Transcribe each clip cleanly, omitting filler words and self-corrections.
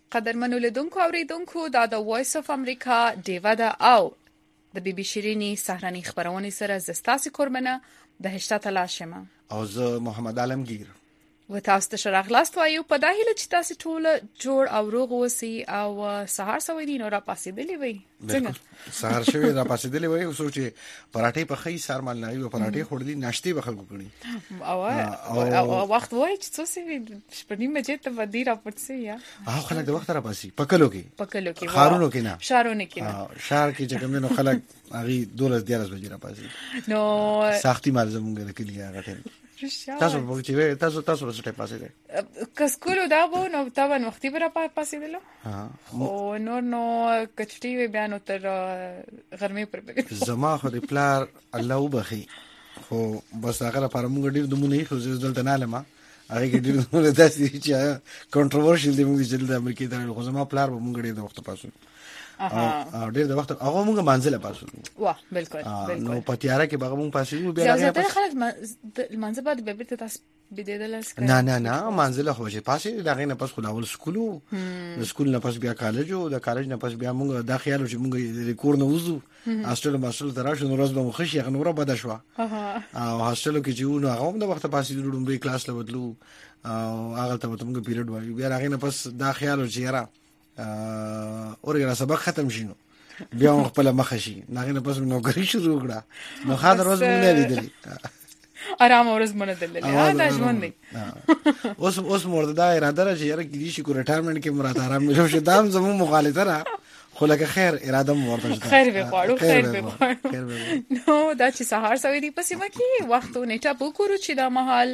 قدرمنو لیدونکو اوریدونکو دا د وایس اف امریکا دیوا ده او د بی بی شیرینی سهرنی خبرونه سره زستاسي کورمنه بهشته تلاشمه او زه محمد عالمگیر و تاسو ته شرغلاست وایو په داهله چې تاسو ټول جوړ او روغ وسی او سهار سوي دي نو را پاسېدلی وي څنګه سهار شوی را پاسېدلی وي او سوچې پراټې په خې سار مال نه وي پراټې خوړلې ناشتي به خلکو کړی او وخت وای چې څه سي شپږ بجې ته ودی را پټسي یا هغه خلک د وخت را پاسي پکلو کې خارونو کې نه شارونو کې نه شهر کې چې کوم نو خلک هغه 12 بجې را پاسي نو سختي مال زمونږ د کلی هغه ټیم تاسو په چې تاسو څه پاسې ده کسکولو دا وو نو تا ون وختي برا پاسې دلو او نو کچټي وی بیان تر غرمه پر بګ زما خو د پلار الله وبخي خو بس هغه لپاره موږ ډیر دمونه خو زه دلته نه لمه هغه ډیر دمونه داسې چې کنټروورشل دی موږ چې د امریکای د خو زما پلار به موږ ډیر د وخت پاسو ډیر د وخت هغه موږ منځله پاسو واه بالکل نو پتیاره کې هغه موږ پاسو بیا هغه ته خلک منځه بعد به بیرته تاسو بيدل اسکه نه منځله خو چې پاسې دغه نه پس خلاول سکولو د سکول نه پس بیا کالج او د کالج نه پس بیا موږ د خیال چې موږ د کور نه وځو هاستل تراشو نو روز به مخ شي هغه نور بد شو او هاستل کې چې نو هغه د وخت پاسې ډوډۍ کلاس لودلو او هغه ته موږ پیریډ وایو بیا هغه نه پس د خیال چې یاره اورګه سبق ختم شینو بیا خپل مخ شي ناغه نه پس نوکری شروع کړه نو خاطر روز مونږ نه لیدلی آرام ورځ مونږ دللی دا ژوند دی اوس مرده دا اراده را چې یاره کې دي شي کو ریټایرمنټ کې مراد آرام ملو شي دام زمو مخالفه را خو لکه خیر اراده مو ورته خیر به غواړو نو دا چې سهار سوي دي پسې مکی وخت نیټه وګورو چې دا محل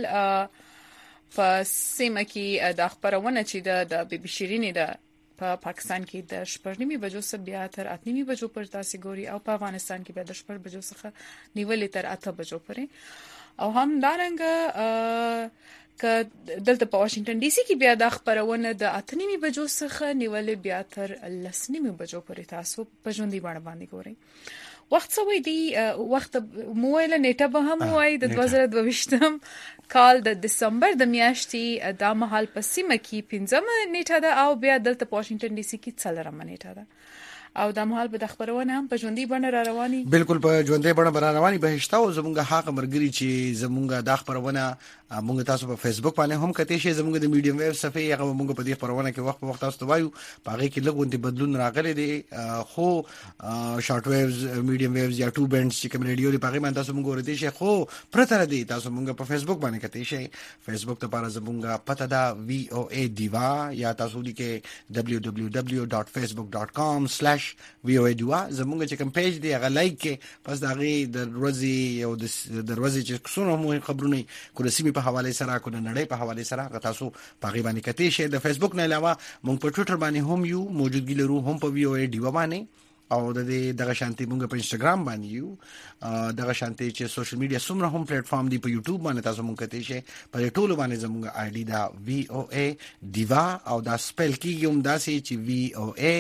فسمه کې د خبرونه چې د بی بی شیرینی د په پاکستان کې د 8:30 بجو څخه بیا تر 8:30 بجو پر تاسو ګوري او په افغانستان کې بیا د 8 بجو څخه نیولې تر 8 بجو پورې او هم دارنګ ک دلته په واشنگټن ډي سي کې بیا د خبرونه د 8:30 بجو څخه نیولې بیا تر 10:30 بجو پورې تاسو په ژوندۍ باندې ګوري وخت سوي دی وخت مویل نیټه به هم وای د 2022 کال د دسمبر د میاشتې د مهال په سیمه کې 15 نیټه ده او بیا دلته په واشنگټن ډي سي کې 4 نیټه ده او د مهال به د خبرونه هم په ژوندۍ باندې را رواني بالکل په ژوندۍ باندې را رواني بهشته او زمونږه حق مرګري چې زمونږه د خبرونه مونږ تاسو په فیسبوک باندې هم کته شي زمونږ د میډیم ویب صفحه هغه مونږ په دې خبرونه کې وخت په وخت تاسو وایو پاره کې لګونتي بدلون راغلي دي خو شارټ ویوز میډیم ویوز یا ټو بینډز چې کوم ریډیو لري پاره باندې تاسو مونږ ورته شي خو پرته دي تاسو مونږ په فیسبوک باندې کته شي فیسبوک ته پاره زمونږه پته دا VOA دیوا یا تاسو لیکه www.facebook.com/VOA زمونږ چې کوم پیج دی هغه لایک کې پس دا غي د ورځې او د ورځې چې څونه مو خبرونه کورسي په حواله سره کو نړۍ په حواله سره تاسو په غیبانی کته شي د فیسبوک نه علاوه مونږ په ټوئیټر باندې هم یو موجودګي لرو هم په VOA دیوا باندې او د دغه شانتي مونږ په انستګرام باندې یو دغه شانتي چې سوشل میډیا سمره هم پلیټ فارم دی په یوټیوب باندې تاسو مونږ کته شي په ټولو باندې زمونږ آی ډی دا VOA دیوا او دا سپیل کیږي هم داسې چې VOA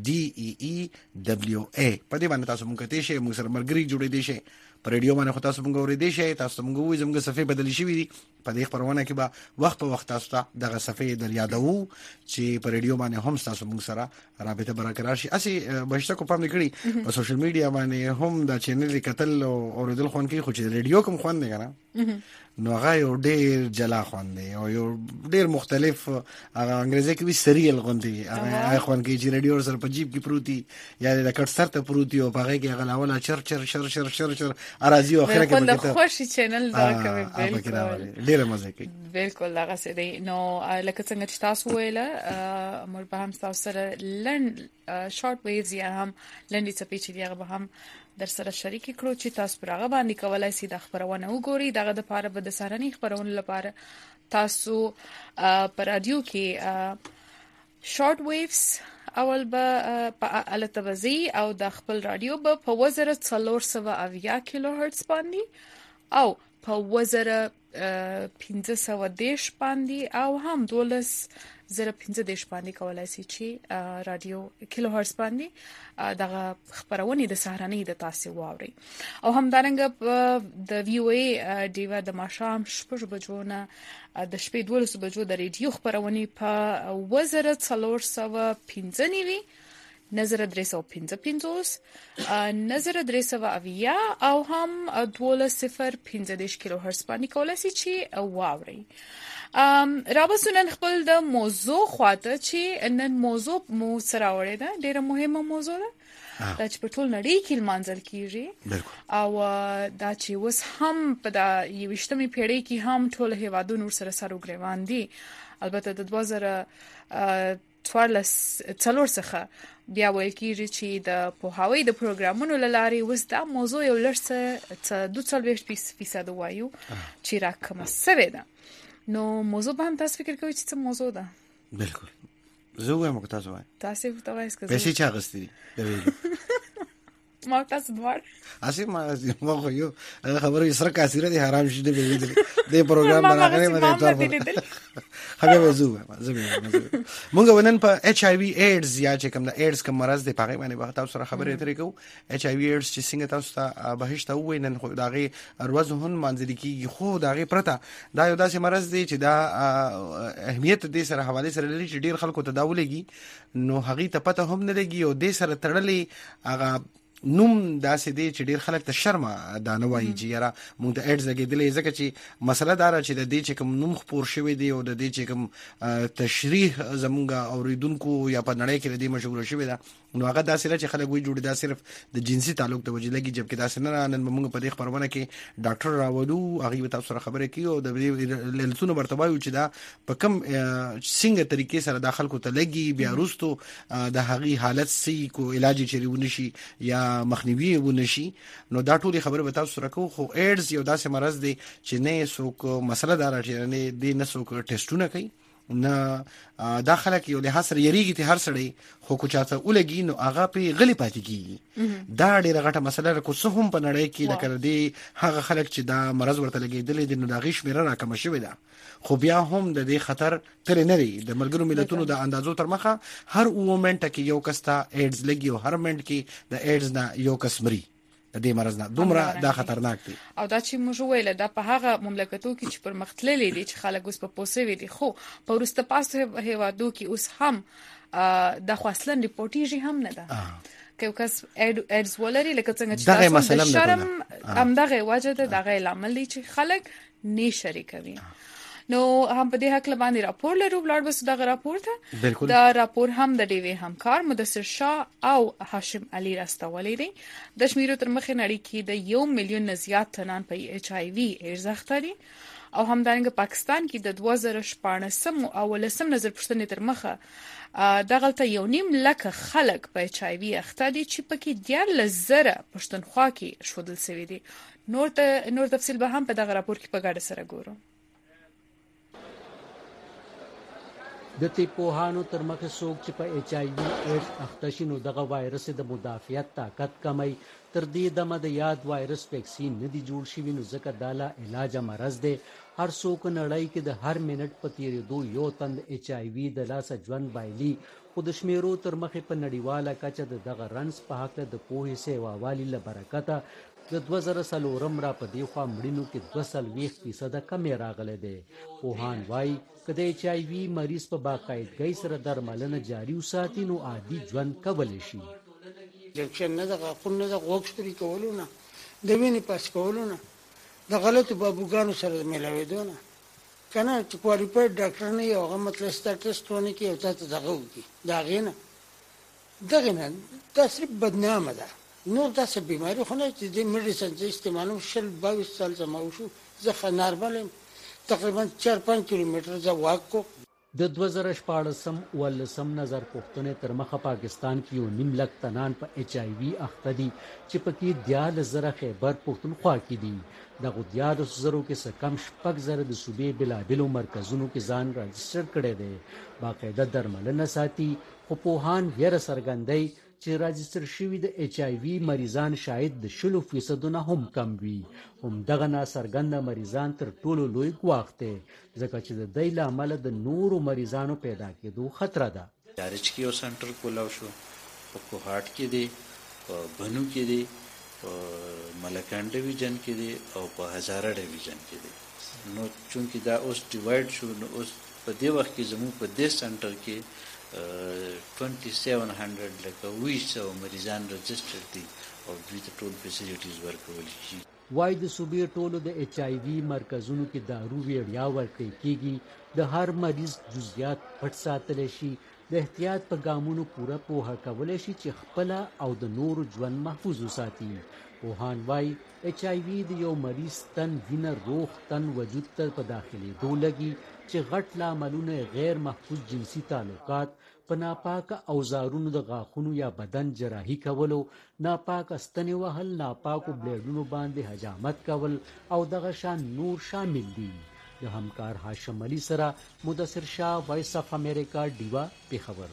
DEEWA په دې باندې تاسو مونږ کته شي موږ سره مرګري جوړې دي شي په ریډیو باندې خو تاسو مونږ اورېدې شي تاسو مونږ وې زموږ صفحه بدلی شوې دي په دې خبرونه کې به وخت په وخت تاسو ته دغه صفحه در یادو چې په ریډیو باندې هم تاسو مونږ سره رابطه برقرار شي اسی بهشته کو پام نکړي په سوشل میډیا باندې هم دا چینل کتل او اوریدل خون کې خو چې ریډیو کوم خون نه کنه نو هغه یو ډیر جلا خون دی او یو ډیر مختلف هغه انګریزي کې وی سریل غوندي هغه خون کې چې ریډیو سره په جیب کې پروتي یا د کټ سر ته پروتي او هغه کې هغه لاول چر چر شر شر شر شر ارازي او اخر کې په خوشي چینل دا کوي بالکل ډیر مزه کوي بالکل هغه څه دی نو لکه څنګه چې تاسو ویله مور به هم تاسو سره لند شارټ ویوز یا هم لندې څه پیچ دی هغه به هم در سره شریک کړو چې تاسو پر هغه باندې کولای شئ د خبرونه وګورئ دغه د لپاره به د سهارنی خبرونه لپاره تاسو پر رادیو کې شارټ ویوز اول به په التبزي او د خپل رادیو به په 1400 کیلو هرتز باندې او په 1510 باندې او هم 1215 باندې کولای شي چې رادیو کیلو هرتز باندې دغه خبرونه د سهارنۍ د تاسو واوري او همدارنګه د وی او ای دیوا د ماشام شپږ بجو نه د شپې 12 بجو د ریډیو خبرونه په 1415 نظر 355 نظر 300 او هم 1215 کیلو هرتز باندې کولای شي چې واوري رابسونن خپل د موضوع خواته چې نن موضوع مو سره وړه ده ډیره مهمه موضوع ده دا چې په ټول نړۍ کې منځل کیږي او دا چې وس هم په د 21مې پیړۍ کې هم ټول هیوادونو سره سره وګریوان دي البته د 2014 څخه بیا ویل کیږي چې د پوهاوی د پروګرامونو لاري وس دا موضوع یو لرسه 22% وایو چې راکمه سوي ده نو موضوع به هم تاسو فکر کوئ چې څه موضوع ده بالکل زه وایم که تاسو وایي تاسو وایي چې پیسې چا غستې دي ما تاسو دوار اسی ما خو یو خبره سره کاسره دي حرام شي د پروګرام راغلی مې تور هغه وځو مونږ ونن په ایچ آی وی ایډز یا چې کوم د ایډز کوم مرض دی پاره باندې وخت تاسو سره خبرې اترې کوو ایچ آی وی ایډز چې څنګه تاسو ته بهشته وینن خو داغه اروازهن منځري کیږي خو داغه پرته دا یو داسې مرض دی چې دا اهمیت دې سره حواله سره لري چې ډیر خلکو تداولېږي نو هغه ته پته هم نه لګي او دې سره تړلې هغه نوم داسې دی چې ډیر خلک ته شرم دانه وایي چې یاره مونږ د ایډز لګېدلې ځکه چې مسله دا چې د دې چې کوم نوم خپور شوی دی او د دې چې کوم تشریح زمونږ اوریدونکو یا په نړۍ کې د دې مشهور شوی دا نو هغه داسې چې خلک وایي جوړ دا صرف د جنسي تعلق د وجې لګي جبکې داسې نه نن موږ په دې خبرونه کې ډاکټر راولو هغه تاسو سره خبرې کوي او د لنتونو مرتبه یو چې دا په کم څنګه طریقې سره داخل کو ته لګي بیا وروستو د هغه حالت سي کو علاج چریونه شي یا مخنیوي ونشي نو دا ټول خبره به تاسو سره کوو خو ایډز یو داسې مرض دی چې نه څوک مسله دار چې نه دی نه څوک ټیسټونه کوي نه داخله کې یو له حسر یریږي ته هر سړی خو کو چاته ولګي نو هغه په غلی پاتې کیږي دا ډیره غټه مسله کو څه هم په نړۍ کې لکه دی هغه خلک چې دا مرض ورته لګیدل دي نو دا غیش میره راکم شوی دا خو بیا هم د دې خطر تر نه لري د ملګرو ملتونو د اندازو تر مخه هر مومنت کې یو کستا ایډز لګي او هر منټ کې د ایډز نه یو کس مري د دې مرض نه دومره دا خطرناک دی او دا چې موږ ویل دا په هغه مملکتو کې چې پر مختللې دي چې خلک اوس په پوسوي دي خو په ورسته پاسه هیوادو کې اوس هم د خاصلن ریپورتیږي هم نه ده که کس ایډز ولري لکه څنګه چې تاسو د شرم هم دغه وجه ده دغه لامل چې خلک نه شریکوي نو هم په دې حق باندې راپور لرو بلاد بس دغه راپور ته دا راپور هم د ډیوی همکار مدثر شاه او هاشم علي راستولې دي د شمیرو تر مخه نړۍ کې د 1 میلیون نه زیات تنان په ایچ آی وی ایډز اخته دي او همدارنګه پاکستان کې د 2014 او لسم نظر پښتنې تر مخه دغلته 1.5 لک خلک په ایچ آی وی اخته دي چې پکې 10,000 پښتونخوا کې شودل شوی دي نور تفصیل به هم په دغه راپور کې په ګډه سره ګورو د تیپوهانو تر مخه څوک چې په ایچ آی وی ایډز اخته شي نو دغه وایرس د مدافعت طاقت کمای تر دې دمه د یاد وایرس ویکسین نه دی جوړ شوی نو ځکه دالا علاج مرز دی هر څوک نړۍ کې د هر منټ په تیریدو یو تند ایچ آی وی د لاسه ژوند بایلی خو د شمیرو تر مخه په نړیواله کچه دغه رنس په حق د پوهې سیوا والی لبرکته د 2004 را په دی خوا مړینو کې 2.20% کمی راغله ده پوهان وای کله ایچ آی وی مریض په باقاعدګۍ سره درملنه جاری وساتي نو عادي ژوند کولای شي انجکشن نه دغه خون نه د غوښتري کولونه د وینې پاس کولونه د غلطو بابوګانو سره ملاوېدونه کنه چې کوالفاید ډاکټر نه یو هغه مطلب ستاتستونه کې او تاسو دغه وکي دا غینه تاسو بدنامه ده نور داسې بیماری خو نه چې د میډیسن چې استعمالوم 22 سال زموږ شو زه نارمل تقریبا 4-5 کیلومتر ځه واک کو د 2014 ولسم نظر پښتنې تر مخه پاکستان کې 1.5 لک تنان په ایچ آی وی اخته دي چې پکې 10,000 خیبر پښتونخوا کې دي دغه 10,000 کې څه کم 6,000 د صوبې بلابلو مرکزونو کې ځان راجستر کړي دي باقاعده درملنه ساتي خو پوهان یې سرګندۍ چې راجستر شوي د ایچ آی وي مریضان شاید د 60% نه هم کم وي. هم دغه ناڅرګنده مریضان تر ټولو لوی ګواښ دی ځکه چې د دې له امله د نورو مریضانو پیدا کېدو خطر ده. دارچ کې یو سنټر کولاو شو په کوهاټ کې دی، په بنو کې دی، په ملکان ډیویژن کې دی او په هزاره ډیویژن کې دی. نو چونکې دا اوس ډیوایډ شو، نو اوس په دې وخت کې زموږ په دې سنټر کې 2700 لکه 200 مریضان رجسټر دي او دوی ته ټول فیسیلیټیز ورکول شي. وای د صوبې ټولو د ایچ آی وي مرکزونو کې دارو ویړیا ورکړي کېږي. د هر مریض جزئیات پټ ساتلی شي. د احتیاط په ګامونو پوره پوهه کولی شي چې خپل او د نورو ژوند محفوظ وساتي. پوهان وای ایچ آی وي د یو مریض تن وینه روغ تن وجود ته په داخلېدو لګي چې غټ لاملونه غیر محفوظ جنسي تعلقات، په ناپاکه اوزارونو د غاښونو یا بدن جراحي کولو، ناپاک ستنې وهل، ناپاکو بلیډونو باندې حجامت کول او دغه شان نور شامل دي. د همکار هاشم علي سره مدثر شاه، وایس اف امریکا، ډیوا، پیښور.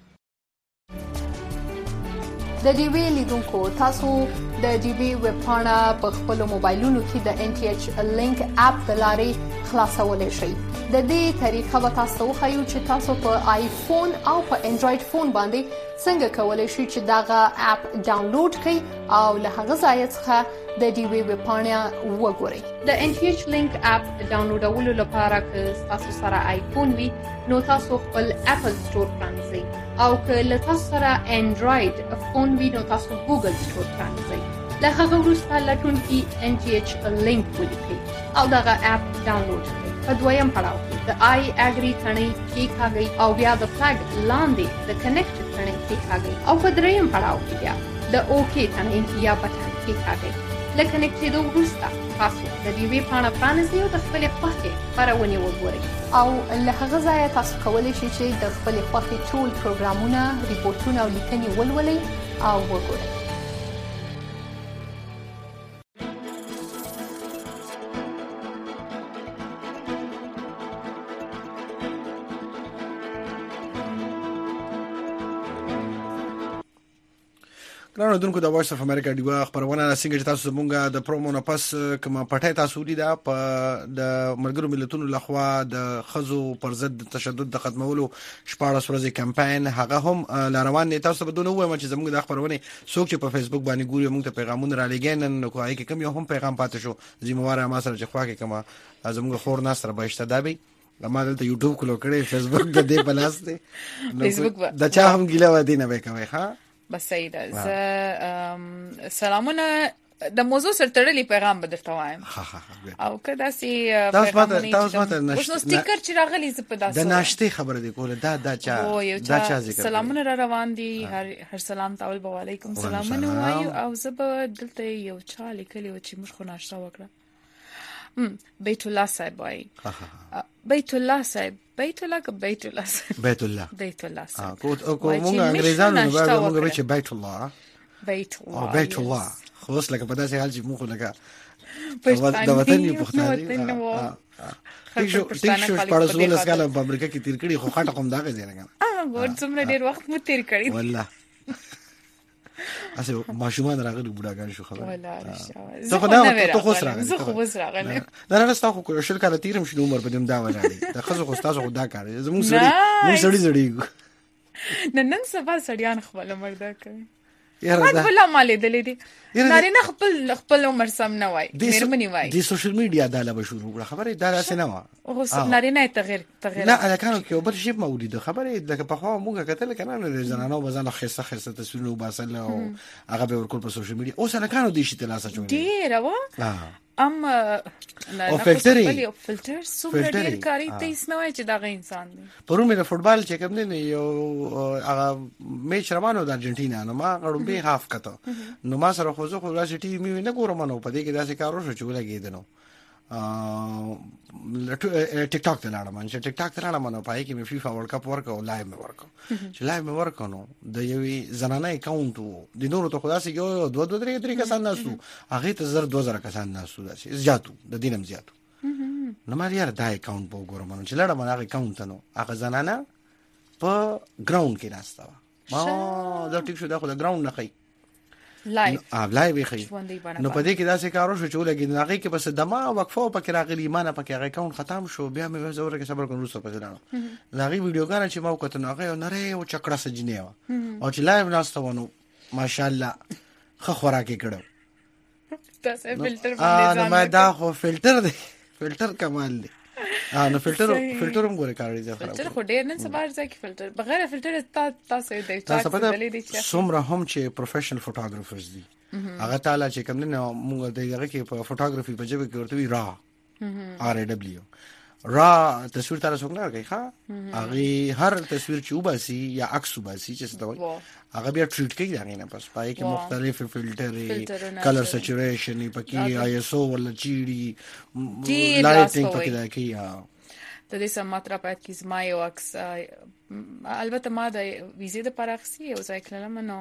د ډیوی لیدونکو تاسو د ډیوی ویب پاڼه په خپل موبایلونو کې د ان ټي ایچ لینک اپ د لارې خلاصولای شئ. د دې طریقه به تاسو وښیو چې تاسو په آیفون او په انډراید فون باندې څنګه کولای شئ چې دغه اپ ډاونلوډ کړئ او له هغه ځای څخه د ډیوی ویب پاڼه وګورئ. د ان ټي ایچ لینک اپ ډاونلوډولو لپاره که تاسو سره آیفون وي نو تاسو خپل اپل سٹور پرانیزئ او که له تاسو سره انډراید فون وي نو تاسو ګوګل سٹور پرانیزئ. له هغه وروسته لټون کې ان ټي ایچ لینک ولیکئ او دغه اپ ډاونلوډ کړئ. په دویم پړاو کې د آی اګری تڼۍ کېکاږئ او بیا د فلګ لاندې د کنیکټ تڼۍ کېکاږئ او په دریم پړاو کې بیا د اوکې تڼۍ یا بټن کېکاږئ. له کنیکټ کېدو وروسته تاسو د ډیوی پاڼه پرانیزئ او د خپلې خوښې خپرونې وګورئ او له هغه ځایه تاسو کولی شئ چې د خپلې خوښې ټول پروګرامونه، ریپورټونه او لیکنې ولولئ او وګورئ. ګرانو دونکو د وایس اف امریکا ډیوا خبرونه څنګه چې تاسو زمونږ د پرومو نه پس کوم پټه تاسو لیدا په د ملګرو ملتونو لخوا د خزو پر ضد تشدد د ختمولو 14 ورځې کمپاین هغه هم لروان نه. تاسو به دونه وایم چې زمونږ د خبرونه څوک چې په فیسبوک باندې ګوري موږ ته پیغامونه را لګین نو کوی کې کوم یو هم پیغام پاتې شو زمواره ما سره چې خوا کې کوم زمونږ خور ناس سره بهشته دابي ما دلته یوټیوب کلو کړی فیسبوک د دې پلاس دی فیسبوک د چا هم ګیله و دینه به کوي ها بس سیده ز سلامونه د موضوع سره تړلې پیغام به درته وایم او کدا سي تاسو ماته نو سټیکر چې راغلی ز په داسه د ناشته خبره دی کوله دا چا ذکر سلامونه را روان دي هر سلام تاول به وعلیکم سلامونه وایو او زه به دلته یو چا لیکلی و چې موږ خو ناشته وکړه بیت الله صاحب وای بیت الله صاحب بیت الله که بیت الله صاحب بیت الله صاحب کو موږ انګریزانو نو موږ به چې بیت الله بیت الله خو اوس لکه په داسې حال چې موږ لکه د وطن یو پښتانه ټیک شو پارسول اسکاله په امریکا کې تیر کړي خو خاطر کوم داګه دی نه ګور څومره ډیر وخت مو تیر کړی والله اسه ماشومان راغلي بوډاګان شو خبره والله زه خو نه ته خو راغلی زه خو بس راغلی نه تاسو خو شل کاله تیرم شنو عمر بدیم دا ولاړی د خزو خو تاسو خو دا کار زموږ سړی نن سبا سړیان خپل مردا کوي یاره دا بل مالې دلې دي نارینه خپل عمر سم نه وای مېرمنې وای د سوشل میډیا د لا بشورو خبره دا څه نه و او نارینه تغیر نه الکانو کې وبر شي موجوده خبره د په خوا موږ کتل کنه نه زنانو بزنه خسته تصویرونه وباسل او هغه به ورکول په سوشل میډیا اوس الکانو دي شي تلاسه چون ډیر و او فلټر سوپر ډیر کاری ته اسنوي چې دا غي انسان دی پرون مې فوټبال چې کوم نه یو هغه میچ روانو د ارجنټینا نو ما غړم به هاف کته نو ما سره خو زه خو راشي ټي وي نه ګورم نو په دې کې داسې کارو شو چې ولګیدنو ټیک ټاک ته لاړم چې ټیک ټاک ته لاړم نو پای کې مې فیفا ورلد کپ ورکو لایو مې ورکو چې لایو مې ورکو نو د یوې زنانه اکاونټ وو د نورو ته خلاص یو 2-3 کسان ناسو هغه ته 2000 کسان ناسو داسې زیاتو د دینم زیاتو نو ما یې دا اکاونټ په ګورم نو چې لاړم هغه اکاونټ نو هغه زنانه په ګراوند کې ناسته دا ټیک شو دا خو د ګراوند نه خي لایو وی خي نو په دې کې دا څه کارو شو چې ولګي ناغي کې بس دما وقفه پکې راغلی ایمان پکې هغه کاون ختم شو بیا مې زوره کې صبر کوم رسو پځلانو ناغي ویډیوګان چې ما وکړه ناغي نره او چکړه سجنه او چې لایو ناستونه ماشاءالله خو خوراکي کړو تاسو فلټر باندې ځان ما دا خو فلټر دی فلټر کمال دی نو فلټر هم ګورې کار دی فلټر خو ډېر نن سبا ځکه فلټر بغیر فلټر تاسو د چارت دلې دي چې څومره هم چې پروفیشنل فوټوګرافرز دي هغه تعالی چې کوم نه موږ دغه کې په فوټوګرافي په جبه کې ورته وی RAW را تصویر تاسو څنګه راغی ښا هغه هر تصویر چې وباسي یا عکس وباسي چې څه ډول هغه بیا ټریټ کوي دا نه پس پای کې مختلف فلټر کلر سچوریشن پکې ISO ولا GD لایټینګ پکې دا کوي د دې سم ماتره پات کې زما یو عکس البته ما د ویزې د پراخسي او ځای کلم نو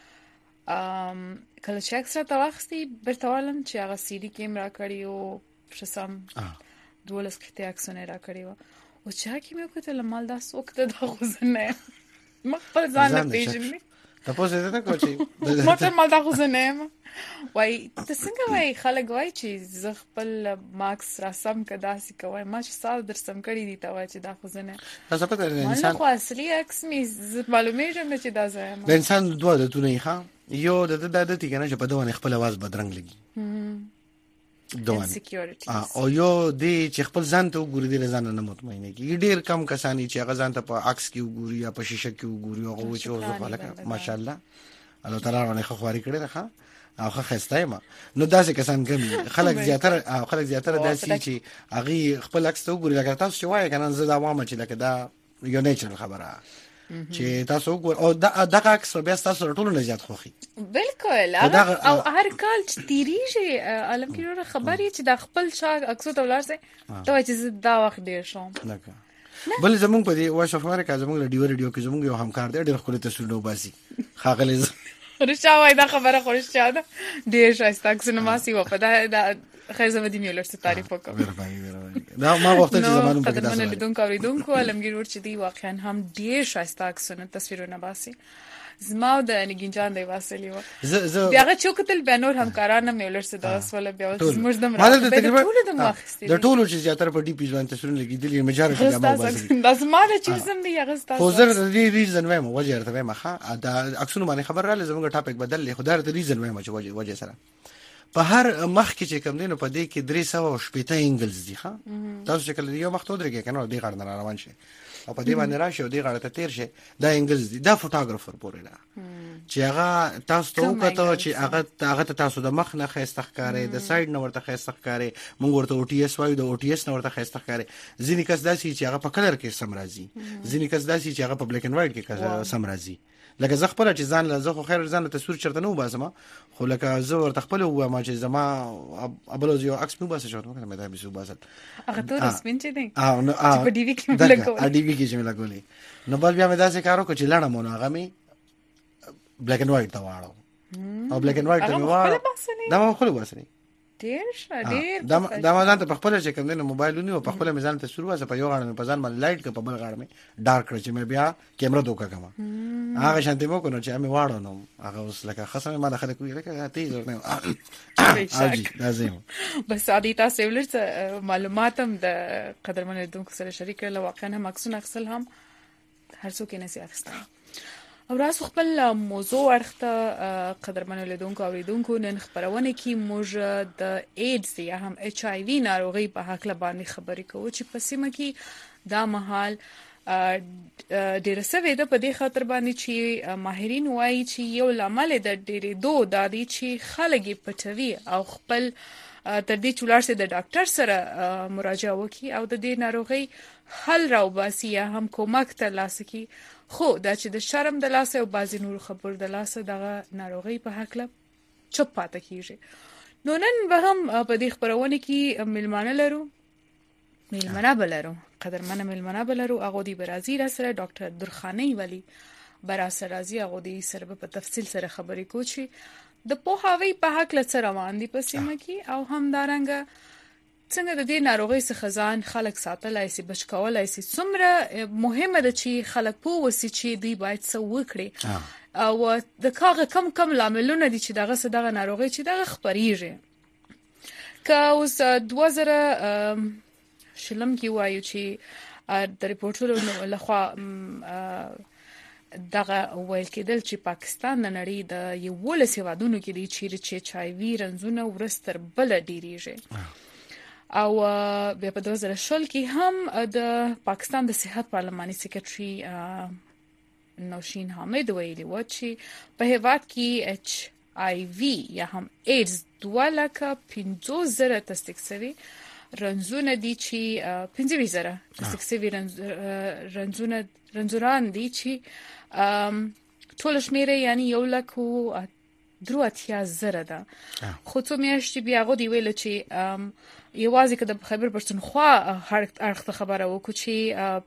کله چې اکسترا تواخسي برتوالم چې هغه CD کیمرا کړی او شسم دولس کته اکسونه را کړی و او چا کې مې وکړل مال دا سوک ته د خوزنه مخبر ځان نه پیژنې تاسو دې نه کوچي ماته مال دا خوزنه وای ته څنګه وای خلک وای چې ز خپل ماکس را سم کدا سي کوي ما چې سال در سم کړی دي تا وای چې دا خوزنه تاسو په انسان خو اصلي اکس می معلومه یم چې دا ځای د انسان دوه د تونه ښه یو د عادت کې نه چې په دوه خپل आवाज بدرنګ لګي او یو دی چې خپل ځان ته وګوري د ځان نه مطمئنه کی ډیر کم کسانی چې هغه ځان ته په عکس کې وګوري یا په شیشه کې وګوري او هغه چې او خلک ماشاءالله الله تعالی باندې خواري کړی ده او خسته ما نو داسې کسان کم خلک زیاتره داسې چې هغه خپل عکس ته وګوري لکه تاسو چې وایي کنه زه دا وامه چې لکه دا یو نیچرل خبره چې تاسو وګور او دغه عکس بیا تاسو ټول نه زیات خوخي بالکل او هر کال چې تیریږي علم کې خبري چې د خپل شاګ عکسو ته ولر سي ته چې دا وخت ډیر شوم بل زمونږ په دې وایس اف امریکا زمونږ رادیو کې زمونږ یو همکار دی ډېر خپل تصویر نو باسي خاغلی رښتیا وای دا خبره خو رښتیا ده ډېر ښایسته عکسونه ما سي و په دا خیر زموږ د میولر څخه تعریف وکړم دا ما وخت چې زمانو په داسې لیدونکو اوریدونکو علمګیر ور چې دی واقعا هم ډېر ښایسته عکسونه تصویرونه باسي زما د نګینجان دی واسلی و بیا هغه چوکتل بنور همکارانه میولر څخه د وسوله بیا زموږ د مراد د ټولو چې زیاتره په ډي پی ځوان تصویرونه لګیدلې مجاره د ما باسي دا زما د چیزم دی هغه ستاسو خو زه د دې ریزن وایم وجه ارته وایم ښه دا عکسونه باندې خبر رااله زموږ ټاپک بدل له خدای د ریزن وایم چې وجه سره په هر مخ کې چې کم دینو په دې کې 380 انګلز دي ښه تاسو چې کله یو مخ ته درګه کنه دې غړ نه روان شي او په دې باندې راشي او دې غړ ته تیر شي دا انګلز دي دا فوټوګرافر پورې دا چې هغه تاسو ته وکړه چې هغه تاسو د مخ نه خېستخ کاری د ساید نه ورته خېستخ کاری مونږ ورته او ټي اس وایو د او ټي اس نه ورته خېستخ کاری ځینې کس داسي چې هغه په کلر کې سم راځي ځینې کس داسي چې هغه په بلیک اینڈ وایټ کې سم راځي لکه زه خپل چې ځان له زه خو خیر ځان تصویر چرته نه وباسم خو لکه زه ورته خپل وایم چې زما ابلوز یو عکس مې وباسه شو نو مې دا به وباسل هغه ته رسمین چې دی نو په ډي وی کې لګولې ډي وی کې چې لګولې نو بل بیا مې دا څه کارو کو چې لړم مونږ هغه مې بلیک اینڈ وایټ ته واړو او بلیک اینڈ وایټ ته واړو دا مې خپل وباسه ډېر دا ما ځان ته په خپل چې کوم نه موبایل ونیو په خپل میزان ته شروع واسه په یو غاړه په ځان باندې لایټ ک په بل غاړه مې ډارک کړ چې مې بیا کیمرا دوکا کما هغه شانتي مو کو نو چې مې واړو نو هغه اوس لکه خصمه ما دخل کوي لکه تیز نه اجي لازم بس عادي تاسو ولر معلوماتم د قدرمن لیدونکو سره شریک کړل واقعا هم عکسونه اخصل هم هر څوک نه سي اخستای او راس خپل موضوع ورخته قدرمن لیدونکو اوریدونکو نن خبرونه کې موږ د ایډز یا هم ایچ آی وی ناروغي په حق باندې خبرې کوو چې په سیمه کې دا مهال ډېر سوي د په دې خاطر باندې چې ماهرین وایي چې یو لامل د ډېرې دوه د دې چې خلک پټوي او خپل تر دې چې ولر سي د ډاکټر سره مراجعه وکړي او د دې ناروغي حل راوباسي یا هم کومک ترلاسه کړي خو دا چې د شرم د لاسه او بعضی نور خبر د لاسه دغه ناروغي په حق له چپ پاتې کیږي نو نن به هم په دې خبرونه کې ملمانه لرو ملمنه بلرو قدرمنه ملمنه بلرو هغه دی برازي را سره ډاکټر درخاني ولی براسه راځي هغه دی سره په تفصیل سره خبرې کوي د پوهاوی په حق له سره روان دي په سیمه کې او همدارنګه څنګه د دې ناروغي څخه ځان خلک ساتلای شي بچ کولای شي څومره مهمه ده چې خلک په وسی چې دوی باید څه وکړي او د کاغه کم لاملونه دي چې دغه ناروغي چې دغه خبريږي که اوس 2000 شلم کې وایو چې د ریپورټونو لخوا دغه ویل کېدل چې پاکستان د نړۍ د یو له سیوادونو کې دی چې ایچ آی وی رنځونه ورستر بل ډیریږي او بیا په 2000 کې هم د پاکستان د صحت پارلماني سیکریټري نوشین حامد ویلي و چې په هیواد کې ایچ آی وی یا هم ایډز 2,50,000 تصدیق شوی رنځونه دي چې 15,000 تصدیق شوی رنځوران دي چې ټول شمیره یعنی 1,83,000 ده خو څو میاشتې بیا غو دی ویل چې یوازې کده خبر پښتونخوا اړخ خبره وکړو چې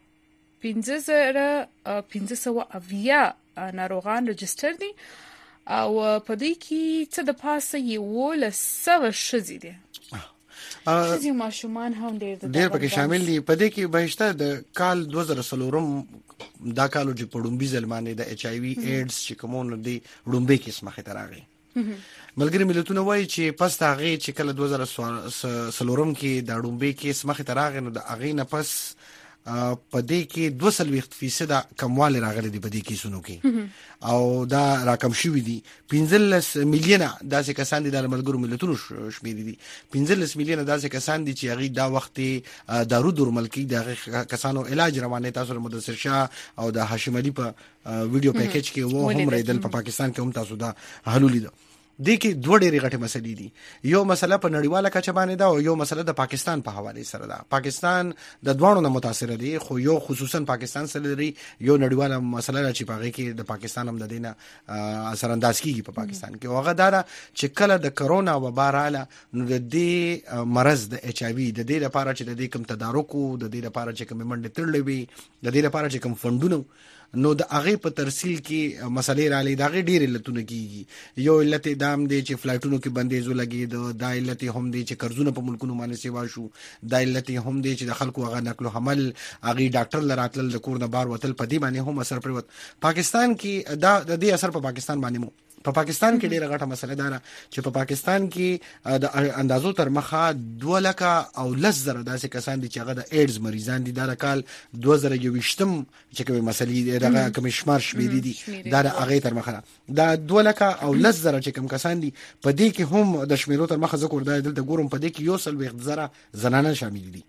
15,000 ناروغان رجستر دي او په دې کې څه د پاسه یو له 100 شذې دي شذې ماشومان هم ډېر پکې شامل دي په دې کې بهشته د کال 2013 دا کالو چې په ډومبي ځلمانه د ایچ آی وی ایډز چې کومونه دي ډومبي کې اسمه خطر راغی ملګری ملتونه وایي چې پس هغه چې کله 2013 کې د ډومبي کې اسمه خطر راغی نو د هغه نه پس په دې کې 2% کمواله راغلي دي په دې کې سونو کې او دا راکم شوی دي 15 میلیونه داسې کسان دي د ملګرو ملتونو شمیر دي 15 میلیونه داسې کسان دي چې هغه دا وخت دارو درمل کې د کسانو علاج روانه تاسو مدثر شاه او د هاشم علي په ویډیو پیکیج کې وو هم ریدل په پاکستان کې هم تاسو دا حل لیدل د کې دوه ډېرې غټه مسلې دي یو مسله په نړیواله کچه باندې ده او یو مسله د پاکستان په حواله سره ده پاکستان د دوانو نه متاثر دي خو یو خصوصا پاکستان سره لري یو نړیواله مسله چې په هغه کې د پاکستان هم د دینه اثر انداز کیږي په پاکستان کې او هغه دا چې کله د کرونا وبا رااله نو د دې مرض د ایچ آی وی د دې لپاره چې د دې کم تدارک د دې لپاره چې کوم منډه تړلې وي د دې لپاره چې کوم فندونه نو د هغه په ترسیل کې مسلې را لې دا ډېر علتونه کیږي یو علت دام دی چې فلایټونو کې بندیزو لګي دا علت هم دی چې قرضونه په ملکونو باندې سیوا شو دا علت هم دی چې د خلکو هغه نقل او حمل هغه ډاکټر لراتل د کور نه بار وتل په دې باندې هم اثر پروت پاکستان کې دا د دې اثر په پاکستان باندې مو په پاکستان کې ډیره غټه مسله ده چې په پاکستان کې د اندازو تر مخه 2,10,000 داسې کسان دي چې هغه د ایډز مریضان دي د کال 2020 چې کومه مسلې دغه کوم شمار شمیرې دي دا هغه تر مخه دا 2,10,000 چې کوم کسان دي په دې کې هم د شمیرو تر مخه ذکر دا دلته ګورم په دې کې یو سل 1,000 زنانه شامل دي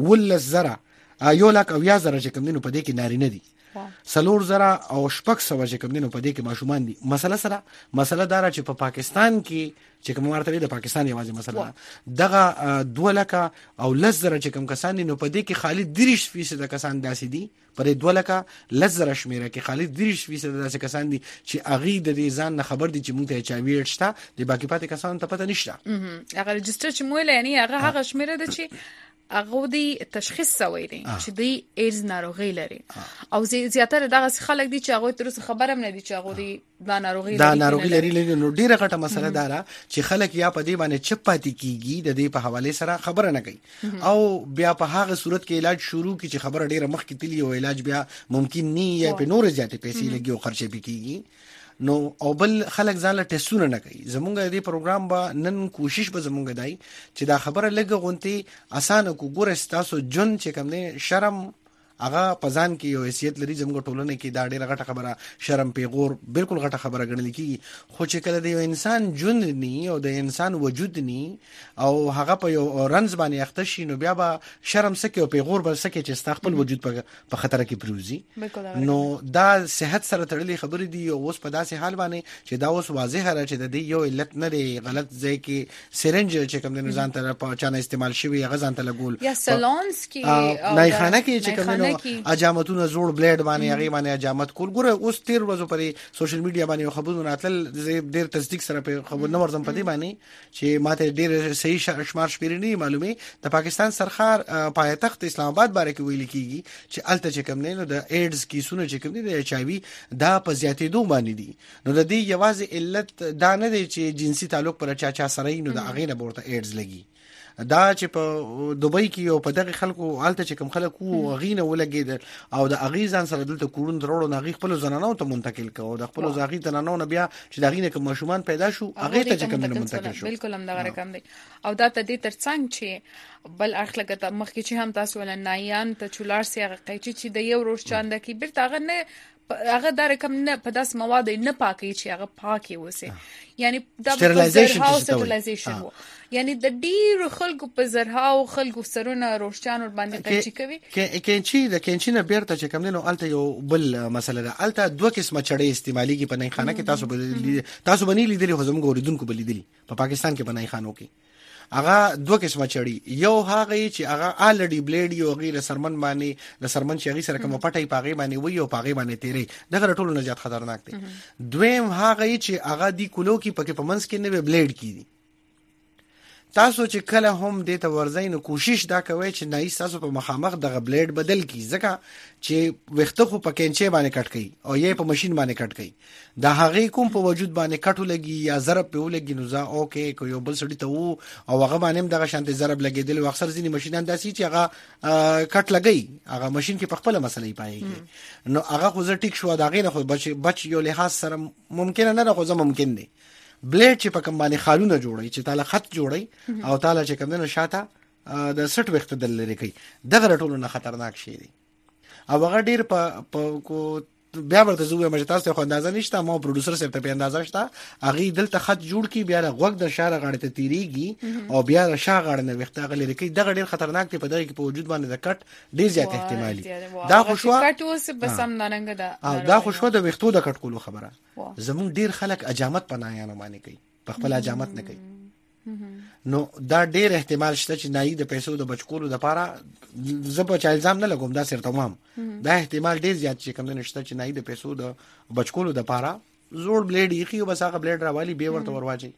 1,000 یو لک او 1,000 چې کوم دي په دې کې نارینه دي 4,000 او 600 چې کوم دي په دې کې ماشومان دي مسله دار چې په پاکستان کې چې کوم مرتبه د پاکستان یوازې مسله دغه 2,10,000 چې کوم کسان دي نو په دې کې خالي 30% کسان داسې دي پر 2,10,000 شمیره کې خالي 30% داسې کسان دي چې اغي د دې ځان نه خبر دي چې مونږ ته ایچ آی وی شته د باقي پاتې کسانو ته پته نشته هغه رجستر چې موږ یعنی هغه شمیره ده چې هغه دی تشخیص سوی دی چې دی ایډز ناروغي لري او زیاتره دغه خلک دي چې هغه تر اوسه خبره هم نه دي چې هغه دی دا ناروغي لري نو ډیره غټه مسله ده چې خلک یا په دې باندې چپاتي کیږي د دې په حواله سره خبره نه کوي او بیا په هغه صورت کې علاج شروع کی چې خبره ډیره مخ کې تلی او علاج بیا ممکن نه یا په نور زیاتې پیسې لګي او خرچه به کیږي نو او بل خلک ځان له ټیسټونه نه کوي زمونږ دې پروګرام به نن کوشش به زمونږ دای چې دا خبره لګه غونتی اسانه کو ګور تاسو جون چې کوم نه شرم هغه پزان کې یو حیثیت لري زموږ ټولنه کې دا ډېره غټه خبره شرم پیغور بالکل غټه خبره ګڼل کیږي خو چې کله د یو انسان ژوند ني او د انسان وجود ني او هغه په یو رنز باندې اخته شي نو بیا به شرم سکه او پیغور به سکه چې استقبال وجود په خطر کې پروزي نو دا صحت سره تړلې خبرې دي او اوس په داسې حال باندې چې دا اوس واضح را چې د دې یو علت نه دی غلط ځای کې سرنج چې کوم د ځان ته په چانه استعمال شوی هغه ځان ته لګول یا سالونز کې نه خانه کې چې کوم اجامتونه زوړ بلیډ باندې هغه باندې اجامت کول ګوره اوس 13 ورځې پرې سوشل میډیا باندې خبرونه راتل ډېر تصدیق سره په خبر نه ورزم پدې باندې چې ماته ډېر صحیح شمار شمیرنی معلومه د پاکستان سرخار پایتخت اسلام آباد باره کې ویل کیږي چې الته چې کوم نه د ایډز کیسونه چې کوم دي د ایچ آی وی دا په زیاتېدو باندې دي نو د دې یوازې علت دا نه دی چې جنسي تعلق پر چا سره نو د اغه نه ورته ایډز لګي دا چې په دوبۍ کې او په دغه خلکو حالت چې کوم خلک وو غینه ولګید او د اغیزان سره دلته کورون درولو نغی خپل زنانو ته منتقل کړو د خپل زاغي زنانو نه بیا چې د غینه کوم ماشومان پیدا شو هغه ته چې کوم منتقل شو بالکل هم دا رقم دی او دا ته دې ترڅنګ چې بل اخلاق ته مخکې چې هم تاسو ولنایان ته چولار سی هغه قیچی چې د یو روز چاند کې بیرته هغه نه هغه دا رقم نه په داس مواد نه پاکي چې هغه پاکي وسه یعنی دا سټرلایزیشن یعنی د ډیر خلکو په زرهاو خلکو سرونه روشچان ور باندې قیچی کوي کینچی نه بیرته چې کوم نو الته یو بل مسله ده الته دوه قسمه چړې استعمالي کې په نه خانه کې تاسو بنې لیدلې خو زموږ اوریدونکو بل لیدلې په پاکستان کې په نه خانو کې هغه دوه قسمه چړی یو هغه چې هغه الریډي بلیډ یو غیر سرمن باندې د سرمن چې هغه سره کوم پټي پاغي باندې وي او پاغي باندې تیری دغه ټولو نه زیات خطرناک دي دویم هغه چې هغه دی کولو کې پکې پمنس کې نه بلیډ کی دي تاسو چې کله هم د ته ورځین کوشش دا کوي چې نه تاسو په مخامخ دغه بلیډ بدل کی ځکه چې وخته خو په کینچه باندې کټ کړي او یې په ماشين باندې کټ کړي دا هغه کوم په وجود باندې کټو لګي یا ضرب په ولګي نو ځا اوکي کو یو بل سړی ته وو او هغه باندې دغه شانته ضرب لګیدل او اکثر ځینی ماشينان داسي چې هغه کټ لګي هغه ماشين کې په خپل مسلې پایږي نو هغه خو زه ټیک شو دا غینه خو بچ یو لحاظ سره ممکن نه خو زه ممکن دی بلیډ چې په کوم باندې خالونه جوړي چې تعالی خط جوړي او تعالی چې کوم نه شاته د سټ وخت دل لري کوي دغه ټولو نه خطرناک شي دي او هغه ډیر په کو بیا ورته زوې مې تاسو خو اندازه نشته ما پروډوسر سره ته په اندازه شته اغه دلته خط جوړ کی بیا غوږ د شاره غاړه ته تیریږي او بیا د شا غاړه نه وخت غلې لري دغه ډیر خطرناک دی په دغه کې په وجود باندې د کټ ډیر زیات احتمالي دا خو شو کټ اوس بس هم نارنګ دا خو شو د وختو د کټ کولو خبره زمون ډیر خلک اجامت پناهیانه باندې کوي په خپل اجامت نه کوي نو دا ډیر احتمال شته چې نای د پیسو د بچکولو د پاره زب چا الزام نه لګوم دا سر تمام دا احتمال ډیر زیات چې کوم نشته چې نای د پیسو د بچکولو د پاره زوړ بلیډ یې خو بس هغه بلیډ راوالي به ورته ورواچي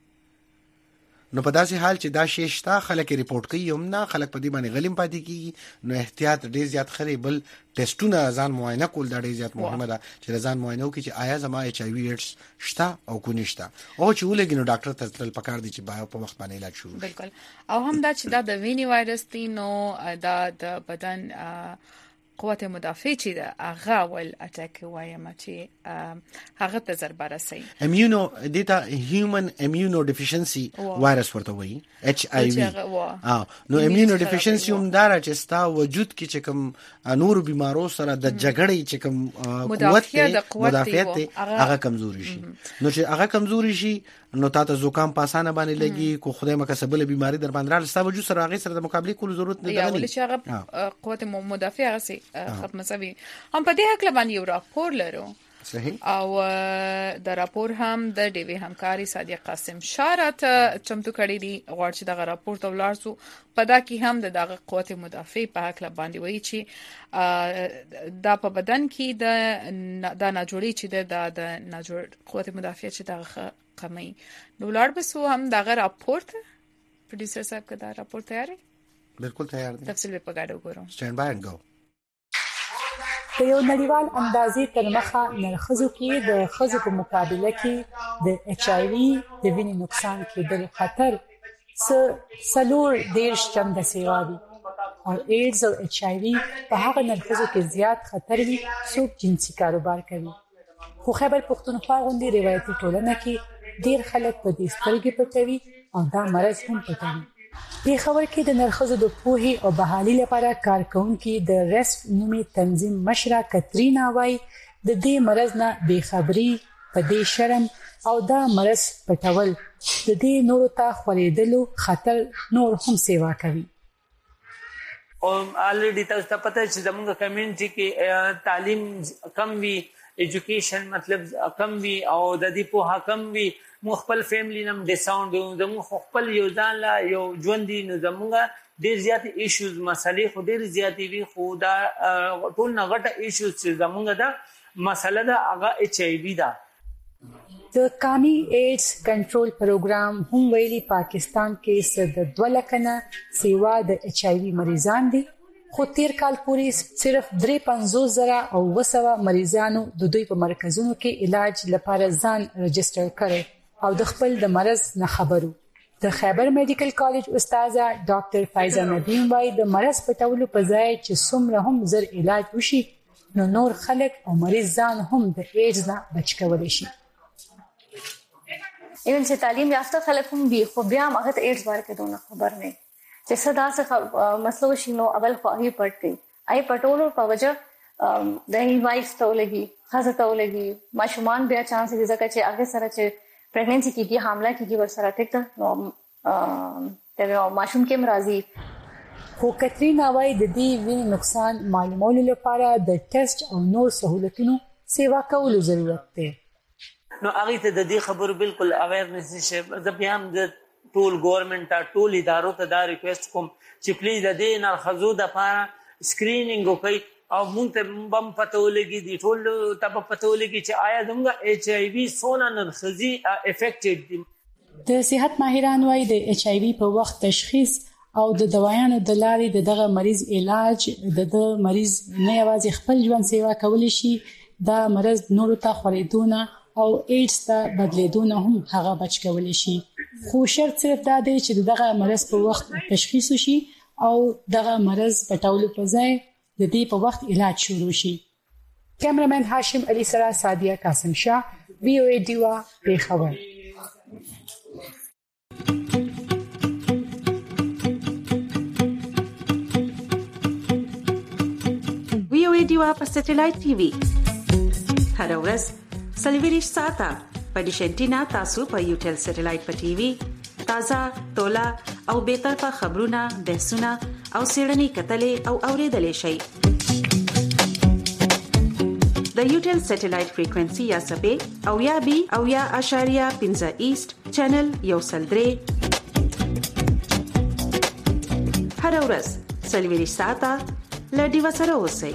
نو په داسې حال چې دا شیشتا خلک ریپورت کوي هم نه خلک په دې باندې غلیم پاتې کیږي نو احتیاط ډیر زیات خري بل ټیسټونه ځان معاینه کول دا ډیر زیات مهمه ده چې ځان معاینه وکړي چې آیا زما ایچ آی وی ایډز شته او کو نشته او چې ولګي نو ډاکټر ته تل پکار دي چې په وخت باندې علاج شروع بالکل او هم دا چې دا د ویني وایرس دی نو دا د بدن قوت مدافع چې دا هغه ول اٹیک وایم چې هغه ته ضربه رسي اميونو دیتا هیومن اميونو ډیفیشنسي وایرس ورته وایي ایچ آی وی نو اميونو ډیفیشنسي هم دا چې ستا وجود کې چې کوم نور بیمارو سره د جګړې چې کوم مدافعت هغه کمزوري شي نو چې هغه کمزوري شي نو تاسو زکام پاسانه باندې لګي کو خدای مکسبله بیماری در باندې راځي ستا وجود سره هغه سره د مقابله کولو ضرورت نه دی ولې چې هغه قوت مدافع هغه ختم سوي هم په دې حق باندې یو راپور لرو صحیح او د راپور هم د ډیوی همکاري صادق قاسم شارت چمتو کړی دی غواړي چې دغه راپور ته ولارسو پدا کې هم دغه قوت مدافع په حق باندې وایي چې دا په بدن کې د ناجوړي چې د ناجوړ قوت مدافع چې دغه کمی نو لار بسو هم دغه راپور پروډوسر صاحب کا دا راپور تیار دی بالکل تیار دی تفصیل په ګډو ګورم سټینډ بای اینڈ گو په یو نړیوال اندازې تر مخه نرخصو کې د خزو په مقابله کې د ایچ آی وی د وینې نقصان کېدل خطر سلور دیرش چنده سیوا دي او ایډز او ایچ آی وی په هغه نرخصو کې زیات خطر وي څوک جنسي کاروبار کوي خو خیبر پښتونخوا غوندي روایتي ټولنه کې ډیر خلک په دې سترګې پټوي او دا مرض هم پټوي په خبر کې د نرخصو د پوهې او بحالي لپاره کارکونکي د ریسک نومي تنظیم مشره کترینا وای د دې مرض نه بې خبري په دې شرم او دا مرض پټول د دې نورو ته خورېدلو خطر نور هم سیوا کوي او الریډي تاسو ته پته چې زموږ کمیونټي کې تعلیم کم وي ایجوکیشن مطلب کم وي او د دې په حکم وي مخبل فیملی نم ډیساوند زموږ خپل یو ځان لا یو ژوند دي نو زموږ ډیر زیات ایشوز مسلې خو ډیر زیات وي خو دا ټول نه غټه ایشوز چې زموږ دا مسله دا هغه ایچ آی وی دا د کامی ایډز کنټرول پروګرام هم ویلي پاکستان کې صد 2 لک نه سیوا د ایچ آی وی مریضان دي خو تیر کال پورې صرف 53,000 او 200 مریضانو د دوی په مرکزونو کې علاج لپاره ځان رجسټر کړي او د خپل د مرض نه خبرو د خیبر میډیکل کالج استاده ډاکټر فایزه ندیم وايي د مرض پټولو په ځای چې څومره هم زر علاج وشي نو نور خلک او مریض ځان هم د ایډز نه بچ کولی شي. ایون چې تعلیم یافته خلک هم دي خو بیا هغه ته ایډز باره کې دونه خبر نه چې صدا څه مسلو شي نو اول خو هغه پټ کوي آی پټولو په وجه د وایف ته ولګي خاصه ته ولګي ماشومان بیا چانس دي ځکه چې هغه سره چې پریګننسي کیږي حامله کیږي ور سره ټیک ته نو ته ماشوم کې مرضی. خو کترینا وايي د دې وینې نقصان معلومولو لپاره د ټیسټ او نور سہولتونو سیوا کولو ضرورت دی. نو هغه ته د دې خبرو بالکل اویرنس نشي. زه بیا هم د ټول ګورنمنت ته ټول ادارو ته دا ریکوست کوم چې پلیز د دې نرخزو د لپاره سکرینینګ وکړي او مونږ ته بم پته ولګي دي ټول ته پته ولګي چې آیا دغه ایچ ای وی سونه نرخزي افیکټډ دي. د صحت ماهران وايي د ایچ ای وی په وخت تشخیص او د دوايانو د لارې دغه مریض علاج د مریض نه یوازې خپل ژوند سیوا کولی شي دا مرض نورو ته خورېدونه او ایډز ته بدلیدونه هم هغه بچ کولی شي. خو شرط صرف دا دی چې دغه مرض په وخت تشخیص شي او دغه مرض پټولو په ځای د دې په وخت علاج شروع شي. کیمرمن هاشم علي سره سادیه قاسم شاه وی او ای ډیوا پیښور. وی او ای ډیوا په سټلایټ ټي وي هر ورځ 24 ساعته په ډیشنټینا تاسو په یوټل سټلایټ په ټي وي تازه تولا او به طرفه خبرونه بحثونه او سیړنی کتلې او اوریدلې شي. د یوټل سټلایټ فریکوئنسي یا سبې او یا بي او یا اشاریه 15 ایست چینل یو سلدري هر ورځ 24 ساعته لډي وسره اوسئ.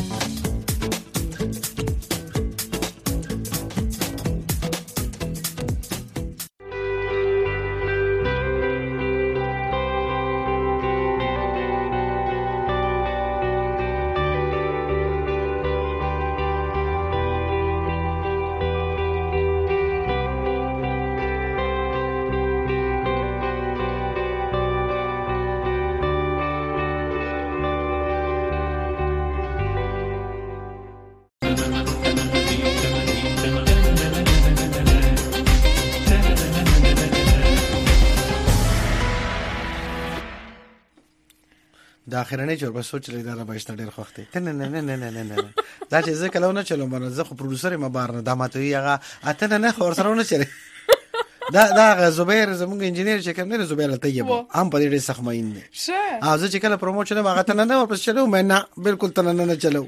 د اخرنۍ جوړ به سوچ لري دا به است ډېر خوخته نه نه نه نه نه نه دا چې زه کلونه چلوم باندې زه خو پروډوسر ما بار نه د ماتوي هغه اته نه خور سره نه چره دا زبیر زموږ انجینیر چې کوم نه زبیر طیب هم په دې سخمین دي زه چې کله پروموشن ما غته نه ورپس چلو مې نه بالکل تنه نه چلو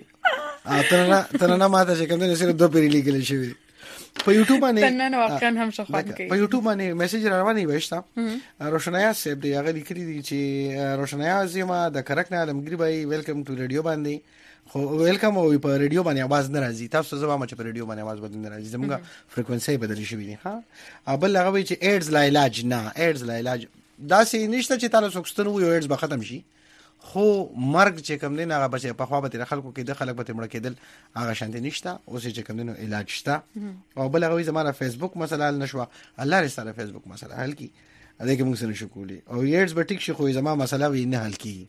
تنه ماته چې کوم نه سره دوه پیری لیکل شوی په یوټیوب باندې تنه واقعا هم شخوان کوي په یوټیوب باندې میسج رواني وښتا روشنایا سیب دی هغه لیکلي دي چې روشنایا زما د کرک نه عالمګری بای ویلکم ټو ریډیو باندې خو ویلکم او په ریډیو باندې आवाज نه راځي تاسو زما چې په ریډیو باندې आवाज بدل نه راځي زموږه فریکوئنسي بدل شي وي ها بل هغه وی چې ایډز لا علاج نه ایډز لا علاج دا سي نشته چې تاسو سوکستنو یو ایډز به ختم شي خو مرګ چې کوم نه هغه بچي په خوا به خلکو کې د خلک به مړ کېدل هغه شانتي نشته او چې کوم نه علاج شته او بل هغه زماره فیسبوک مسله نشوه الله رساله فیسبوک مسله حل کی اده کې موږ سره شو کولی او ایډز به ټیک شي خو زمما مسله وی نه حل کی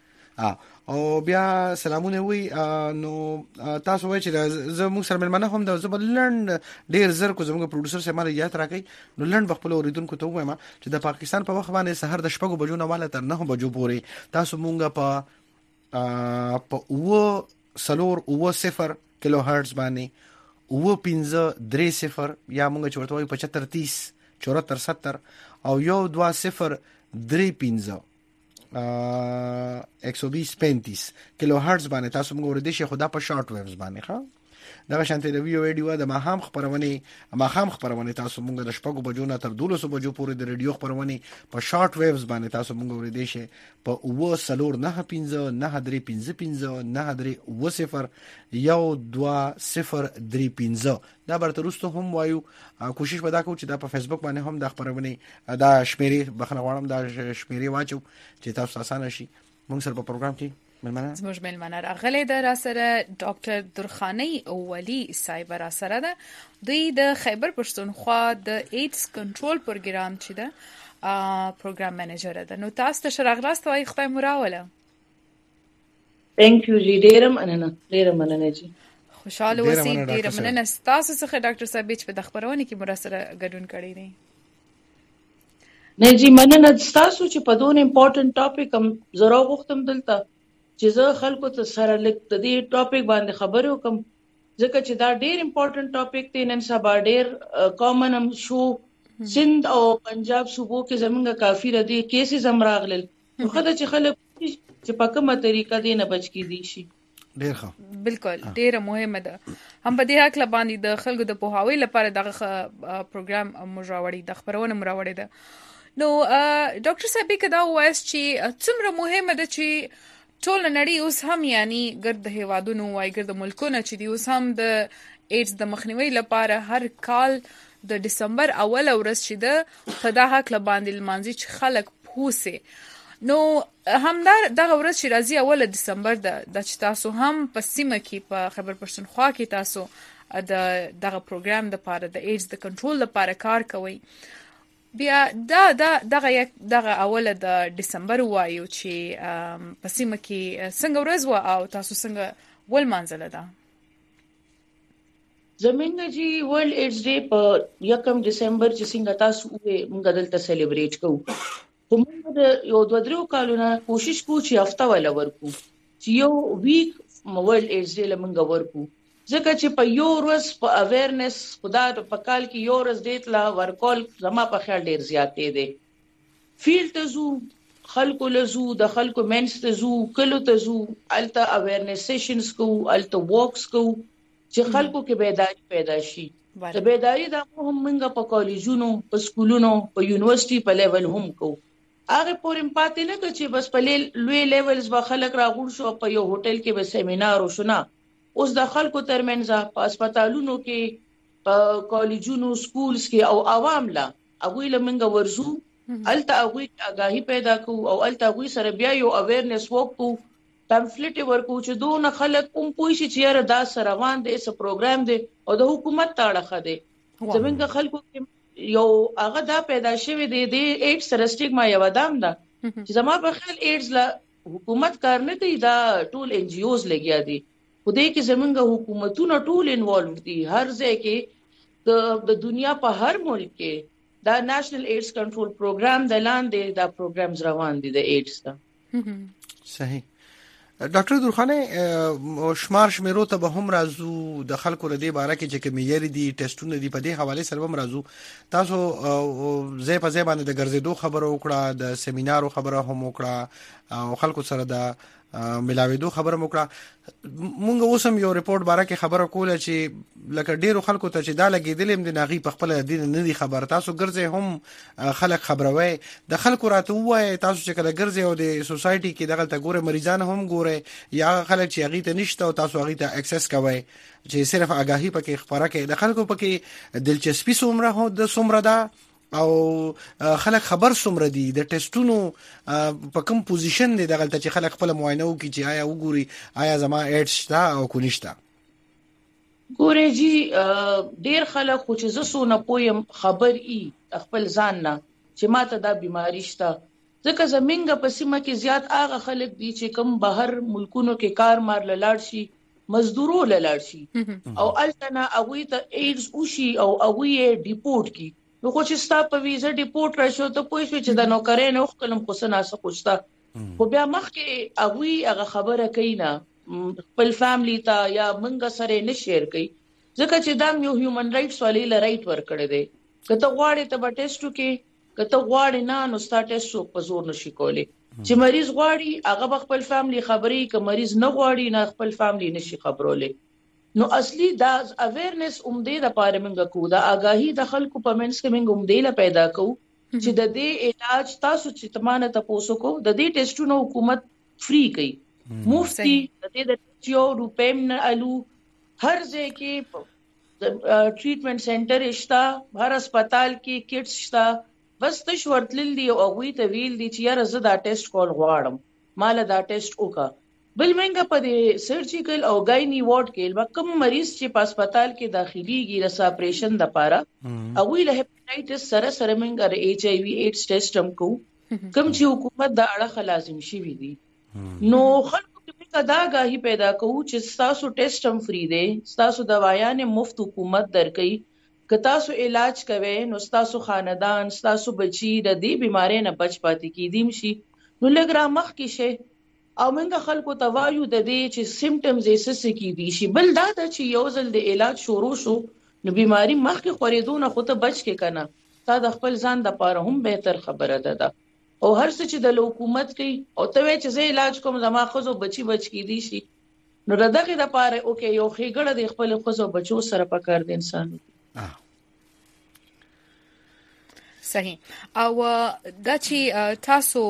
او بیا سلامونه وی نو تاسو وای چې زه موږ سره ملمنه هم د زبر لند ډیر زر کو زموږ پروډوسر سره مال یاد راکې نو لند خپل اوریدونکو ته وایم چې د پاکستان په وخت باندې سحر د شپږو بجو نه والا تر 9 بجو پورې تاسو مونږه په و سلور و 0 کیلو هرتز باندې و 1530 یا مونږ چورته وای 75 30 74 70 او یو 2035 120 35 کیلو هرتز باندې تاسو موږ ورته شي خدا په شارټ ویوز باندې ښه دا شانته د ویډیو ویډیو د ماخام خبرونه تاسو موږ د شپږو بجو نه تر 12 بجو پورې د ریډیو خبرونه په شارټ ویوز باندې تاسو موږ ورته شي په و سلور 915 935 930 یو 2035 دا برته رستو هم وایو کوشش ودا کوو چې دا په فیسبوک باندې هم د خبرونه دا شمیرې بخنه غواړم دا شمیرې واچو چې تاسو اسانه شي موږ سره په پروګرام کې زموږ مېلمانه راغلي ده را سره ډاکټر درخانۍ ولی صاحب را سره ده. دوی د خیبر پښتونخوا د ایډز کنټرول پروګرام چې ده پروګرام منیجر ده. نو تاسو ته شراغلاست وای خدای مراوله. ثانک یو جی ډیره مننه جی. خوشاله اوسئ. ډیره مننه تاسو څخه ډاکټر صاحب چې په د خبرونه کې مو سره ګډون کړی دی. نه جی مننه تاسو چې په دون امپورټنت ټاپک هم زرا غوښتم دلته چې زه خلکو ته سره لیک د دې ټاپک باندې خبرې وکم ځکه چې دا ډیر امپورټنت ټاپک دی. نن سبا ډیر کامن هم شو سند او پنجاب صوبو کې زمونږ کافي ردی کیسز هم راغلل. نو خدای چې خلک چې په کومه طریقه دی نه بچ کیدی شي. ډیر ښه بالکل ډیره مهمه ده. هم په دې حق باندې د خلکو د پوهاوی لپاره دغه پروګرام مراوړي د خبرونه مراوړي ده. نو ډاکټر صاحب کدا وایس چې څومره مهمه ده چې ټول نړۍ اوس هم یعنی ګرد هیوادونو وای ګرد ملکونه چې دی اوس هم د ایډز د مخنیوي لپاره هر کال د دسمبر اول ورځ چې ده په دغه حق باندې لمانځي چې خلک پوسي. نو همدار دغه ورځ چې راځي اول دسمبر ده د چې تاسو هم په سیمه کې په خیبر پښتونخوا کې تاسو دغه پروګرام د لپاره د ایډز د کنټرول لپاره کار کوي. بیا دغه اوله د دسمبر وایو چې په سیمه کې څنګه ورځ و او تاسو څنګه ول منځله ده. زمونږ جی ورلد ایډز ډے په 1 دسمبر چې څنګه تاسو موږ دلته سلیبریټ کوو. خو موږ د یو 2-3 کالونو کوشش کوو چې هفته ولا ورکو چې یو ویک ورلد ایډز ډے لمنګ ورکو ځکه چې په یو ورځ په اویرنس خدا په کال کې یو ورځ دیتلا ورکول زما په خیال ډیر زیاتې دي. فیلډ ته زو خلکو لزو د خلکو منس ته زو کلو ته زو الته اویرنس سیشنز کو الته واکس کو چې خلکو کې بیداری پیدا شي. د بیداری د هم منګه په کالجونو په سکولونو په یونیورسيټي په لیول هم کو. هغه پورې پاتې نه چې بس په لوی لیولز به خلک راغور شو په یو هوټل کې به سیمینار وشونه. اوس د خلکو ترمنځ په هسپتالونو کې په کالجونو سکولز کې او عوام لا هغه لمنګ ورزو الته هغه آگاهی پیدا کو او الته هغه سره بیا یو اویرنس وکړو پامفلټ ورکو چې دوه خلک کوم پوي شي چې دا سره روان دي څه پروګرام دی او د حکومت تاړه دی. زمونږ خلکو کې یو هغه دا پیدا شوی دی د ایډز سره سټیګما یو دام ده چې زما په خیال ایډز لا حکومت کار نه کوي دا ټول ان جی اوز لګیا دي. خدای کې زمونږ حکومتونه ټول انوالو دي هر ځای کې د دنیا په هر ملک کې دا نېشنل ایډز کنټرول پروګرام د لاندې دا پروګرامز روان دي د ایډز ته. صحیح. ډاکټر درخانه شمار شمیرو ته به هم راځو د خلکو ردی باره کې چې کمیری دي ټیسټونه دي په دې حواله سره هم راځو. تاسو زې په زې باندې د ګرځېدو خبرو وکړه د سیمینارو خبره هم وکړه او خلکو سره د ملاویدو خبره وکړه. مونږ اوس هم یو ریپورت باره کې خبره کوله چې لکه ډیرو خلکو ته چې دا لګیدلم د ناغي په خپل دین نه دي خبر. تاسو ګرځي هم خلک خبروي د خلکو راته وای تاسو چې کله ګرځي او د سوسايټي کې دغه ته ګوره مریضان هم ګوره یا خلک چې هغه ته نشته او تاسو هغه ته اکسس کوي چې صرف آگاهی پکې خبره کوي. د خلکو پکې دلچسپي څومره هو د څومره ده او خلک خبر څومره دي د ټیسټونو په کوم پوزیشن دي دغه چې خلک خپل معاینه وکړي چې آیا وګوري آیا زما ایډز شته او کو نشته. ګوره جی ډیر خلک خو چې زسو نه پویم خبر ای خپل ځان نه چې ماته دا بیماری شته ځکه زمونږ په سیمه کې زیات هغه خلک دي چې کوم بهر ملکونو کې کار مار لاړ شي مزدورو لاړ شي او التنا هغه ته ایډز وشي او هغه یې ډیپورت کی. نو خو چې ستا په ویزا ډیپورت راشو ته پوه شو چې د نوکرۍ نه وکړم خو څه ناسه خوشتا خو بیا مخکې هغه خبره کوي نه خپل فیملی ته یا منګه سره نه شیر کوي ځکه چې دا یو هیومن رائټس والی له رائټ ورکړي دی. کته غواړي ته به ټیسټ وکې کته غواړي نه نو ستا ټیسټ په زور نشي کولی. چې مریض غواړي هغه خپل فیملی خبري که مریض نه غواړي نه خپل فیملی نشي خبرولې. نو اصلي دا اویرنس اومدې د پاره منګه کو دا آگاهی د خلکو په منځ کې منګه اومدې لا پیدا کو چې د دې علاج تاسو چې تمانه تاسو کو د دې ټیسټونو حکومت فری کوي مفتي د دې د یو روپیم نه الو هر ځای کې ټریټمنټ سنټر شته هر هسپتال کې کټس شته بس تاسو ورتلل دی او هغه ته ویل دي چې یاره زه دا ټیسټ کول غواړم مال دا ټیسټ وکا بل منګه په دې سرجیکل او ګاینی وارډ کې کوم مریض چې په هسپتال کې داخليږي د اپریشن د پاره هغه له هپاتایټس سره منګه د ایچ آی وی ایډز ټیسټ هم کو کوم چې حکومت د اړه لازم شي وي دي نو خلکو کې دا غاهي پیدا کوو چې تاسو ټیسټ هم فری دی تاسو دوايان مفت حکومت درکې که تاسو علاج کوئ نو تاسو خاندان تاسو بچي د دې بیماری نه بچ پاتې کیدیم شي نو لګرا مخ کې شي او منګه خلکو ته وایو د دې چې سیمټمز یې څه کې دي شي بل دا چې یو ځل د علاج شروع شو نو بیماری مخکې خورېدونه خو ته بچ کې کنه تا د خپل ځان د پاره هم بهتر خبره ده او هر څه چې د حکومت کوي او ته چې زه علاج کوم زما خزو بچي بچ کې دي شي نو دغه د پاره اوکې یو خېګړه د خپل خزو بچو سره پکار د انسان صحیح او دا چې تاسو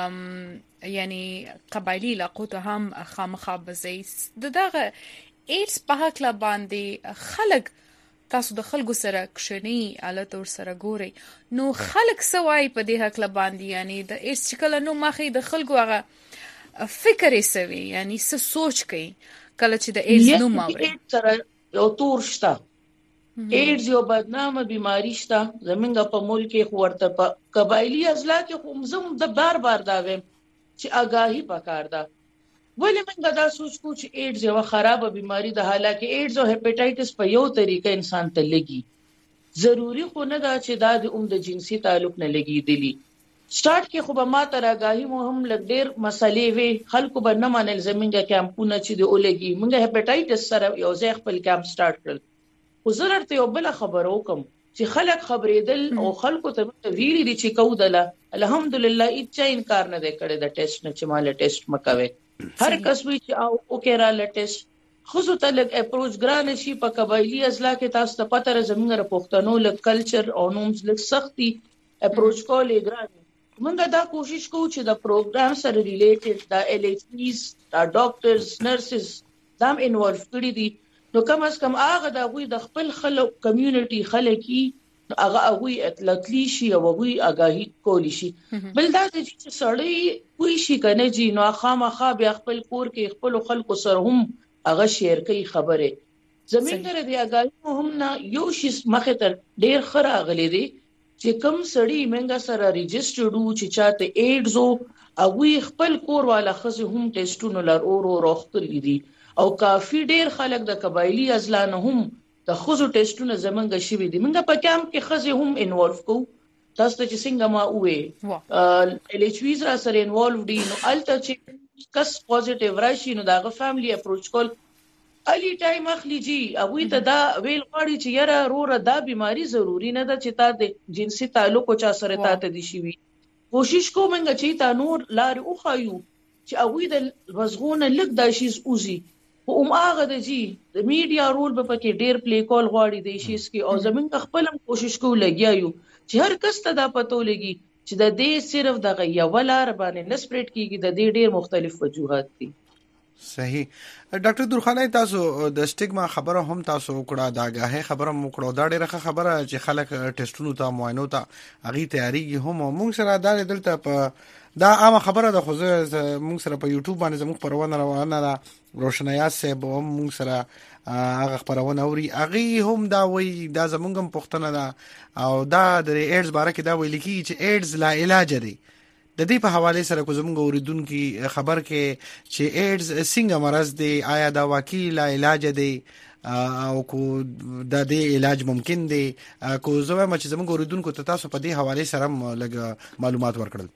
یعنی قبایلی علاقو ته هم خامخا بزي دغه ایډز په حق لا باندې خلک تاسو د خلکو سره کښنی حالت ور سره ګوري نو خلک سوای په دې حق لا باندې یعنی د ایډز شکل نو مخې د خلکو هغه فکر یې سوي یعنی څه سوچ کوي کله چې د ایډز نو ماوري سره یو تور شته ایډز یو بدنامه بیماری شته زمونږ په ملک کې ورته په قبایلی اضلاع کې هم زم د بار دا ویم چې آگاهی پکار ده ولې موږ دا سوچ کو چې ایډز یو خراب بیماری ده حالکه ایډز او هپاتایټس په یو طریقه انسان ته لګي ضروری خو نه ده چې دا د جنسي تعلق نه لګیدلی سٹارټ کې خو به ما تر آگاهی مو هم لګ ډیر مسلې وي خلکو به نه منل زمونږ کیمپونه چې د اولګي موږ هپاتایټس سره یو ځای خپل کیمپ سٹارټ کړل خو زرته یو بل خبر وکم چې خلک خبرېدل او خلکو ته ویلي دي چې کودله الحمدلله هیڅ انکار نه کړي د ټیسټ نه چې مال ټیسټ مکوي هر کس وی چې او وکړه ل ټیسټ خو ته لګ اپروچ ګران شي په قبایلی اضلاع کې تاسو ته پته زموږ پښتنو لګ کلچر او نومز لګ سختي اپروچ کولې ګران موږ دا کوشش کوو چې د پروګرام سره ریلیټډ د ال ایچ پیز د ډاکټرز نرسز دام انوالو کړي دي نو کم از کم هغه د غوي د خپل خلک کمیونټي خلکي هغه غوي اطلاعي شي او غوي آگاهي کولی شي بل دا چې سړی کوئی شي کنه جی نو خامخا بیا خپل کور کې خپل خلکو سره هم هغه شیر کوي خبره زمينګره دی آگاهي هم نه یو شي مخه تر ډیر خره غلي دي چې کم سړی منګه سره ريجسترډ چې چاته ایډز او غوي خپل کور والا خزه هم ټیسټونو لر او روختلې دي او کافی ډیر خلک د قبایلی اضلاع نه هم د خزو ټیسټونه زمونږ شوي دي موږ په کیمپ کې خزه هم انوالو کو تاسو ته چې څنګه ما وې ال ایچ وی سره سره انوالو دي نو الته چې کس پوزټیو راشي نو داغه فیملی اپروچ کول الی ټایم اخلي جی ابوی ته دا ویل غواړي چې یاره روره دا بیماری ضروری نه ده چې تا د جنسي تعلق چا سره تاته دي شي کوشش کوم چې تا نور لار او خایو چې ابوی د وزغونه لګ دا شي اوزي او هغه د جی د میډیا رول په کې ډیر پلی کول غواړي د شي کې او زمونږ خپل کوشش کوو لګیایو چې هر کس ته دا پته لګي چې د دې صرف د غیا ولار باندې نسپریټ کیږي د دې ډیر مختلف وجوهات دي صحیح ډاکټر درخانه تاسو د سټیګما خبره هم تاسو وکړه دا غه خبره مو کړو دا ډیره خبره چې خلک ټیسټونو ته معاینو ته اغي تیاریږي هم موږ سره دا دلته په دا عامه خبره ده خو موږ سره په یوټیوب باندې زموږ پرونه روانه ده روشنایات صاحب هم موږ سره هغه خبرونه اوري اغه هم دا وی دا زموږ هم پښتنه ده او دا د ایډز باره کې دا ویل کی چې ایډز لا علاج دی د دې په حواله سره کو زموږ اوریدونکو خبر کې چې ایډز څنګه مرض دی آیا دا واقعي لا علاج دی او کو د دې علاج ممکن دی کو زما چې زموږ اوریدونکو ته تاسو په دې حواله سره لږ معلومات ورکړل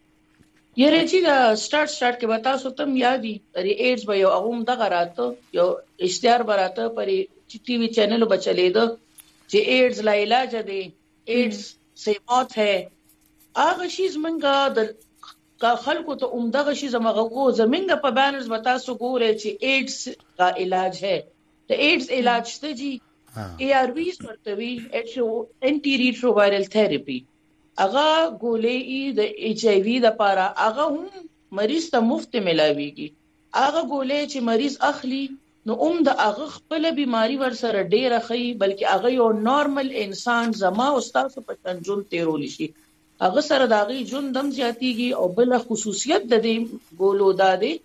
یره چې دا سٹارټ کې وتا سو تم یادي ری ایډز به یو هغه دغه راته یو اشتهار براته پر ټي وي چینل بچلې ده چې ایډز لا علاج دی ایډز سے موت ہے هغه شی زمونږه د خلکو ته عمدغه شی زمغه زمونږه په بانرز وتا سو ګوره چې ایډز کا علاج ہے د ایډز علاج ته جی ای آر وی ورتوي انټي ریټرووایرل تھراپي اغه ګولې د ایچ آی وی د پاره اغه هم مریض ته مفت ملاويږي اغه ګولې چې مریض اخلي نو د اغه خپل بیماری ور سره ډیره خي بلکې اغه یو نارمل انسان زما او تاسو په تنجون تیرول شي اغه سره داغي جون دم زیاتیږي او بل خصوصیت د دې ګولو دادې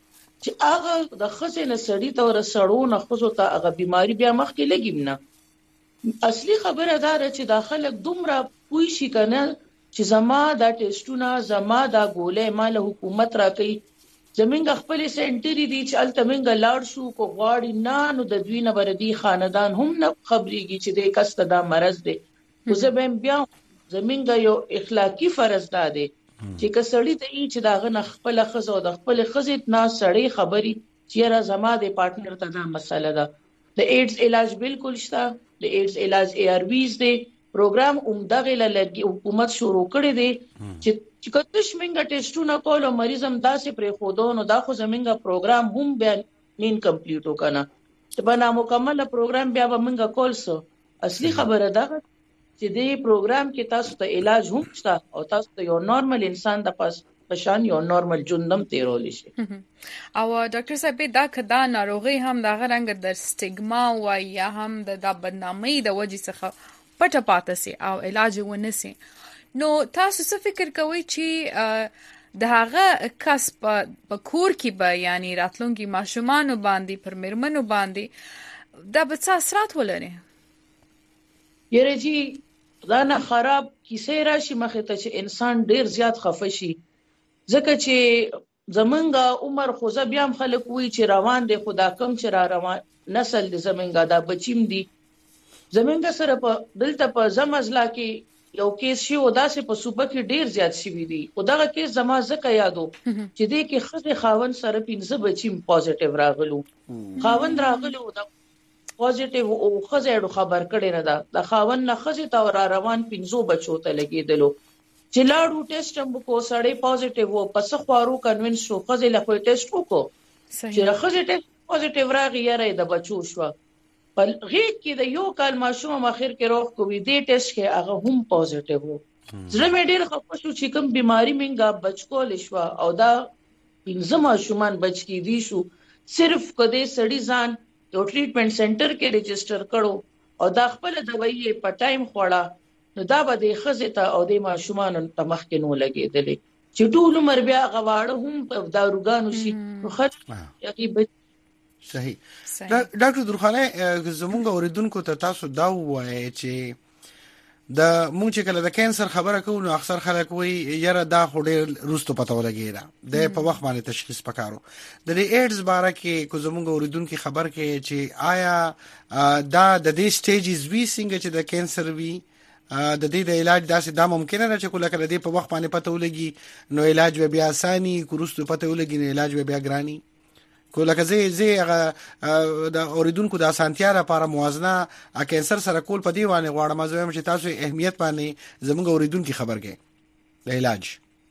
چې هغه د خزینه سړی ته ورسړو نه خزو ته هغه بیماری بیا مخ کې لګیم نه. اصلي خبره دا ده چې داخله دومره پوي شي کنه چې زما دا ټیسټونه زما دا ګولې مال حکومت راکړي زمونږ خپل سنټری دي چې التمنګ لاړ شو کو غواړي نه نو د دوی نه بردي خاندان هم نه خبريږي چې د کسته دا مرز دي. خو زه به بیا زمونږ یو اخلاقی فرض ده چې کسړی ته چې داغه نه خپل خزو د خپل خزیت نه سړی خبري چې را زما د پارټنر ته دا مسله ده. د ایډز علاج بالکل شته. د ایډز علاج ARVs دی پروګرام عمدغه لګي حکومت شروع کړی دی چې کتش منګه ټیسټونه کول او مریض هم داسې پرې خودونو دا خو زمونږ پروګرام هم بیان نین کمپلیټ وکنه ته بنا مکمل پروګرام بیا به منګه کول سو. اصلي خبره ده چې دې پروګرام کې تاسو ته علاج هم شته او تاسو ته یو نارمل انسان د پشان یو نارمل ژوندم تیرول شي. او ډاکټر صاحب دا کدا ناروغي هم د غرنګ د سټیګما و یا هم د بدنامۍ د وجې څخه پټه پاتې سي او علاج ونسي نو تاسو څه فکر کوئ چې د هغه کس په کور کې به یعنی راتلونکي ماشومان باندې پر مرمنو باندې دا به څه اثرات ولري؟ یره جی دا نه خراب کیسه راشي مخه ته چې انسان ډیر زیات خفه شي ځکه چې زمونږ عمر خو زه بیا هم خلک وی چې روان دي خدا کم چې را روان نسل دي زمونږ دا بچیم دي زمونږ سره په دلته په زمزلا کې یو کیس شی او داسې په صوبه کې ډیر زیات شوی دی او دا کیس زما زکه یادو چې دې کې خزه خاون سره 15 بچیم پوزټیو راغلو خاون راغلو دا پوزټیو او خزه خبر کړي نه دا د خاون نه خزه تا را روان 15 بچو ته لګیدلو چې لاړو ټیسټ هم کو سړی پوزټیو پس خوارو کنوینس شو خزه له کوئی ټیسټ وکړو چې خزه ټیسټ پوزټیو راغی یاره د بچو شو په غیږ کې د یو کال ماشوم اخر کې روغ کوي دې ټیسټ کې هغه هم پوزټیو وو. زړه مې ډېر خپه شو چې کوم بیماری منګه بچ کول شو او دا 15 ماشومان بچ کی دي شو صرف کده سړی ځان یو ټریټمنټ سنټر کې ريجستره کړو او دا خپل دوايي په ټایم خوړه نو دا به د خزته او د ماشومان ته مخ کې نو لګېدلې چې ټول عمر بیا غواړه هم په داروګانو شي نو خط یقین صحیح. ډاکټر درخانه زمونږ اوریدونکو ته تاسو دا وایي چې د مونږ چې کله د کانسر خبره کوو نو اکثر خلک وایي یاره دا هډیر روستو پته ولګیږي د په وخت باندې تشخیص پکارو د ایډز باره کې کو زمونږ اوریدونکو خبر کې چې آیا دا د دې سټیجز وی څنګه چې د کانسر وی د دې د علاج داسې دا ممکنه ده چې کله کله دې په وخت باندې پته ولګي نو علاج به بیا اساني کوروستو پته ولګي نو علاج به بیا ګراني کوله کزه زه د اوریدونکو د اسانتیا لپاره موازنه کانسر سره کول په دی باندې غواړم زه هم چې تاسو اهمیت باندې زموږ اوریدونکو خبر کې د علاج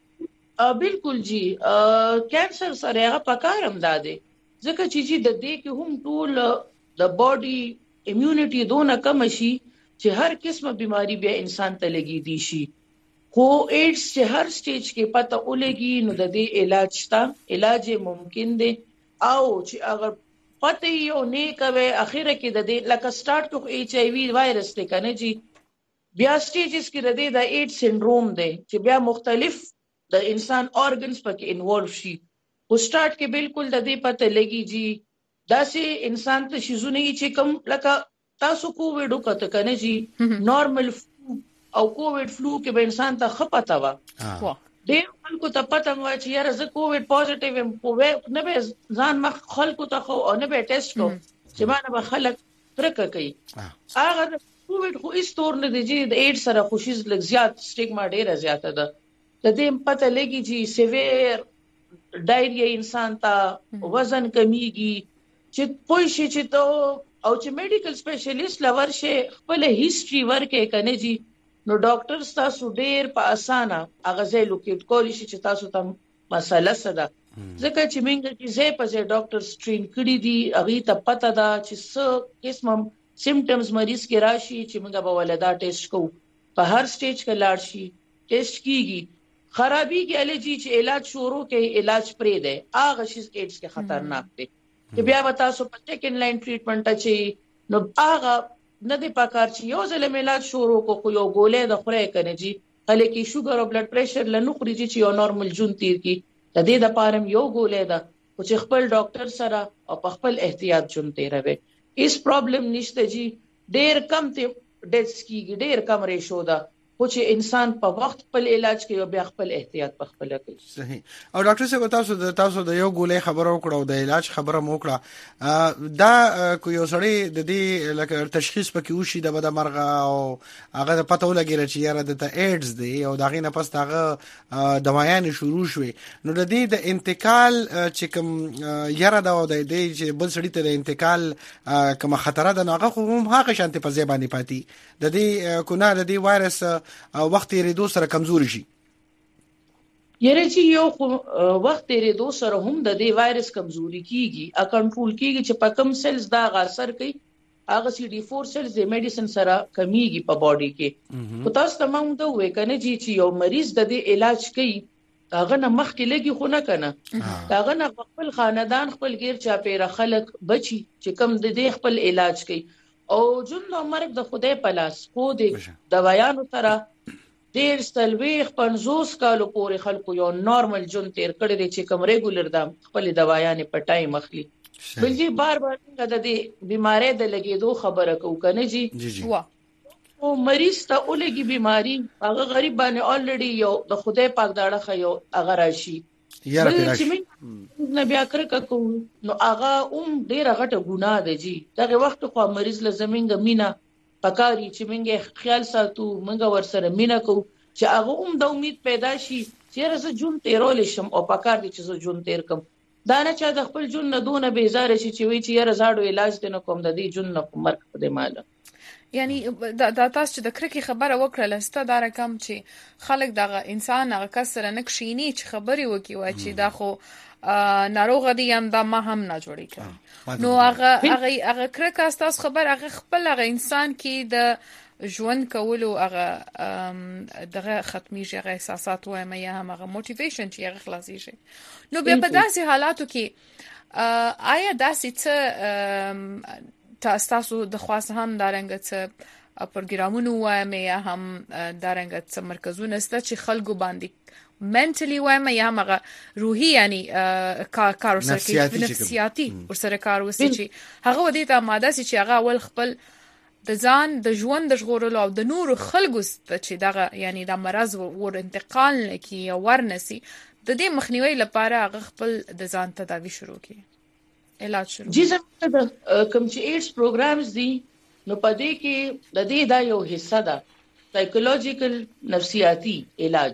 بالکل جی کانسر سره هغه پکارم داده ځکه چې د دې کې هم ټول د باډي امیونټي دونه کم شي چې هر قسمه بیماری بیا انسان ته لګي دي شي خو ایډز چې هر سټیج کې پته ولګي نو د دې علاج شته علاج ممکن دی او چې اگر پته یو نه کوي اخیره کې د دې لکه سٹارټ کو HIV وایرس ته کنه جی بیا سټیجز کې د ایډز سنډروم دی چې بیا مختلف د انسان اورګنز پکې انوالو شي او سٹارټ کې بالکل د دې پته لګي جی داسې انسان ته شیزونه چې کوم لکه تاسو کووډ وکړه کنه جی نارمل او کووډ فلو کې به انسان ته خپته وا ډېر خلکو ته پته وای چې یاره زه کووډ پوزټیو یم په نه به ځان مخ خلکو ته خو او نه به ټیسټ کو چې باندې به خلک ترکه کوي هغه کووډ خو هیڅ تور نه دی چې د ایډز سره خوشي لږ زیات سټیګما ډیره زیاته ده د دې پته لګي چې سیویر ډایریا انسان ته وزن کمیږي چې پوه شي چې ته او چې میډیکل سپیشلیست لور شي خپل هیستوري ورکې کنه جی نو ډاکټر تاسو ډیر په اسانه هغه ځای لوکیټ کولی شي چې تاسو ته مسله سره ځکه چې موږ چې زه په ځای ډاکټر سټرین کړی دی هغه ته پته ده چې څه قسم سیمټمز مریض کې راشي چې موږ به ولدا ټیسټ کوو په هر سټیج کې لاړ شي ټیسټ کیږي خرابي کې الرجی چې علاج شروع کې علاج پرې ده هغه شي ایډز کې خطرناک دی چې بیا وتا سو په سیکنډ لاین ټریټمنټ چې نو هغه نه دی پکار چې یو ځل علاج شروع کو یو ګولې د خوري کنه جی هله کې شوګر او بلډ پريشر لنو خوري چې یو نارمل جون تیر کی د دې د پارم یو ګولې ده او چې خپل ډاکټر سره او په خپل احتیاط ژوند تیروي. هیڅ پرابلم نشته جی، ډیر کم ته ډیټس کیږي، ډیر کم ریشو ده، خو چې انسان په وخت خپل علاج کوي او بیا خپل احتیاط په خپل کوي. صحیح. او ډاکټر صاحب تاسو د یو ګولې خبرو کړو او د علاج خبره مو کړه، دا کو یو سړی د دې لکه تشخیص پکې وشي د بد مرغه او هغه پته ولګی چې یاره د ایډز دی او دا غینه پس هغه دوايان شروع شوي، نو د دې د انتقال چې کوم یاره دا د دې چې بل سړی ته د انتقال کوم خطر ده، نو هغه خو هم هغه شانتي په ځای باندې پاتې د دې کو نه د دې وایرس او وخت یې سره کمزوري شي. یره چې یو وخت یې سره هم د دې وایرس کمزوري کیږي، ا کنټرول کیږي چې په کم سیلز دا اثر کوي، هغه CD4 سیلز د میډیسن سره کمیږي په باډي کې. خو تاسو تمام ته وې کنه چې یو مریض د دې علاج کوي، هغه نه مخکې لګي خو نه کنه، هغه نه خپل خاندان خپل غیر چا پیره خلک بچي چې کم د دې خپل علاج کوي او جون نو مرګ د خدای په لاس، خو د دوايانو سره ډیر سلويخ 50 کالو پورې خلکو یو نارمل جون تیر کړی دی چې کوم ریګولر د خپل دوايانې په ټایم اخلي. بلکې بار د دې بیماری د لګیدو خبره کو کنه جی او مریض ته ولګي بیماری، هغه غریب باندې الریډي یو د خدای پاک داړه خيو هغه راشي یاره پیراشي نه بیا کرکه کو، نو هغه ډیر غټه ګناه ده جی. دغه وخت خو مریض لزمینګه مینا پکاري چې منګه خیال ساتو، منګه ورسره مینا کو چې هغه د امید پیدا شي چې رزه جون تیرول شم او پکار دي چې زه جون تیر کم. دا نه چې د خپل جون نه دونه بیزار شي چې وی چې یاره زاړو علاج دې نه کوم د دې جون نه مرګ په دې مال. یعنی دا تاسو چې د کرکی خبره وکړه لسته دا رقم چې خلک دغه انسان هغه کسر نه کښینی چې خبري وکي وای چې دا خو ناروغ دي هم دا ما هم نه جوړی کړ، نو هغه کرکه تاسو خبر هغه خپل هغه انسان کې د ژوند کولو هغه دغه ختمي هغه احساسات وایم یا هم هغه موټیویشن چې هغه خلاصي شي. نو بیا په داسې حالاتو کې آیا داسې څه تاسو د خاص هم دارنګ څه پروګرامونه وایم یا هم دارنګ څه مرکزونه ست چې خلکو باندې منټلی وایم یا هم روحي یعنی کار سره نفسیاتي ورسره کار وسي چې هغه ودی ته ماده چې هغه اول خپل د ځان د ژوند د ژغورلو او د نور خلکو چې دغه یعنی د مرز ور انتقال نکي یا ورنسي د دې مخنیوي لپاره هغه خپل د ځان تداوی شروع کړي، علاج شروع. جی زموږ د کوم چې ایډز پروګرامز دي نو پدې کې د دې دا یو حصہ ده سایکولوژیکل نفسیاتی علاج.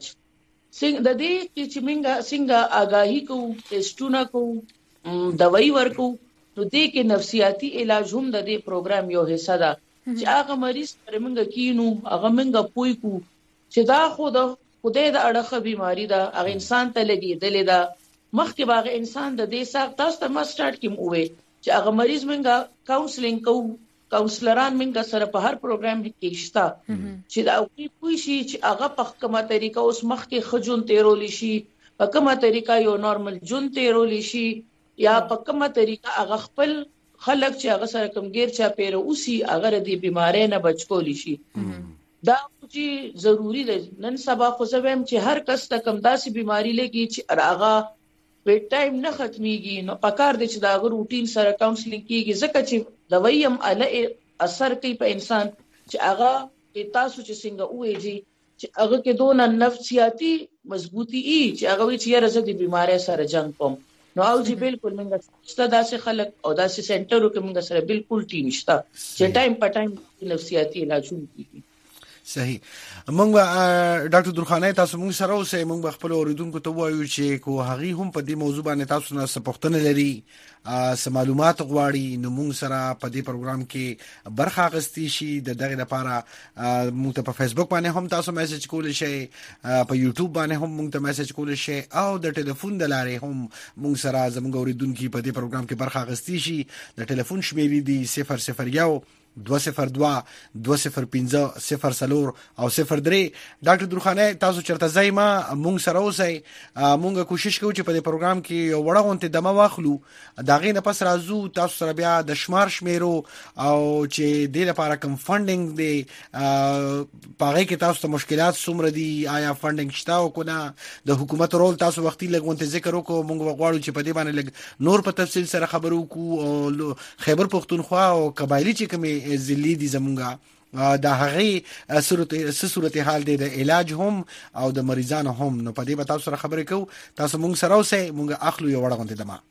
د دې چې څنګه آگاهی کو، ټیسټونه کو، دوايي ورکو، نو دې کې نفسیاتی علاج هم د دې پروګرام یو حصہ ده چې هغه مریض پر موږ کینو، هغه موږ پوي کو چې دا خو د خدای د اړخه بیماری ده، هغه انسان ته لګیدلې ده. مخکې باغ انسان د دې ساق تاسو ته ما سٹارټ کیم وې چې هغه مریض منګه کاونسلینګ کو، کاونسلران منګه سره په هر پروګرام کې شتا چې دا کوئی شي چې هغه په کومه طریقه اوس مخکې خجون تیرول شي، په کومه طریقه یو نارمل جون تیرول شي، یا په کومه طریقه هغه خپل خلک چې هغه سره کمګیر چا پیره اوسي هغه د بیماری نه بچ کولی شي. دا چې ضروری ده. نن سبا خو زویم چې هر کس ته کم داسې بیماری لګي چې هغه په ټایم نه ختميږي، نو پکار دي چې دا روټین سره کاونسلینګ کیږي، ځکه چې دوايي هم له اثر کوي په انسان چې هغه تاسو چې څنګه وېږي چې هغه کې دونه نفسیاتی مضبوطی چې هغه وی چې رزه د بیماری سره جنگ کوم. نو او چې بالکل موږ ستاسو داسې خلک او داسې سنټرو کې موږ سره بالکل ټیم شته چې ټایم په ټایم نفسیاتی علاجونه کوي. صحیح. موږ ډاکټر درخانه تاسو موږ سره اوسئ، موږ خپل اوریدونکو ته وایو چې کو هغه هم په دې موضوع باندې تاسو نه سپوښتنه لري، سم معلومات غواړي، نو موږ سره په دې پروګرام کې برخه اخیستي شي. دغه لپاره موږ ته په فیسبوک باندې هم تاسو میسج کولای شئ، په یوټیوب باندې هم موږ ته میسج کولای شئ، او د ټلیفون د لارې هم موږ سره زموږ اوریدونکو په دې پروګرام کې برخه اخیستي شي. د ټلیفون شمیرې دي 001 202 205 04 او 03. ډاکټر درخانه تاسو چرته ځای ما مونږ سره اوسئ. مونږ کوشش کوو چې په دې پروګرام کې یو وړه غونډه دمه واخلو. دا غي نه پس راځو تاسو سره بیا د شمیرو او چې د لپاره کم فندینګ دی پاره کې تاسو ته مشکلات څومره دي، آیا فندینګ شته او کنه، د حکومت رول تاسو وختي لګونته ذکر وکړو. مونږ غواړو چې په دې باندې لګ نور په تفصیل سره خبرو کو. او خیبر پختونخوا او قبایلی چې کومه ذلی دي زمونږه دا هغه صورت حال دی د علاج هم او د مریضانو هم. نو په دې به تاسو سره خبرې کوو. تاسو مونږ سره اوسئ، مونږ اخلو یو وړه غونډه دمه.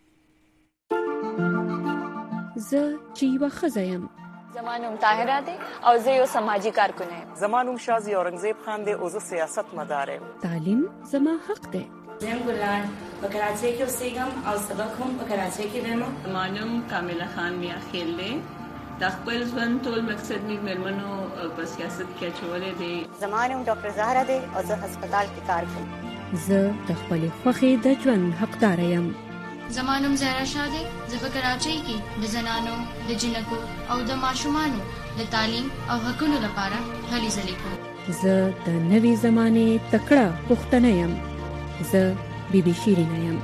زه چې یو خزایم زمانوم طاهره دی او زه یو سماجی کارکون یم. زمانوم شازی اورنګزیب خان دی او زه سیاست مدار یم. تعلیم زما حق دی. زم ګلان په کراچۍ کې اوسېږم او سبق هم په کراچۍ کې وایم. زمانوم کامله خان میا خیل دی. د خپل ژوند ټول مقصد می مېرمنو په سیاست کې چولې دی. زمانوم ډاکټر زهرا دی او زه هسپتال کې کار کوم. زه د خپل خوخي د ژوند حقدار یم. زمانوم زهرا شاه دی. زه په کراچۍ کې د زنانو، د جنکو او د ماشومانو د تعلیم او حقوقو لپاره هلې ځلې کوم. زه د نوې زمانه تکړه پښتنه یم. زه بیبي شیرینه یم.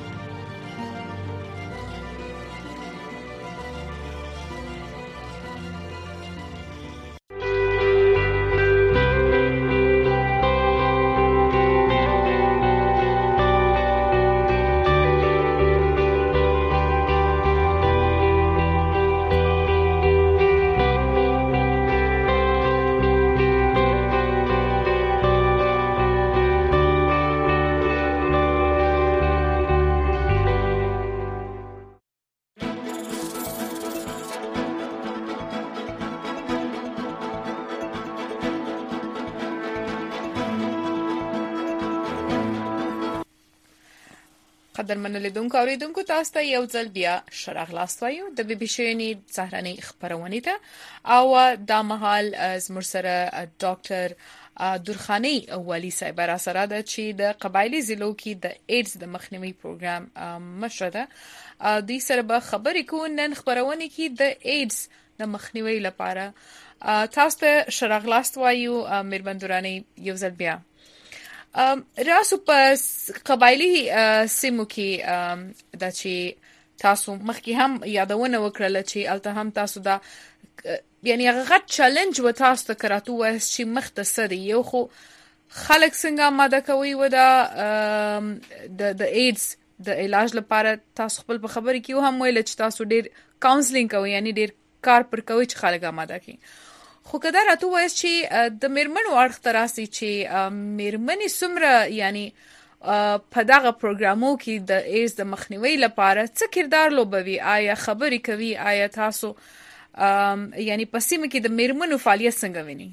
قدرمن لیدونکو اوریدونکو تاسو ته یو ځل بیا شرح لاست وایو د بي بي شيرینی سهرنی خبرونه ته او د مهال زموږ سره ډاکټر درخانی والی صاحب را سره د چې د قبایلی ضلعو کې د ایډز د مخنیوي پروګرام مشره ده. د سره به خبرې کوو نن خبرونه کې د ایډز د مخنیوي لپاره تاسو ته شرح لاست وایو. مهرباني یو ځل بیا راسو په قبایلی سیمو کې د چې تاسو مخکې هم یادونه وکړل چې الته هم تاسو دا یعنی هغه غټ چیلنج و تاسو ته کراتو وایس چې مختصر یو خو خلک څنګه ماده کوي و دا د ایډز د علاج لپاره تاسو خپل په خبرې کې هم ویل چې تاسو ډیر کاونسلینګ کوي یعنی ډیر کار پر کوي چې خلک ماده کوي. خو کدا راته وایي چې د میرمنو اړخ تراسي چې میرمنې سمره یعنی په دغه پروګرامو کې د ایز د مخنیوي لپاره څه کردار لوبوي، آیا خبرې کوي، آیا تاسو یعنی پسیمه کې د میرمنو فعالیت څنګه ویني؟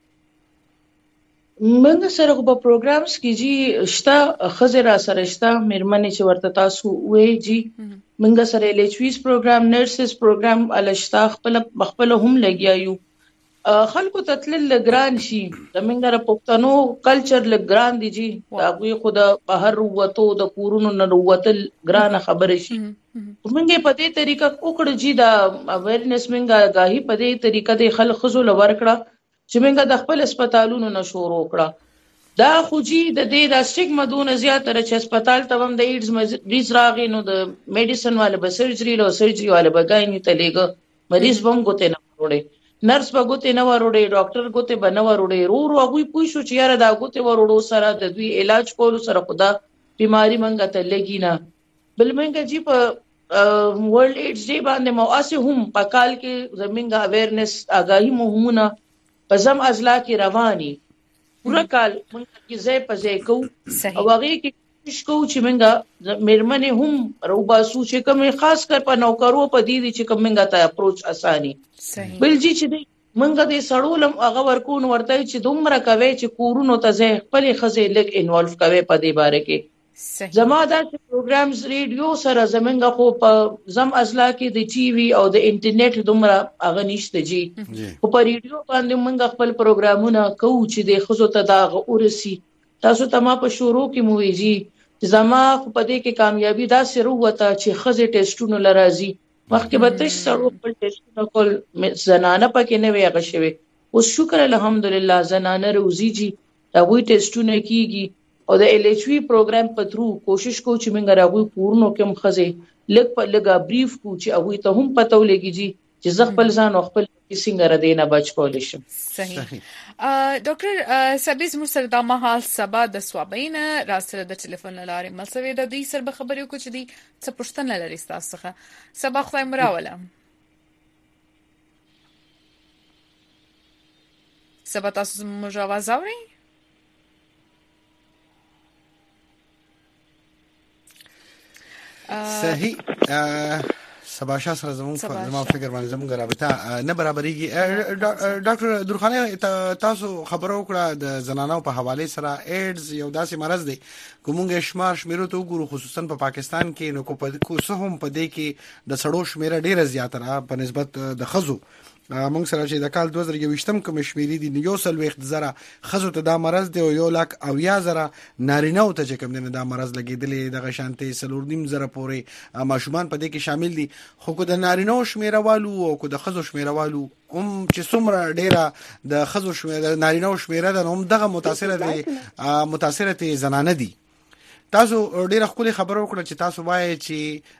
منګ سره په پروګرامز کې جی شتا خزر سره شتا میرمنې چې ورته تاسو وې جی منګ سره لیچویز پروګرام، نرسز پروګرام الشتا خپل هم لګیایو. خلکو تتل لګران شي د منګره پښتنو کلچر لګران دي جی هغه خو د بهر وته د کورونو نه وتل ګران خبره شي. منګه په دې طریقه وکړه جی دا اویرنس منګه غاهي په دې طریقه د خلک خزو لور کړه چې منګه د خپل هسپتالونو نه شروع کړه. دا خو جی د دې د سټیګما دون زیات تر چې هسپتال ته هم د ایډز مریض راغی نو د میډیسن والے به سرجری والے به غایني تلېګ مریض بم ګوته نه وروړي، نرس به ګوته نه وروړي، ډاکټر ګوته به نه وروړي. رو هغه پوه شو چې یاره دا ګوته وروړو سره د دوی علاج کولو سره خدا بیماری منګه ته لګی نه. بل منګه جی په ورلد ایډز ډے باندې مواسه هم په کال کې زمينګه اویرنس آگاهی مهمونه په زم ازلا کې رواني پورا کال منګه کې ځای په ځای کو او هغه کې کوشش کو چې منګه میرمنې هم روباسو چې کوم خاص کر په نوکرو په دې چې کوم منګه ته اپروچ اساني بل جی چې منګه دې سړولم هغه ورکون ورته چې دومره کوي چې کورونو ته ځای خپل خزې لګ انوالو کوي په دې باره کې. زما دا پروګرامز ریډیو سره زمونږ خو په زم ازلا کې د ټي وي او د انټرنیټ دومره هغه نشته جی خو په ریډیو باندې موږ خپل پروګرامونه کوو چې د خزو ته دا ورسي. تاسو ته ما په شروع کې مووي جی زما په دې کې کامیابی دا سره وته چې خزې ټیسټونو لرازي مخکې به تش سړو خپل ټیسټونه کول زنانه پکې نه وي هغه شوی. اوس شکر الحمدلله زنانه روزيږي دا وی ټیسټونه کیږي او د ال ایچ وی پروګرام په ترو کوشش کوو چې موږ راغوي کورونو کې مخزه لګ په لګا بریف کو چې هغه ته هم پته ولګي چې زه خپل ځان او خپل څنګه را دینه بچ کول شم. صحیح. ډاکټر سبیز مرسل دا مهال سبا د سوابین را سره د ټلیفون لارې مسوي د دې سره خبرې کو چې دي څه پښتنه لري تاسو څخه سبا خو مراوله سبا تاسو مجاوز اوري صحیح. سباشا سره زموږ فکر باندې زموږ رابطه نه برابرېږي. ډاکټر درخانه تاسو خبرو کړه د زنانو په حواله سره ایډز یو داسې مرض دی کومه شمیرو ته وګورو خصوصا په پاکستان کې نو کو څه هم په دې کې د سړو شمیره ډیره زیاته را په نسبت د خزو موږ سره چې د کال 2020 کوم شمیرې دي یو سل وخت زره خزو ته دا مرض دی او 1,000,000 نارینه ته چې کوم نه دا مرض لګیدلې د غشانته سلورنیم زره پورې ماشومان په دې کې شامل دي. خو کو د نارینه شمیره والو او کو د خزو شمیره والو چې څومره ډیره د خزو شمیره نارینه شمیره ده هم دغه متاثره زنانه دي. تاسو ډیره خپل خبرو کړه چې تاسو وایي چې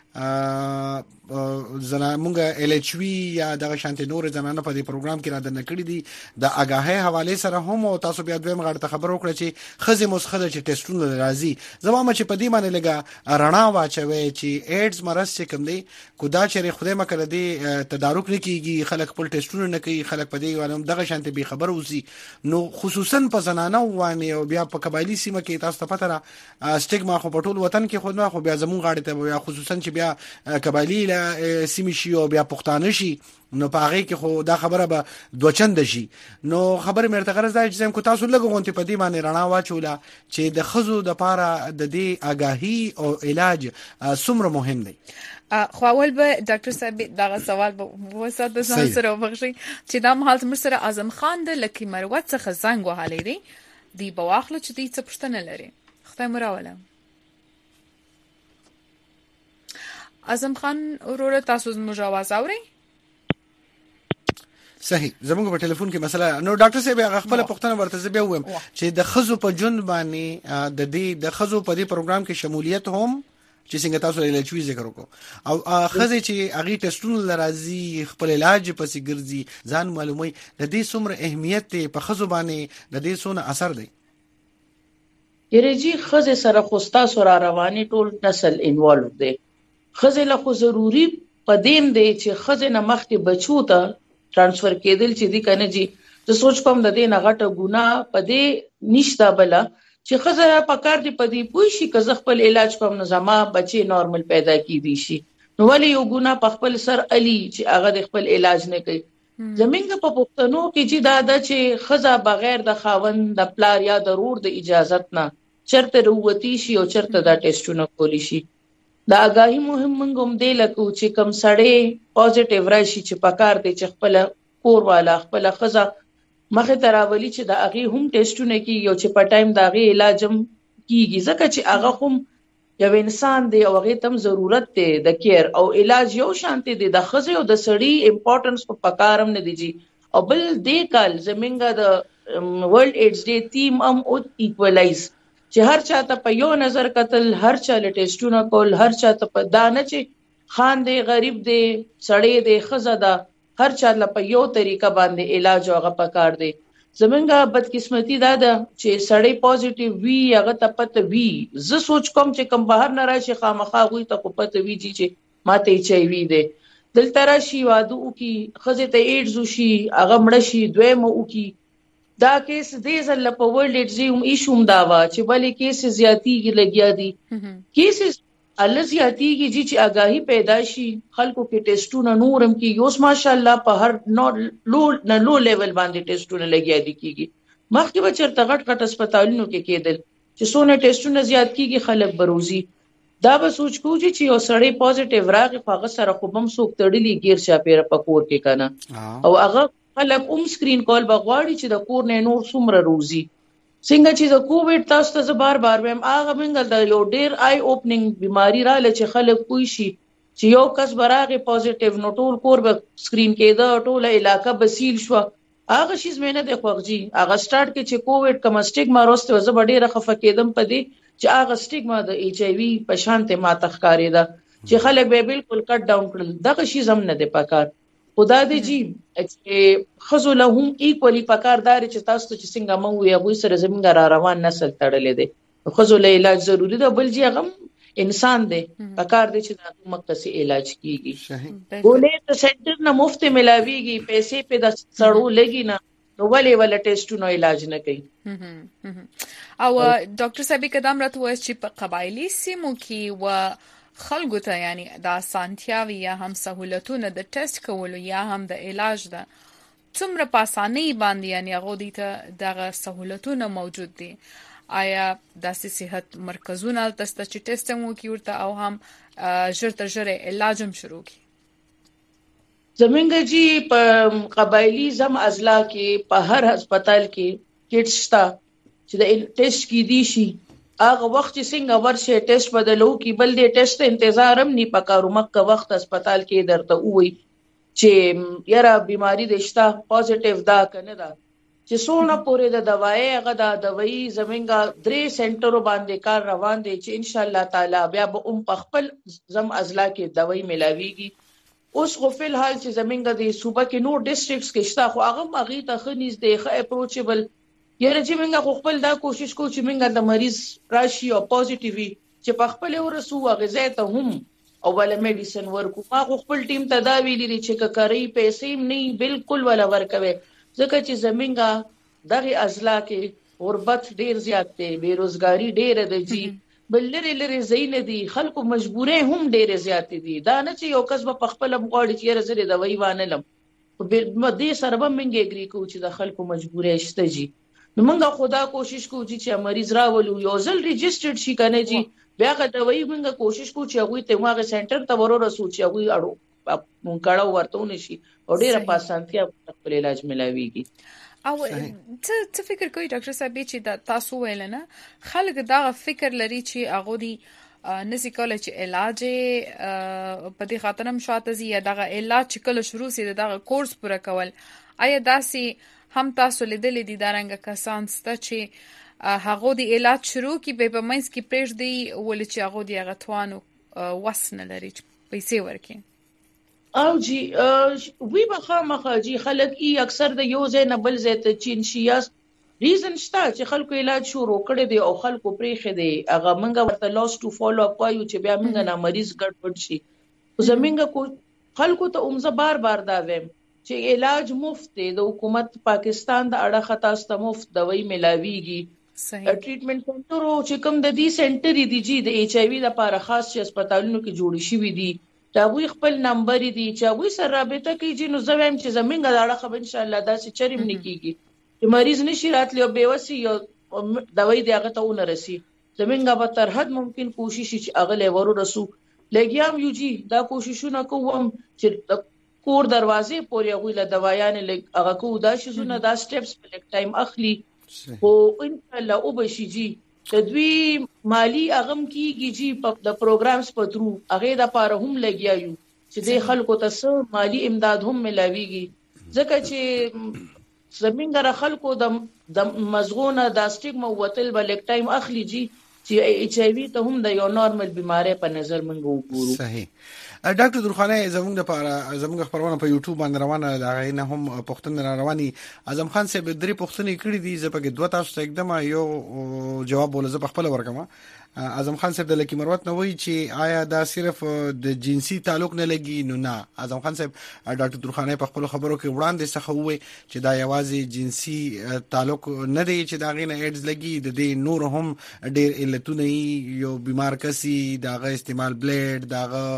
مونږه ال ایچ وی یا دغه شانتي نور زنانه په دې پروګرام کې را دنه کړی دي د اگاهي حواله سره هم او تاسو بیا دویم غړ ته خبرو کړی چې خزه مسخره چې ټیسټونه راځي زموږ چې په دې باندې لګا رڼا واچوي چې ایډز مرض چې کوم دی کودا چې خدای مکړه دی تدارک نه کیږي خلک خپل ټیسټونه نه کوي خلک په دې باندې دغه شانتي به خبر وسی نو خصوصا په زنانه وانه او بیا په قبایلی سیمه کې تاسو ته پته را سټیګما خو په ټول وطن کې خو نه خو بیا زموږ غاړه ته بیا خصوصا چې بیا قبایلی سیمه شي او بیا پښتانه شي نو پاره کې خو دا خبره به دوچند شي. نو خبره مرته غرض دی چې کو تاسو لګونته په دې باندې رڼا واچولا چې د خزو د پاره د دې اگاهي او علاج څومره مهم دی. خو اول به ډاکټر صاحب دا سوال به وسات د ځان سره وبخښي چې دا مهال تر سره اعظم خان د لکی مروت څخه زنګ وهالې دی بواخله چې دې څه پښتنه لري خدای مراوله. اعظم خان وروره تاسو مجاوز اوري؟ صحیح. زموږ په ټلیفون کې مسله نو ډاکټر صاحب هغه خپل پښتنه ورته بیا ویم چې د خزو په جون باندې د دې د خزو په دې پروګرام کې شمولیت هم چې څنګه تاسو له چوي ذکر وکړو او خزه چې هغه ټیسټونه لرازي خپل علاج پسې ګرځي ځان معلومي د دې څومره اهمیت په خزو باندې د دې څونه اثر دی. یریجی خزه سره خوستا سره رواني ټول نسل انوالو دی. خزه له خو ضروری پدیم دی چې خزه نه مخکې بچو ته ترانسفر کېدل چې دی کنه جی زه سوچ کوم د دې نه غټه ګناه پدې نشته بلا چې خزه په کار دی پدې پوي شي که خپل علاج کوم نه زما بچي نارمل پیدا کیدی شي نو ولې یو ګناه په خپل سر علي چې هغه د خپل علاج نه کوي. زمونږ په پښتنو کې چې دا چې خزه بغیر د خاوند د پلار یا د رور د اجازت نه چرته وروتي شي او چرته دا ټیسټونه کولی شي. دا اگاهی مهم منګم دی لکه چې کم سړی پوزټیو راشي چې پکار دی چې خپل کور والا خپل خزه مخه تراولي چې دا هغه هم ټیسټونه کیږي او چې په ټایم دا هغه علاجم کیږي ځکه چې هغه هم یو انسان دی او هغه تم ضرورت دی د کیر او علاج یو شانتي دی د خزه او د سړی امپورټنس په پکارم نه دیږي او بل دې کال زمونږ د ورلد ایډز ډے تیم او ایکوالایز چې هر چاته په یو نظر قتل هر چا له ټیسټونه کول هر چاته په دانه چې خان دی غریب دی سړی دی خزه ده هر چا له په یو طریقه باندې علاج هغه پکار دی. زمونږه بدقسمتي دا ده چې سړی پوزټیو وی هغه ته پته وی زه سوچ کوم چې کوم بهر نه راشي خامخا وي ته خو پته وی چې ماته چي وی دی دلته راشي واده وکي خزه ته ایډز شي هغه مړ شي دویمه وکي دا کیس دې زل په ورلد ایډز ایشوم داوا چې بلې کیس زیاتیږي لګیا دي کیس ال زیاتیږي چې اگاهی پیدا شي خلکو کې ټیسټونه نورم کې یوس ماشاءالله په هر لو لیول باندې ټیسټونه لګیا دي کیږي مخکې به چرته غټ هسپتالونو کې کېدل چې سونه ټیسټونه زیات کیږي خلک بروزي دا به سوچ کوجي چې یو سړی پوزټیو راغی هغه سره خو بم سوک تړلی غیر چا پیر پکور کې کنه او هغه خلک سکرین کال بغواړي چې د کور نه نور څومره روزي څنګه چې د کووډ تاسو ته بار بار ویم هغه منګل د یو ډیر آی اوپننګ بیماری را لچ خلک کوی شي چې یو کس براغه پوزټیو نو ټول کور به سکرین کېده ټول علاقہ بسیل شو هغه شیز مې نه د خوږی هغه سٹارټ کې چې کووډ کوم سټیګما روسته زه ډېره خفه کېدم په دې چې هغه سټیګما د ایچ ای وی په شانته ما تخکارې ده چې خلک به بالکل کټ ډاون کړل دغه شیز هم نه د پکار خدا دې جی چې خزو له هم ایکولی پکاردار چې تاسو چې څنګه مو وي هغه سره زمونږ را روان نسل تړلې دي خزو له علاج ضروری ده بل جی هغه انسان دی پکار دی چې د مقصي علاج کیږي ګولې ته سنټر نه مفت ملاويږي پیسې په د سړو لګي نه نو ولې ول ټیسټونو علاج نه کوي او ډاکټر صاحب کدام راته وایي چې په قبایلی سیمو کې و خلکو ته یعنی د سانتیاوي یا هم سہولتونه د ټیسټ کولو یا هم د علاج ده څومره په اسانۍ باندې یعنی هغه دي ته دغه سہولتونه موجود دي آیا داسې صحت مرکزونه تاسو چې ټیسټ مو کیورته او هم ژر تر ژره علاج هم شروع کی زمونږ جی په قبایلی زم اضلاع کې په هر هسپتال کې کټ شتا چې د ټیسټ کی دي شي هغه وخت چې څنګه ورشه ټیسټ بدلو کی بل دې ټیسټ انتظار هم نه پکارو مکه وخت هسپتال کې درته وای چې یاره بیماری دشتا پوزټیو دا کنه دا چې څونه پورې د دوايي هغه د دوايي زمونږه 3 سنټرو باندې کار روان دي چې ان شاء الله تعالی بیا به په خپل زم اضلاع کې دوايي ملاويږي اوس خو فل حال چې زمونږه د صوبه کې نور ډیسټریکټس کې شته خو هغه مغي ته خنيز دی خه اپروچبل یاره چې موږ خپل دا کوشش کوو چې موږ د مریض راشي او پوزټیوي چې په خپل ورسو غذا ته هم او ول میډیسن ورکو ما خپل ټیم ته دا ویلي چې ککري پیسې نه بالکل ولا ورکوي ځکه چې زمونږه دغه اضلاع کې غربت ډیر زیات دی بیروزګاری ډیر ده جی بل لري زین دي خلکو مجبورې هم ډیر زیات دي دا نه چې یو کس په خپل مغاړي چې رزره د وی وانلم په دې سره به موږ اګری کوو چې د خلکو مجبورې شته جی نو موږ خدا کوشش کوو چې مریض راولو یو ځل ریجسټرډ شي کنه جی بیا غته وی موږ کوشش کوو چې هغه ته موږ سنټر ته ورو رسو چې هغه اړو مونږ کړه ورته نشي او ډیره پاسانتیا خپل علاج ملاويږي او څه فکر کوي ډاکټر صاحب چې تاسو ویل نه خلک دا فکر لري چې هغه دي نسی کولای چې علاج په دې خاطر هم شاته زی دغه علاج کله شروع سي دغه کورس پوره کول آیا داسي هم تاسو لیدل دي دارنګ کسان ست چې هغه دي علاج شروع کی په مینس کې پېښ دی ول چې هغه دي غتوانو وسنه لري پیسې ورکې او جی وی بخامخه جی خلک ای اکثر د یو ځای نه بل ځای ته چین شیاس ریزن شته چې خلکو علاج شروع کړي دي او خلکو پریخي دي هغه منګه ورته لاس ټو فالو اپ وایو چې بیا منګه نه مریض ګډوډ شي زمونږ کو خلکو ته اومزه بار بار دا ویم چې علاج مفت دی د حکومت پاکستان د اړه خطا ست مفت دوايي ملاويږي صحیح ټریټمنټ سنټر او چې کوم د دې سنټر دي جی د ایچ ای وی لپاره خاص هسپتالونو کې جوړ شي دي دا وی خپل نمبر دي چې وی سره رابطه کوي نو زویم چې زمونږ د اړه خبر ان شاء الله دا چې چریم نکېږي چې مریض نشي راتلی او بیوسی یو دوايي دی هغه ته ونرسي زمونږ به تر حد ممکن کوشش چې هغه له ورو رسو لګیام یو جی دا کوششونه کوم چې کور دروازې پورې هغه له دوايان لګ هغه کو دا شزونه دا سټپس په لک ټایم اخلي او ان شاء الله او بشي جی تدوی مالی اغم کیږي جی په د پروګرامز په ترو هغه د پاره هم لګیایو چې د خلکو ته مالی امداد هم ملاويږي ځکه چې زمينګره خلکو د مزغونه د سټیګما وتل بلک ټایم اخلي جی چې ایچ ای وی ته هم د یو نارمل بیماری په نظر منغو ګورو صحیح ډاکټر درخانه زموږ د لپاره زموږ خبرونه په یوټیوب باندې روانه دا غینه هم پښتون رواني اعظم خان صاحب درې پښتنې کړې دي زپګه دوه تاسو ته एकदम یو جواب ول زه په خپل ورکم اعظم خان صاحب د لکی مروت نه وایي چې آیا دا صرف د جنسي تعلق نه لګي نو نه اعظم خان صاحب ډاکټر درخانه په خپل خبرو کې وړاندې څخه وایي چې دا یوازې جنسي تعلق نه دی چې دا غینه ایډز لګي د دې نور هم ډېر علتونه یو بیمار کسي داغه استعمال بلیډ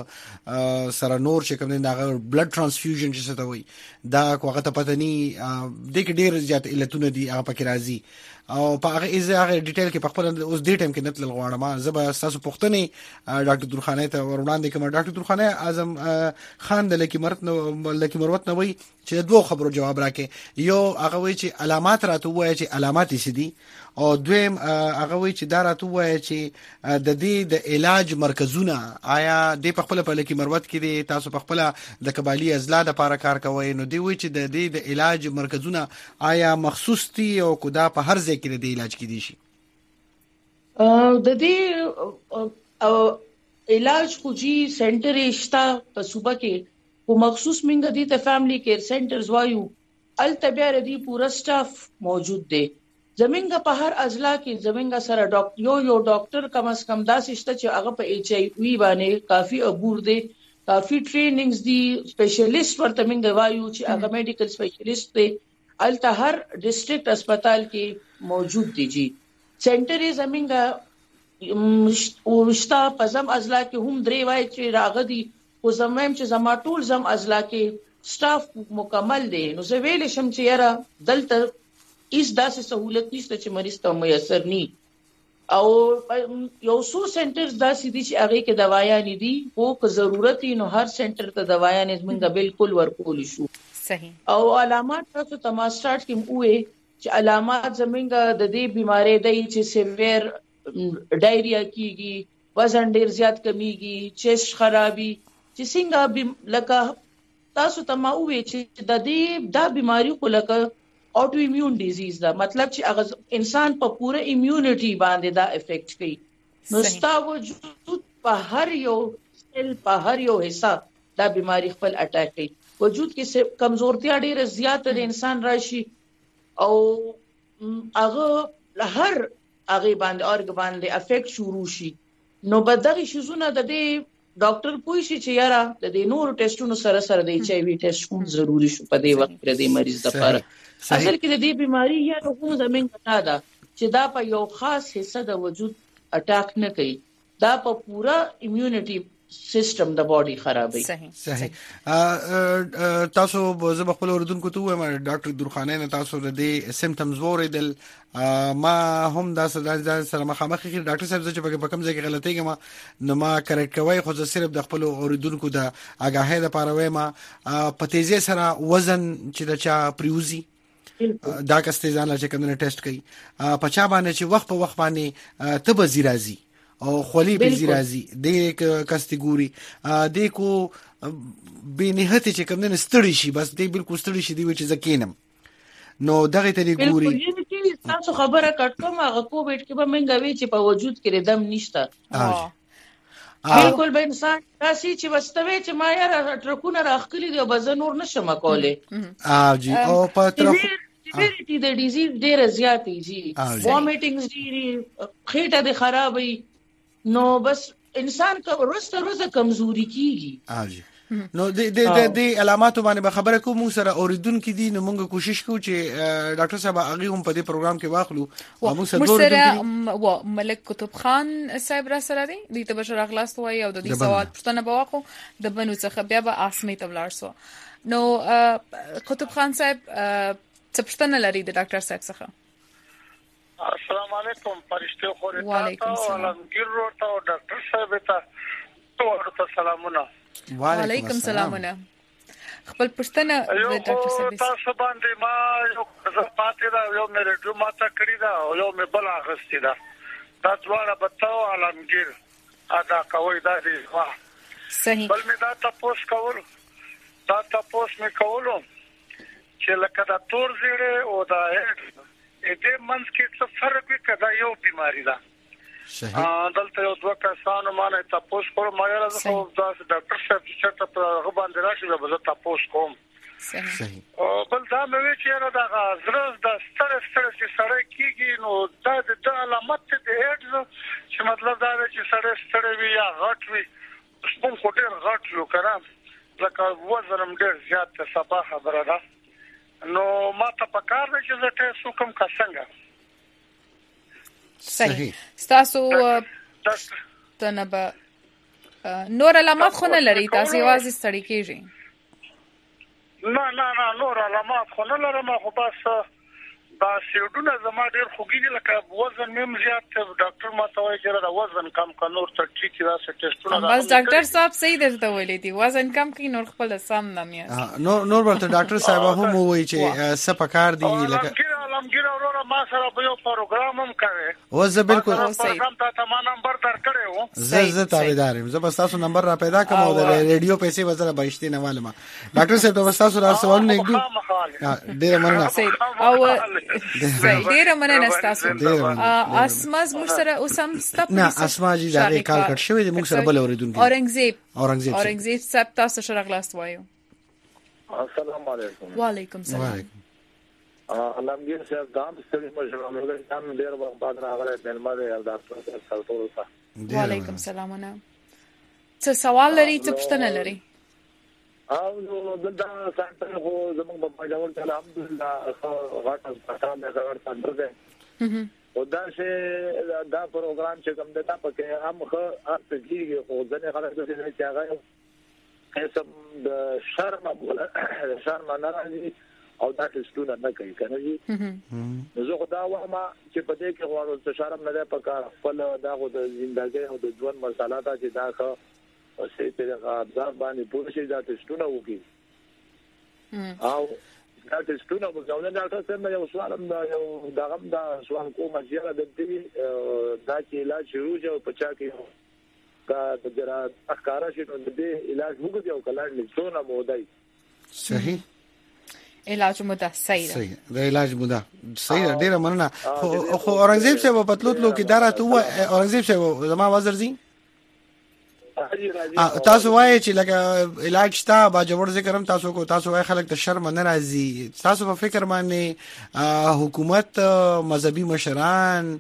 داغه سره نور چې کوم دغه بلډ ترانسفیوژن چې څه ته وایي دا کوغه ته پته ني د کې ډېر زیات علتونه دي هغه پکې راځي او په هغه ډیټیل کې په خپل اوس دې ټایم کې نتل غواړم زه تاسو پوښتنه ډاکټر درخانه ته وړاندې کوم. ډاکټر درخانه اعظم خان د لکی مروت نه وی چې دوه خبرو جواب راکې. یو هغه وی چې علامات راته وایي چې علامات یې دي، او دویم هغه وی چې دا راته وایي چې د دې د علاج مرکزونه آیا د خپل په لکی مروت کې دي، تاسو په خپل د قبایلی ازلا د لپاره کار کوي، نو دی وی چې د دې د علاج مرکزونه آیا مخصوص دي او کودا په هر ځای کې د علاج کې دي شي؟ د دې علاج خوجي سنټر شته په صوبه کې او مخصوص منګه دي ته فیملی کیر سنټرز وایو التبیا ردی پورا سټاف موجود دی. زمونږ په هر اضلاع کې زمونږ سره ډاکټر یو ډاکټر کم از کم داسې شته چې هغه په ایچ ای وی باندې کافي عبور دی، کافي ټریننګز دي، سپیشلیست ورته موږ وایو چې هغه میډیکل سپیشلیست دی. الته هر ډیسټریکټ هسپتال کې موجود دي. جی سنټر زمونږ او شتا په زم اضلاع کې هم درې وای چې راغدي او زموږ چې زما ټول زم اضلاع کې سټاف مکمل دی. نو زه ویل شم چې یاره دلته هیڅ داسې سہولت نشته چې مریض ته میسر ني، او یو څو سنټرز داسې دي چې هغه کې دوايانې دي، خو که ضرورت نو هر سنټر ته دوايانې موږ بالکل ورکول شو. صحیح. او علامات تاسو تما سٹارټ کې وې چې علامات زمونږ د دې بیماری دی چې سیویر ډایریا کیږي، وزن ډیر زیات کمیږي، چیست خرابي، چې څنګه لکه تاسو تما وې چې د دې دا بیماری خو لکه آټو ایمیون ډیزیز دا مطلب چې هغه انسان په پوره ایمیونټي باندې دا افیکټ کوي. نو ستا وجود په هر یو سیل په هر یو حصہ دا بیماری خپل اٹیک کوي. وجود کې کمزورتیا ډیره زیاته د انسان راشي او هغه هر هغه باندې اورګ باندې افیکټ شروع شي. نو بدغه شزونه د دې ډاکټر پوښي چې یاره د دې نور ټیسټونو سره سره د ایچ ای وی ټیسټ هم ضروری شو په دې وخت کې د مریض لپاره. اصل کې د دې بیماری یا نو زمين کټا ده چې دا په یو خاص حصہ د وجود اٹیک نه کوي، دا په پورا ایمیونټي سیستم د باډي خرابوي. صحیح. تاسو زه خپل اوردونکو ته وایم ډاکټر درخانه نه تاسو د دې سیمټمز وریدل ما هم دا سره مخامخ کې ډاکټر صاحب چې په کوم ځای کې غلطي کوم نو ما کریکټ کوي، خو صرف د خپل اوردونکو د اگاهی د پاره وایم په تیزی سره وزن چې د چا پریوزي دا کسته ځان چې کومه ټیسټ کوي په چا باندې چې وخت په وخت باندې تب زیرازي او خولي به زیرازي د کاتګوري د کو به نهته چې کومه ستړي شي بس د بالکل ستړي شي دی چې زکینم نو دغه ته ګوري. تاسو خبره کټم هغه کووډ کې به منګه وی چې په وجود کې دم نشته. بالکل به انسان راشي چې واستوي چې ما یاره ټرکونه راخلي دی بس نور نشم کوله. جی او په طرف سیویریټي د ډیزیز ډیره زیاتې جی وامټینګز ډیری خېټه د خرابوي نو بس انسان کا روزه کمزوري کیږي. نو د علاماتو باندې خبره کوم سره اوریدونکو دي نو موږ کوشش کوو چې ډاکټر صاحب هغه هم په دې پروګرام کې واخلو او موږ سره ملک کتب خان صاحب را سره دی د تبشر اخلاص وای او د دې سوال پښتنه بواخو د بنو څخه بیا به اسمه تبلار سو نو کتب خان صاحب څه پښتنه لري د ډاکټر صاحب څخه. السلام علیکم فرشتو خوري تاسو علمگیر ورته او ډاکټر صاحب ته ورته سلامونه. وعلیکم سلامونه. خپل پښتنه د ډاکټر صاحب تاسو باندې ما یو زپاتې دا یو مې رډیو ماته کړی دا او یو مې بل اغستی دا دا ډول بتاو علمگیر ادا کوي دا دی. صحیح. بل مې دا تاسو مې کولو چې لکه دا تور زیره او دا دې منځ کې څه فرق وي کدا یو بیماری ده. صحیح. دلته یو دوه کسانو باندې تاسو پر ما یې راځو دا ډاکټر صاحب چې تاسو باندې راشي به تاسو کوم. صحیح. بل دا مې چې دا غزرز د ستر چې سره کیږي نو دا د علامت د ایډز چې مطلب دا چې سره ستر وي یا غټ وي سپون خو ډیر غټ یو کړه لکه وزن ډیر زیات څه صباح خبره ده نو ما ته پکار دی چې زه ته کوم کا څنګه. صحیح. تاسو تنبه نور علامات خو نه لري تاسو یوازې ستړي کیږئ. نه نور علامات خو نه لرم خو بس دا سیډونه زما ډیر خوګیږي لکه وزن مم زیات ډاکټر ما ته وایي چې دا وزن کم کړه نور څه ټیک دا ټیسټونه بس ډاکټر صاحب صحیح درته ویلي دي وزن کم کړئ نور خپل سم نمیاست نور ورته ډاکټر صاحب هم وایي چې څه پکار دي لکه علمگیر اورا ما سره په یو پروګرام هم کوي او زه بالکل پروګرام ته ما نمبر درکړو زه تابعدار یم زه بس تاسو نمبر را پیدا کوم او د ریډیو پیسې وزره بایشتي نه والم ډاکټر صاحب ته تاسو را سوالونه یو ډیر مننه او ډیر مننه تاسو اسما مو سره اوسم ستپ نه اسما جی دا کال کټ شوی دی موږ سره بل اوریدونکو اورنګزیب صاحب تاسو سره غلاست وایو السلام علیکم وعلیکم السلام علمگیر صاحب دام ستړي مشرانو له ډیر وخت بعد راغله بلما دی ډاکټر صاحب ټول وعلیکم السلام نه څه سوال لري څه پوښتنه لري او نو دلته سنټر خو زموږ په پاجاور ته الحمدلله غاټه پټه مې غاټه سنټر ده او دا چې دا پروګرام چې کوم ده پکې هم خو اړتیږي خو ځنه خلک چې هغه قسم د شرم نه راځي او دا ټیسټونه نه کوي کنه جی زه خدا وایم چې په دې کې غواړم چې شرم نه ده پکار خپل داغه د ژوندۍ او د ژوند مسله ده چې دا خو او چې په ځان باندې پوه شي دا ټیسټونه وکړي او دا ټیسټونه وکړو دا ډاکټر صاحب یو سوال یو دا سوال کوم چې د دې دا چې علاج شروع جو پچا کې کا د جرا اخکارا شي نو دې علاج وکړي او کلاړ لڅونه مودای صحیح علاج مودا صحیح ده علاج مودا صحیح ډیره مننه خو اورنګزیب صاحب په تلوتلو کې دارته و اورنګزیب صاحب زما وزر زی تاسو وایي چې لکه علاج شته با جوړ ذکر هم تاسو کو تاسو وایي خلک د شرم نه راځي تاسو په فکر باندې حکومت مذهبي مشران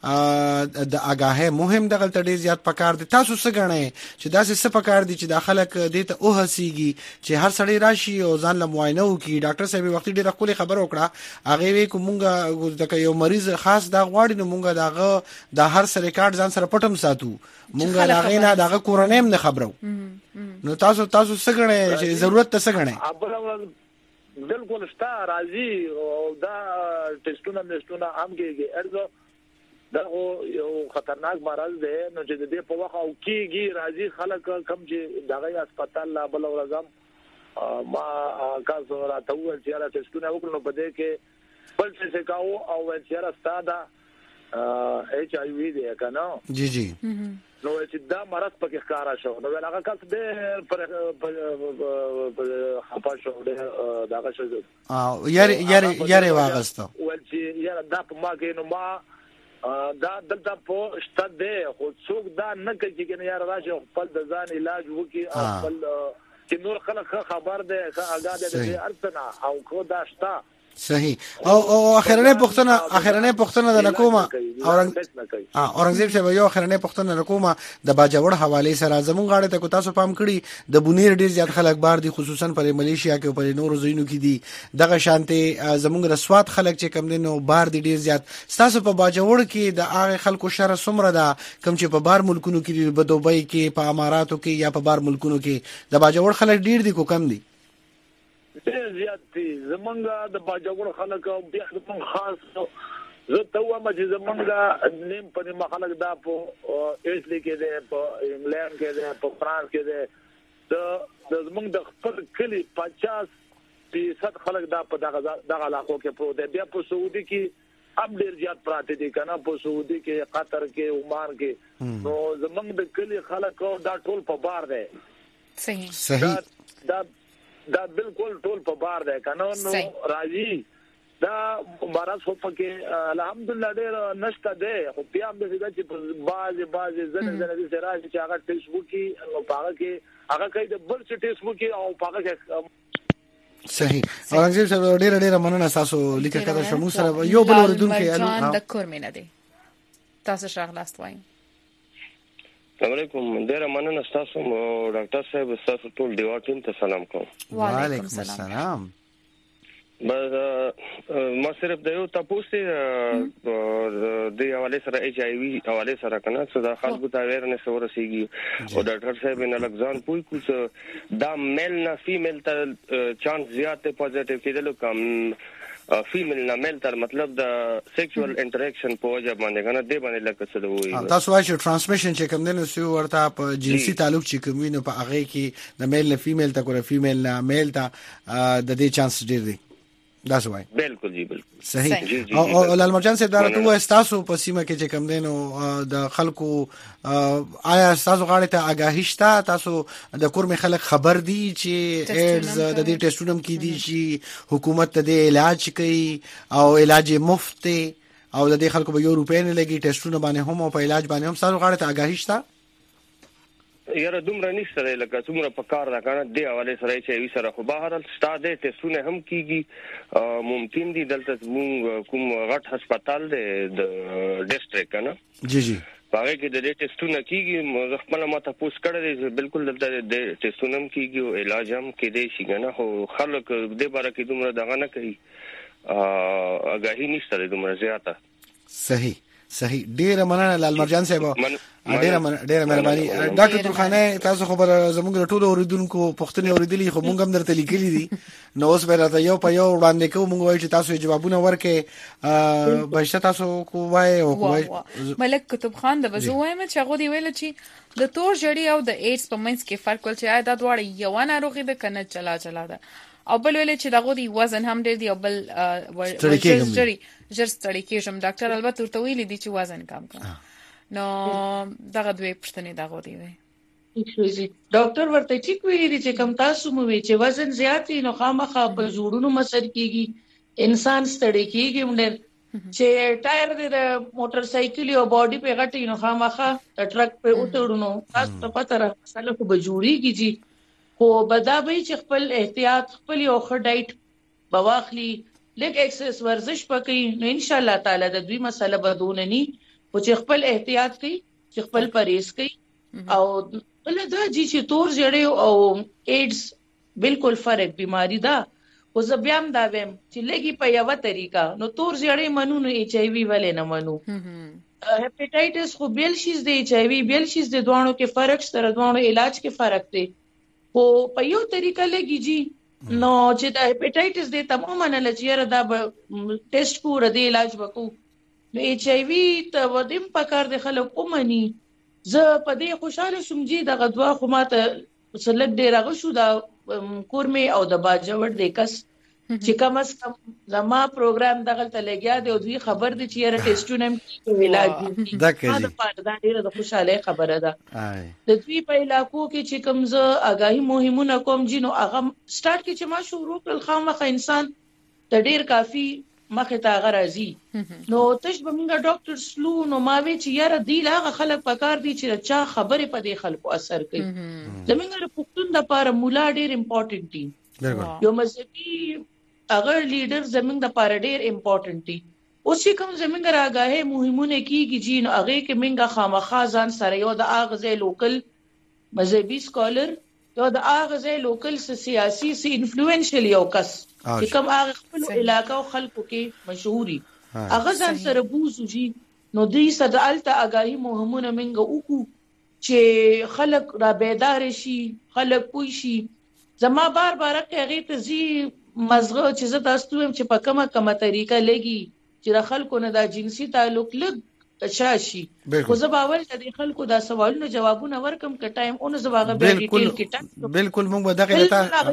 د اگاهه مهم دغه تډیر زیات پکار دي تاسو څه غنئ چې داسې څه پکار دي چې د خلک دې ته او هسيږي چې هر سړی راشي او ځان له معاینه وکړي ډاکټر صاحب وخت ډیره خپل خبر وکړه هغه وی کومګه د یو مریض خاص دا غواړي نو مونږه داغه د هر سره ریکارډ ځان سره پټم ساتو مونږه لاغې نه داغه کورنیم نه خبرو نو تاسو څه غنئ چې ضرورت ته څه غنئ بالکل ستا راضي او دا ټیسټونه نشټونه هم کېږي ارزو دا یو خطرناک مرض دی نو چې د دې په وخت او کېږي راځي خلک کم چې دغه هسپتال لا بل ورځم ما کاسو راته وویل چې را ټیسټونه وکړو په دې کې بل څه کاو او چې را ستاده ایچ آی وی دی کنه جی جی نو چې دا مرض پکې ښکارا شو نو هغه کس دې پر خپا شو دغه شو یاري واغسته ول چې یاره دا په ما کې نو ما دا دلته په شته ده خو څوک دا نه کوي چې یاره راشه خپل د ځان علاج وکي او خپل چې نور خلک خبر ده آگاه ده ارتنا او کو دا شته صحیح او اخرنه پښتنه د نکومه اورنګزیب صاحب یو اخرنه پښتنه نکومه د باجوړ حواله سره زمون غاړه ته کو تاسو پام کړی د بونیر ډیر زیات خلک بار دي خصوصا په ملیشیا کې او په نورو ځایونو کې دي دغه شانته زمون رسوات خلک چې کم دي نو بار دي ډیر زیات تاسو په باجوړ کې د هغه خلکو شر سمره ده کم چې په بار ملکونو کې په دوبۍ کې په اماراتو کې یا په بار ملکونو کې د باجوړ خلک ډیر دي کو کم دي زیات دي زمونږ د باجوړ خلک او بیا د خاص زه ته وایم چې زمونږ نیم په نیم خلک دا په ایسلی کې ده په انګلند کې ده په فرانس کې ده د زمونږ د خپل کلی 50% خلک دا په دغه علاقو کې پروت دي بیا په سعودي کې هم ډیر زیات پراته دي کنه په سعودي کې قطر کې عمان کې نو زمونږ د کلی خلک دا ټول په بار دي صحیح دا بالکل ټول په بار ده کنه نو راځي دا مرز خو پکې الحمدلله ډېر نشته ده خو بیا هم د چې باز زنه دي راځي چې هغه فیسبوکي او هغه کې هغه کوي د بل څه فیسبوکي او هغه کې صحیح اورنګزیب صاحب ډېر مننه تاسو لیکه کړه شمو سره یو بل ورودونکو الو د کورمینه دي تاسو شغلاست وایي السلام علیکم ډیر مننه تاسو ډاکټر صاحب تاسو ټول دیوا ټیم ته سلام کوم وعلیکم السلام بس ما صرف د یو تاسو د حواله سره ایچ آی وی حواله سره کنه څه د خلکو ته اویرنس ورسیږي او ډاکټر صاحب نه لګزان پوي کوڅ دا میل نه فیمیل ته چانس زیات پوزټیو کېدل کوم فیمیل نه میل تر مطلب د سیکشوال انټریکشن په وجه باندې کنه دی باندې لکه څه وایي تاسو وایي چې ترانسمیشن چې کوم دنه سو ورته په جنسي تعلق چې کوم نو په هغه کې د میل نه فیمیل ته ګوره فیمیل نه میل ته د دې چانس ډیر دی دا سوای بالکل جی بالکل صحیح او لالمرجان صاحب دا ته تاسو په سیمه کې چې کوم دینو د خلکو آیا تاسو غاړه ته آگاهی شته تاسو د کور می خلک خبر دي چې ایډز د دې ټیسټونم کې دي چې حکومت ته علاج کوي او علاج مفت او د دې خلکو به یو روپۍ نه لګي ټیسټونه باندې هم او په علاج باندې هم تاسو غاړه ته آگاهی شته یاره دومره نشته لکه څومره په کار دا کنه دی حواله سره چې وی سره خو بهر ستاده ټیسټونه هم کیږي ممکن دي دلته کوم غټ هسپتال دی د ډیسټریکټ کنه جی جی هغه کې د ټیسټونه کیږي خپل ماته پوس کړی دی بالکل دلته د ټیسټونه هم کیږي او علاج هم کېدی شي کنه خو خلک د باره کې دومره دغه نه کوي آگاهی نشته دومره زیاته صحیح ډیره مننه لالمرجان صاحب ډیره مهرباني ډاکټر درخانه تاسو خبر زموږ ټول اوریدونکو پښتني اوریدلی خو موږ هم درته لیکلي دي نو اوس به راته یو په یو وړاندې کوم موږ وایو چې تاسو جوابونه ورکې بهشته تاسو کوی او ملک کتب خان د وزو وایم چې هغه دی ویل چې د تور جړی او د ایډز په منځ کې فرق ول چې دا دواړه یو ناروغي ده کنه چلا ده او بل ویل چې دغه دی وزن هم ډیر دی او بل ستړي کېږم ډاکټر البته ورته ویلي دي چې وزن کم کړه نو دغه دوی پښتنې دغه دی وي ډاکټر ورته ټیک ویلي دي چې کم تاسو مو وی چې وزن زیات نو خامخا په جوړونو مسر کیږي انسان ستړي کیږي مونږ چې ټایر د موټر سایکل او باډي په غټي نو خامخا ټرک په وټړونو تاسو ته پته را مسله په جوړیږي خو بدابې چې خپل احتیاط خپل یو ښه ډایټ بواخلی لږ ایکسرسایز ورزش پکې نو ان شاء الله تعالی د دوی مسله بدونني او چې خپل احتیاط کوي چې خپل پرهیز کوي او بل دا چې تور جړې او ایډز بالکل فرق بیماری ده او زبيام دا ویم چې لګي په یو طریقه نو تور جړې منو نو ایچ ای وی ولې نه منو هپاتایټس خو بیل شیز دی ایچ ای وی بیل شیز دی دوانو کې فرق سره دوانو علاج کې فرق دی خو په یو طریقه لګیږي نو چې د هپاتایټس دی تماما نه لچیر دا ټیسټ کو ردی علاج وکړو نو ایچ ای وی ته ودیم پکار د خلک اومني زه په دې خوشاله شوم چې د غدوا خو ماته سلک ډیر غو شو دا کورمه او د باجوړ د کس چې کم از کم زما پروګرام دغه ته لګیا دی او دوی خبر دي چې یاره ټیسټونه علاج دا کوي دا ډیره د خوشاله خبره ده د دوی په علاقو کې چې کوم زه آگاهی مهمونه کوم جنو هغه سٹارټ کې چې ما شروع کړل خامخ انسان د ډیر کافي مخه تا غرازي نو تش به موږ ډاکټر سلو نو ما وی چې یاره دی لاغه خلک پکار دي چې چا خبره په دې خلکو اثر کوي زمونږ د پښتون د لپاره مولا ډیر امپورټنت دي یو مذهبي اگر لیډر زمونږ د لپاره ډیر امپورټنت دي اوس کوم زمونږ راغه مهمونه کیږي جین هغه کې منګه خامخا ځان سره یو د اغزه لوکل مذهبي سکولر یو د اغزه لوکل سیاسي سي انفلوئنشل یو کس چې کوم هغه خپل علاقې او خلکو کې مشهوري هغه ځان سره بوزي نو دې صد الته آگاهی مهمونه منګه وکړو چې خلک را بیدار شي خلک پوي شي زما بار کې هغه ته زی مزغه چې زه تاسو هم چې په کومه طریقه لګي چې د خلکو نه د جنسي تعلق لګ شاشي خو زه باور د خلکو دا سوالونو جوابونه ورکم ک ټایم اون زباغه به ډیټیل کې بالکل موږ به دغه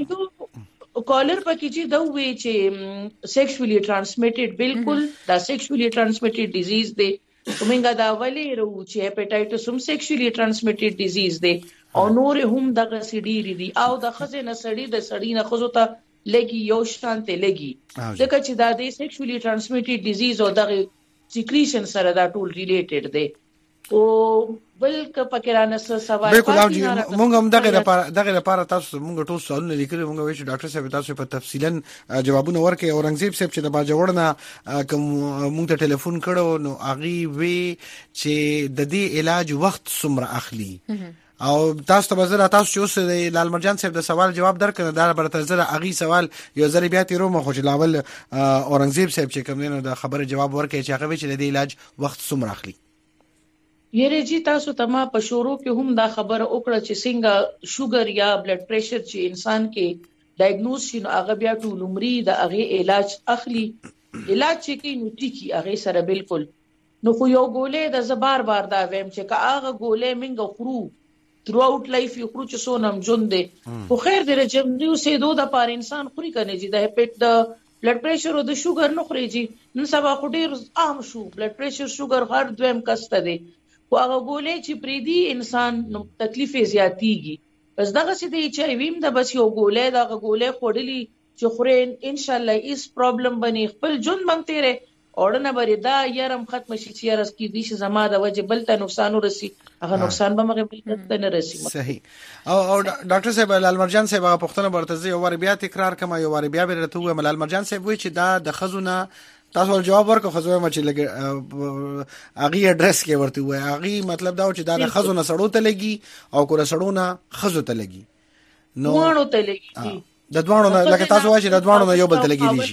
لته کالر پکې چې دا وی چې سیکشولی ټرانسمیټډ بالکل دا سیکشولی ټرانسمیټډ ډیزیز دی کومنګا دا ولی رو چې هپاتایټس هم سیکشولی ټرانسمیټډ ډیزیز دی او نور هم دغه سړي دي او د خزه نه سړي نه خزو ته لګي یو شانته لګي ځکه چې دا د سیکشولی ټرانسمیټډ ډیزیز او د سیکریشن سره دا ټول ریلیټډ دی او بلکې پکرانه سوال بالکل او موږ هم دغه لپاره تاسو موږ ټول سوالونه لیکلي موږ وایو چې ډاکټر صاحب تاسو په تفصیلا جوابونه ورکړي اورنګزیب صاحب چې د باجوړنا کوم موږ ته ټلیفون کړو نو اغي وی چې د دې علاج وخت څومره اخلي او تاسو ته بزره تاسو چې اوس لالمرجان صاحب د سوال جواب درکړه دا برته زره اغي سوال یو ځل بیا تیرو مخ چې لاول اورنګزیب صاحب چې کوم نه د خبره جواب ورکړي چې هغه چې د علاج وخت څومره اخلي یره جی تاسو ته ما په شروع کې هم دا خبره وکړه چې څنګه شوګر یا بلډ پریشر چې انسان کې ډایګنوز شي نو هغه بیا ټول عمرې د هغه علاج اخلي. علاج چې کې نو ټیکی هغه سره بالکل نو خو یو ګولې د زبار بار دا ویم چې کا هغه ګولې منګ خورو تھرو اوټ لایف یو خورو چې سونم جون دي خو خیر دې رجمنیو سه دو د پار انسان خوري کنه چې د هپټ د بلډ پریشر او د شوګر نه خوري جی نن سبا خو ډیر عام شو بلډ پریشر شوګر هر دویم کسته دي خو هغه ګولې چې پریدي انسان نو تکلیف زیاتیږي. بس دغه سي د ایچ ای وی د بس یو ګولې دغه ګولې خورلي چې خورین ان شاء الله ایس پرابلم بني خپل جون بنتره اورنه بری دا یارم ختم شي چې یارس کې دي چې زما د وجه بل ته نقصان ورسي هغه نقصان به مغه بل ته نه رسي. صحیح. او ډاکټر صاحب لالمرجان صاحب هغه پښتنه برتزي یو ور بیا تکرار کما یو ور بیا برته و لالمرجان صاحب وی چې دا د خزونه تاسو جواب ورکو خزوه مچ لګي اغي اډرس کې ورته وای اغي مطلب دا چې دا د خزونه سړو ته لګي او کور سړونه خزو ته لګي نو وانو ته لګي د دوانو لکه تاسو وایي د دوانو یو بل ته لګي دي شي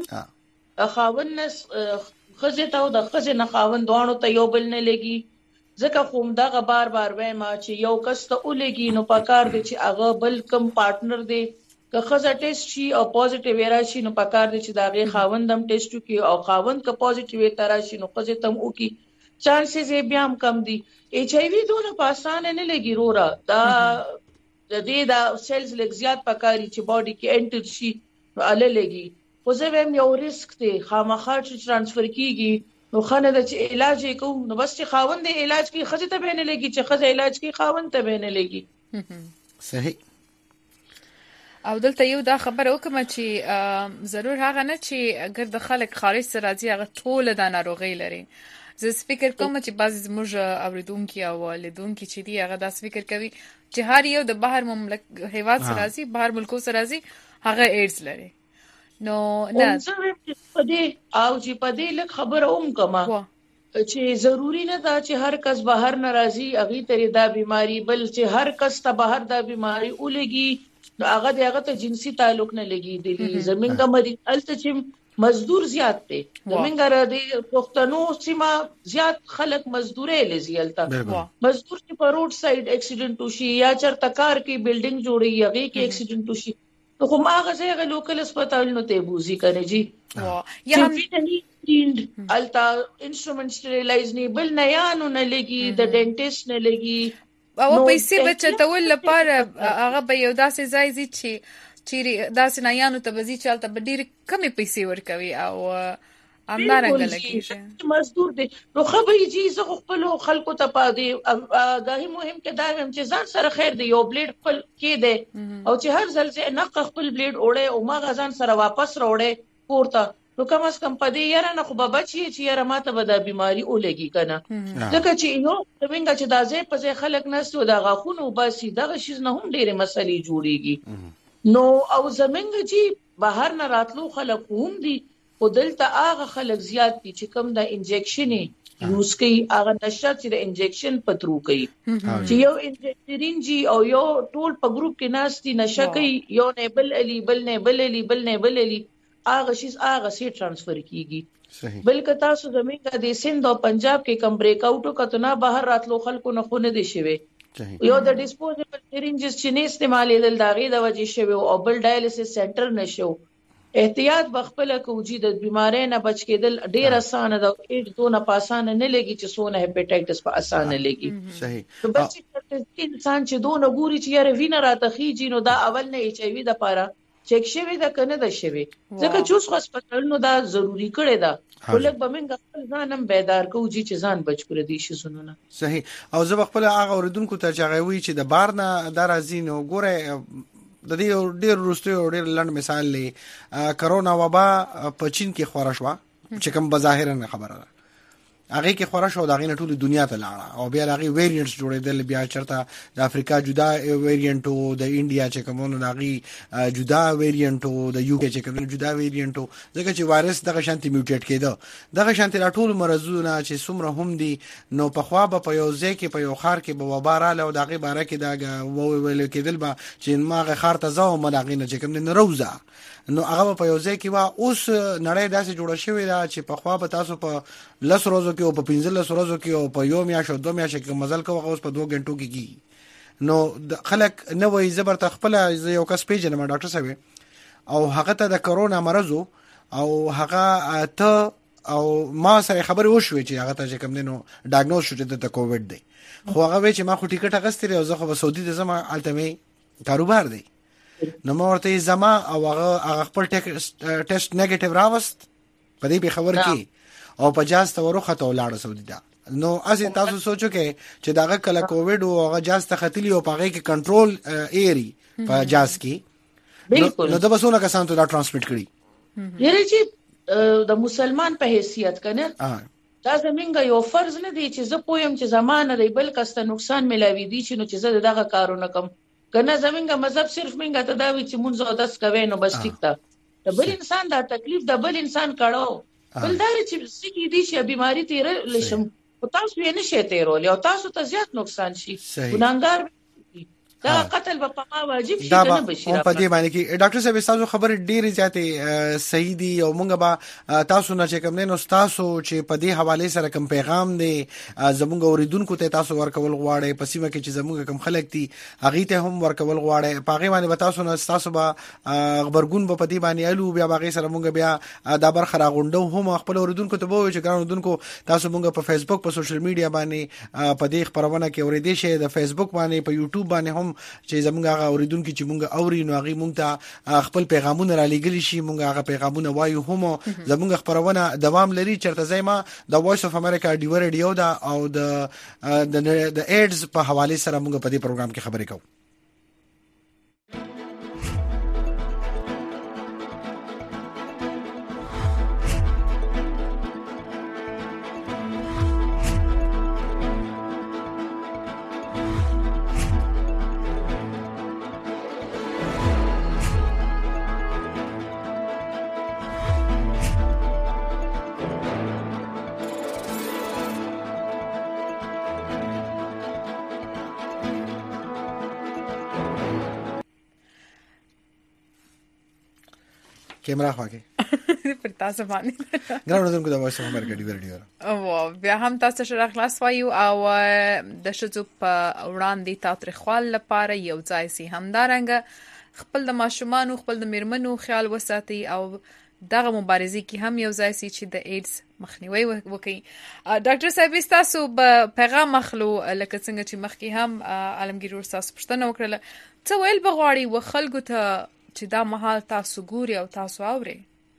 خاون نس خزه ته او د خزه نه خاون دوانو ته یو بل نه لګي ځکه خوم دا بار بار وایم چې یو کس ته ولګي نو پکار دي چې هغه بل کم پارټنر دی که خزه ټیسټ شي او پوزټیو راشي نو پکار دي چې دا غي خاوندم ټیسټ وکي او خاوند که پوزټیو تراشي نو خزه تم وکي چانسز یې بیا کم دي. ایچ ای وی دونه په اسانه نه لګي رورا دا د دې دا سیلز لګ زیات پکاري چې باډي کې انټر شي اله لګي خو زه هم یو ریسک دی خامخا چې ترانسفر کیږي نو خنه د علاج کوم نو بس چې خاوند علاج کی خزه ته بینه لګي چې خزه علاج کی خاوند ته بینه لګي. صحیح. او دلته یو دا خبره وکم چې ضرور هغه نه چې اگر د خلک خارج سره راځي هغه ټول د ناروغي لري. زه فکر کوم چې بعضی زموږ اوریدونکو او لیدونکو چې دی هغه دا فکر کوي چې هر یو د بهر مملک هیواد سره راځي بهر ملکو سره راځي هغه ایډز لري. نو نه زه پدې او چې پدې لک خبره کما چې ضروری نه دا چې هر کس بهر ناراضي اغي ترې دا بیماری بل چې هر کس ته بهر دا بیماری ولګي نو هغه ته جنسي تعلق نه لګي دي زمونږه مریض الته چې مزدور زیات دي زمونږه را دي پښتنو سیمه زیات خلک مزدورې لزیالته مزدور چې په روډ سایډ اکسیډنټ وشي یا چرته کار کې بلډینګ جوړي هغه کې اکسیډنټ وشي نو خو ماغه ځای لوکل هسپتال نو ته بوزي کنه جی یا هم التا انسټرومنټ سټریلایز نه بل نه یانو نه لګي د ډینټیسټ نه لګي او پیسې بچتول لپاره هغه به یو داسې ځای زی چې داسې نه یانو ته بزی چالت به ډیر کمې پیسې ورکوي او امدارنګ لګي مزدور دي نو خبري جی زه خپل خلکو ته پادې غاهي مهم کې دا هم چې ځان سره خیر دی یو بلیډ خپل کې دی او چې هر ځل چې نق خپل بلیډ اوړي او ما غزان سره واپس راوړي پورته نو کوم اس کم پدې یاره نه خو بابا چې یاره ماته به دا بیماری ولګي کنه ځکه چې یو څنګه چې دا ځای په ځای خلک نسو دا غاخونو باسي دا شیز نه هم ډېرې مسلې جوړيږي نو او زمنګ چې بهر نه راتلو خلک هم دي او دلته هغه خلک زیات دي چې کوم دا انجکشن یوز کوي هغه نشه چې د انجکشن پترو کوي چې یو انجکشن جی او یو ټول په ګروپ کې ناشتي نشه کوي یو نه بل علي بل نه بل علي بل نه بل علي هغه شیز هغه سي ترانسفر کیږي. بلکې تاسو زمينګه د سند او پنجاب کې کم بریک اوټو کتنا بهر راتلو خلکو نه خونه دي شوی یو د ډیسپوزیبل سرینجز چې نه استعمالېدل داغي د وجې شوی او بل ډایلیسس سنټر نشو احتیاط بخپل کوجی د بیماری نه بچ کېدل ډیر اسانه ده اې دونه پاسانه نه لګي چې سونه هپټایټس په اسانه لګي. صحیح. بس انسان چې دونه ګوري چې یاره وینه راته خيږي نو دا اول نه ایچ ای وی د پاره چک شوی دا کنه دا شوی ځکه چې اوس هسپتال نو دا ضروری کړی دا ولک بمنګ خپل ځانم بیدار کوجی چې ځان بچ کړی دي شي زونه. صحیح. او زه خپل هغه اوریدونکو ته چاغوي چې د بارنه درازي نو ګوره د دې ډېر روستي او ډېر لند مثال لې کرونا وبا په چین کې خورا شو چې کوم بظاهر نه خبره ده هغه کې خورا شو دا غي ټول دنیا ته لاړه او بیا هغه ویریانټس جوړېدل بیا چرته د افریقا جدا ویریانټ او د انډیا چې کومونه هغه جدا ویریانټ او د یو کې چې کومونه جدا ویریانټ ځکه چې وایرس دغه شانتي میوټیټ کېده دغه شانتي ټول مرزونه چې څومره هم دي نو په خوا په یو ځای کې په یو خار کې به وبا رااله او دغه باره کې دا ویل کېدل به چې ماغه خار ته ځو مداغې نه چې کوم نه روزه نو هغه په یو ځای کې وا اوس نړۍ داسې جوړه شوې ده چې په خوا به تاسو په 10 ورځو کې او په 15 ورځو کې او په یو میاشت او 2 میاشت کې مزل کوو اوس په 2 غنټو کې نو خلک نه وای زبر تخپل یو کس پیژنم ډاکټر صاحب او هغه ته د کرونا مرزو او هغه ته او ما سره خبرې وشوي چې هغه ته کوم دینو ډایګنوز شو چې د کووډ دی خو هغه وی چې ما خو ټیکټ اغستې او زه خو په سعودي د زما الټمي کاروبار دی نو ما ورته زما او هغه خپل ټیسټ نیگیټیو راوست په دې به خبر کی او په جاز ته ورخه ته ولاړ سعودي دا نو اسی تاسو سوچو کې چې داغه کله کووډ او هغه جاز ته ختلی او پاغه کې کنټرول ایری په جاز کې بالکل نو د بسونه کسان ته دا ترانسمیټ کړي یره چې د مسلمان په حیثیت کنه دا زمونږ یو فرض نه دی چې زه پویم چې زمانه دی بل کس ته نقصان ملاوي دي چې نو چې زه دغه کارونه کوم کنه زمونږ مذهب صرف منګه ته دا وی چې مونږ او داس کوي نو بس ټیک تا د بل انسان دا تکلیف د بل انسان کړهو بل دا چې سکی دي چې بیماری تیر لشم او تاسو یې نشئ تیرول او تاسو ته زیات نقصان شي ګناګار دا قتل په ما واجب شي کنه بشیر په دې باندې کې ډاکټر صاحب تاسو خبر ډېری زیاتې صحیح دي او مونږ به تاسو نه چې کوم نه تاسو چې په دې حواله سره کوم پیغام دی زمونږ اوریدونکو ته تاسو ورکول غواړي په سیمه کې چې زمونږ کوم خلک دي هغه ته هم ورکول غواړي پاغه باندې به تاسو نه تاسو به خبرګون په دې باندې الو بیا باغې سره مونږ بیا دا برخه راغونډو هم خپل اوریدونکو ته وایو چې ګران اوریدونکو تاسو مونږ په فیسبوک په سوشل میډیا باندې په دې خبرونه کې اوریدئ شئ د فیسبوک باندې په یوټیوب باندې هم چې زمونږ هغه اوریدونکو چې مونږ اوري نو هغه مونږ ته خپل پیغامونه را لېږلي شي مونږ هغه پیغامونه وایو هم زمونږ خبرونه دوام لري چرته زما د وایس اف امریکا ډیو ریډیو دا او د ایډز په حواله سره مونږ په دې پروګرام کې خبرې کوو کیمرا خواږه پر تاسو باندې ګرانو دغه د وایس امریکا ډیو ریډیو او بیا هم تاسو سره خلاص وایو او د شذو په وړاندې تاریخوال لپاره یو ځای سي همدارنګ خپل د ماشومان او خپل د میرمنو خیال وساتي او دغه مبارزې کې هم یو ځای سي چې د ایډز مخنیوي وکړي. ډاکټر صاحب تاسو په پیغام مخلو لکه څنګه چې مخکې هم عالمگیر ورساس پښتنه وکړه څه ویل بغواړي وخلکو ته چې دا مهال تاسو ګوري او تاسو اوري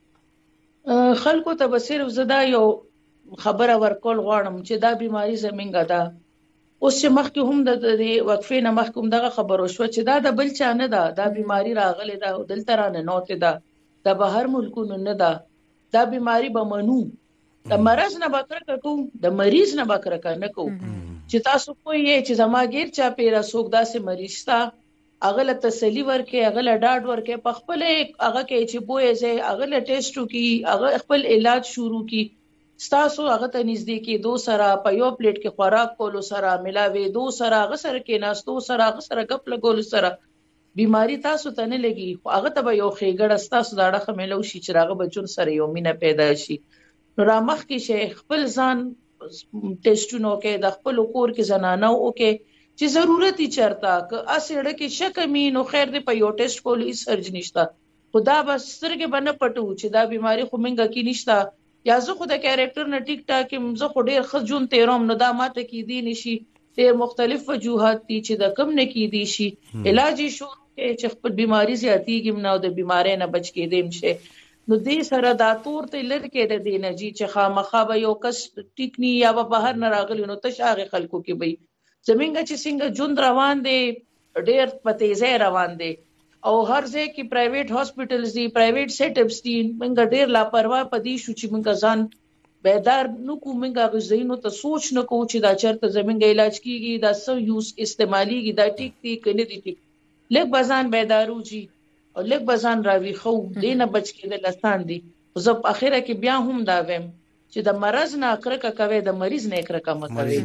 خلکو ته به صرف زدا یو خبره ورکول غواړم چې دا بیماری زمونږه ده اوس چې مخکې هم د وقفې نه مخکې دغه خبرو شو چې دا د بل چا نه ده دا بیماری راغلی ده دلته را نه نوته ده د بهر ملکونو نه ده دا بیماری به منو د مرز نه بکره کوو د مریض نه بکره نه کوو چې تاسو کوی چې زما غیر چا پیرا سوګ داسې مریض تا اغله تسلی ورکه اغله ډاډ ورکه په خپل هغه کې چې بوې زه اغله ټیسټو کې هغه خپل علاج شروع کی ستاسو هغه ته نږدې کې دو سره په یو پلیټ کې خوراک کولو سره ملاوي دو سره هغه سره کې ناستو سره هغه سره غپ لګول سره بیماری تاسو ته نه لګي خو هغه ته به یو خېګړه تاسو دا ډخه ملو شي چې هغه بچون سره یو مینه پیدا شي نو را مخ کې شي خپل ځان ټیسټونو کې د خپل کور کې زنانه او کې چې ضرورت یې چرتا که اسړه کې شک مين او خیر دې په یو ټیسټ کولو یې سرج نشتا خدا بس سترګې باندې پټو چې دا بیماری خو منګه کې نشتا یا زه خو د کریکټر نه ټیک ټاک زه خو ډیر خجون تیروم نو دا ماته کې دی نشي ډیر مختلف وجوهات دي چې د کم نه کې دي شي علاج شروع کې چې خپل بیماری زیاتیږي نو د بیماری نه بچ کې دیم شي نو دې سره دا تور ته لر کې د دې نه چې خامخا به یو کس ټیک نی یا به بهر نه راغلی نو تشاغه خلکو کې به زمونږ چې څنګه جون روان دي ډېر پتیزه روان دي او هر ځای کې پرایویټ هاسپټلز دي پرایویټ سیټ اپس دي موږ ډېر لاپروا پدې شو چې موږ ځان بیدار نو کومه غزینو ته سوچ نه کو چې دا چرته زمونږ علاج کیږي دا سو یوز استعماليږي دا ټیک دي کنه دي ټیک لږ بزان بیدارو جی او لږ بزان راوي خو دینه بچ کېدل آسان دي زه په اخره کې بیا هم دا ویم چې د مرز نه کرکه کوي د مریض نه کرکه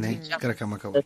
مکوي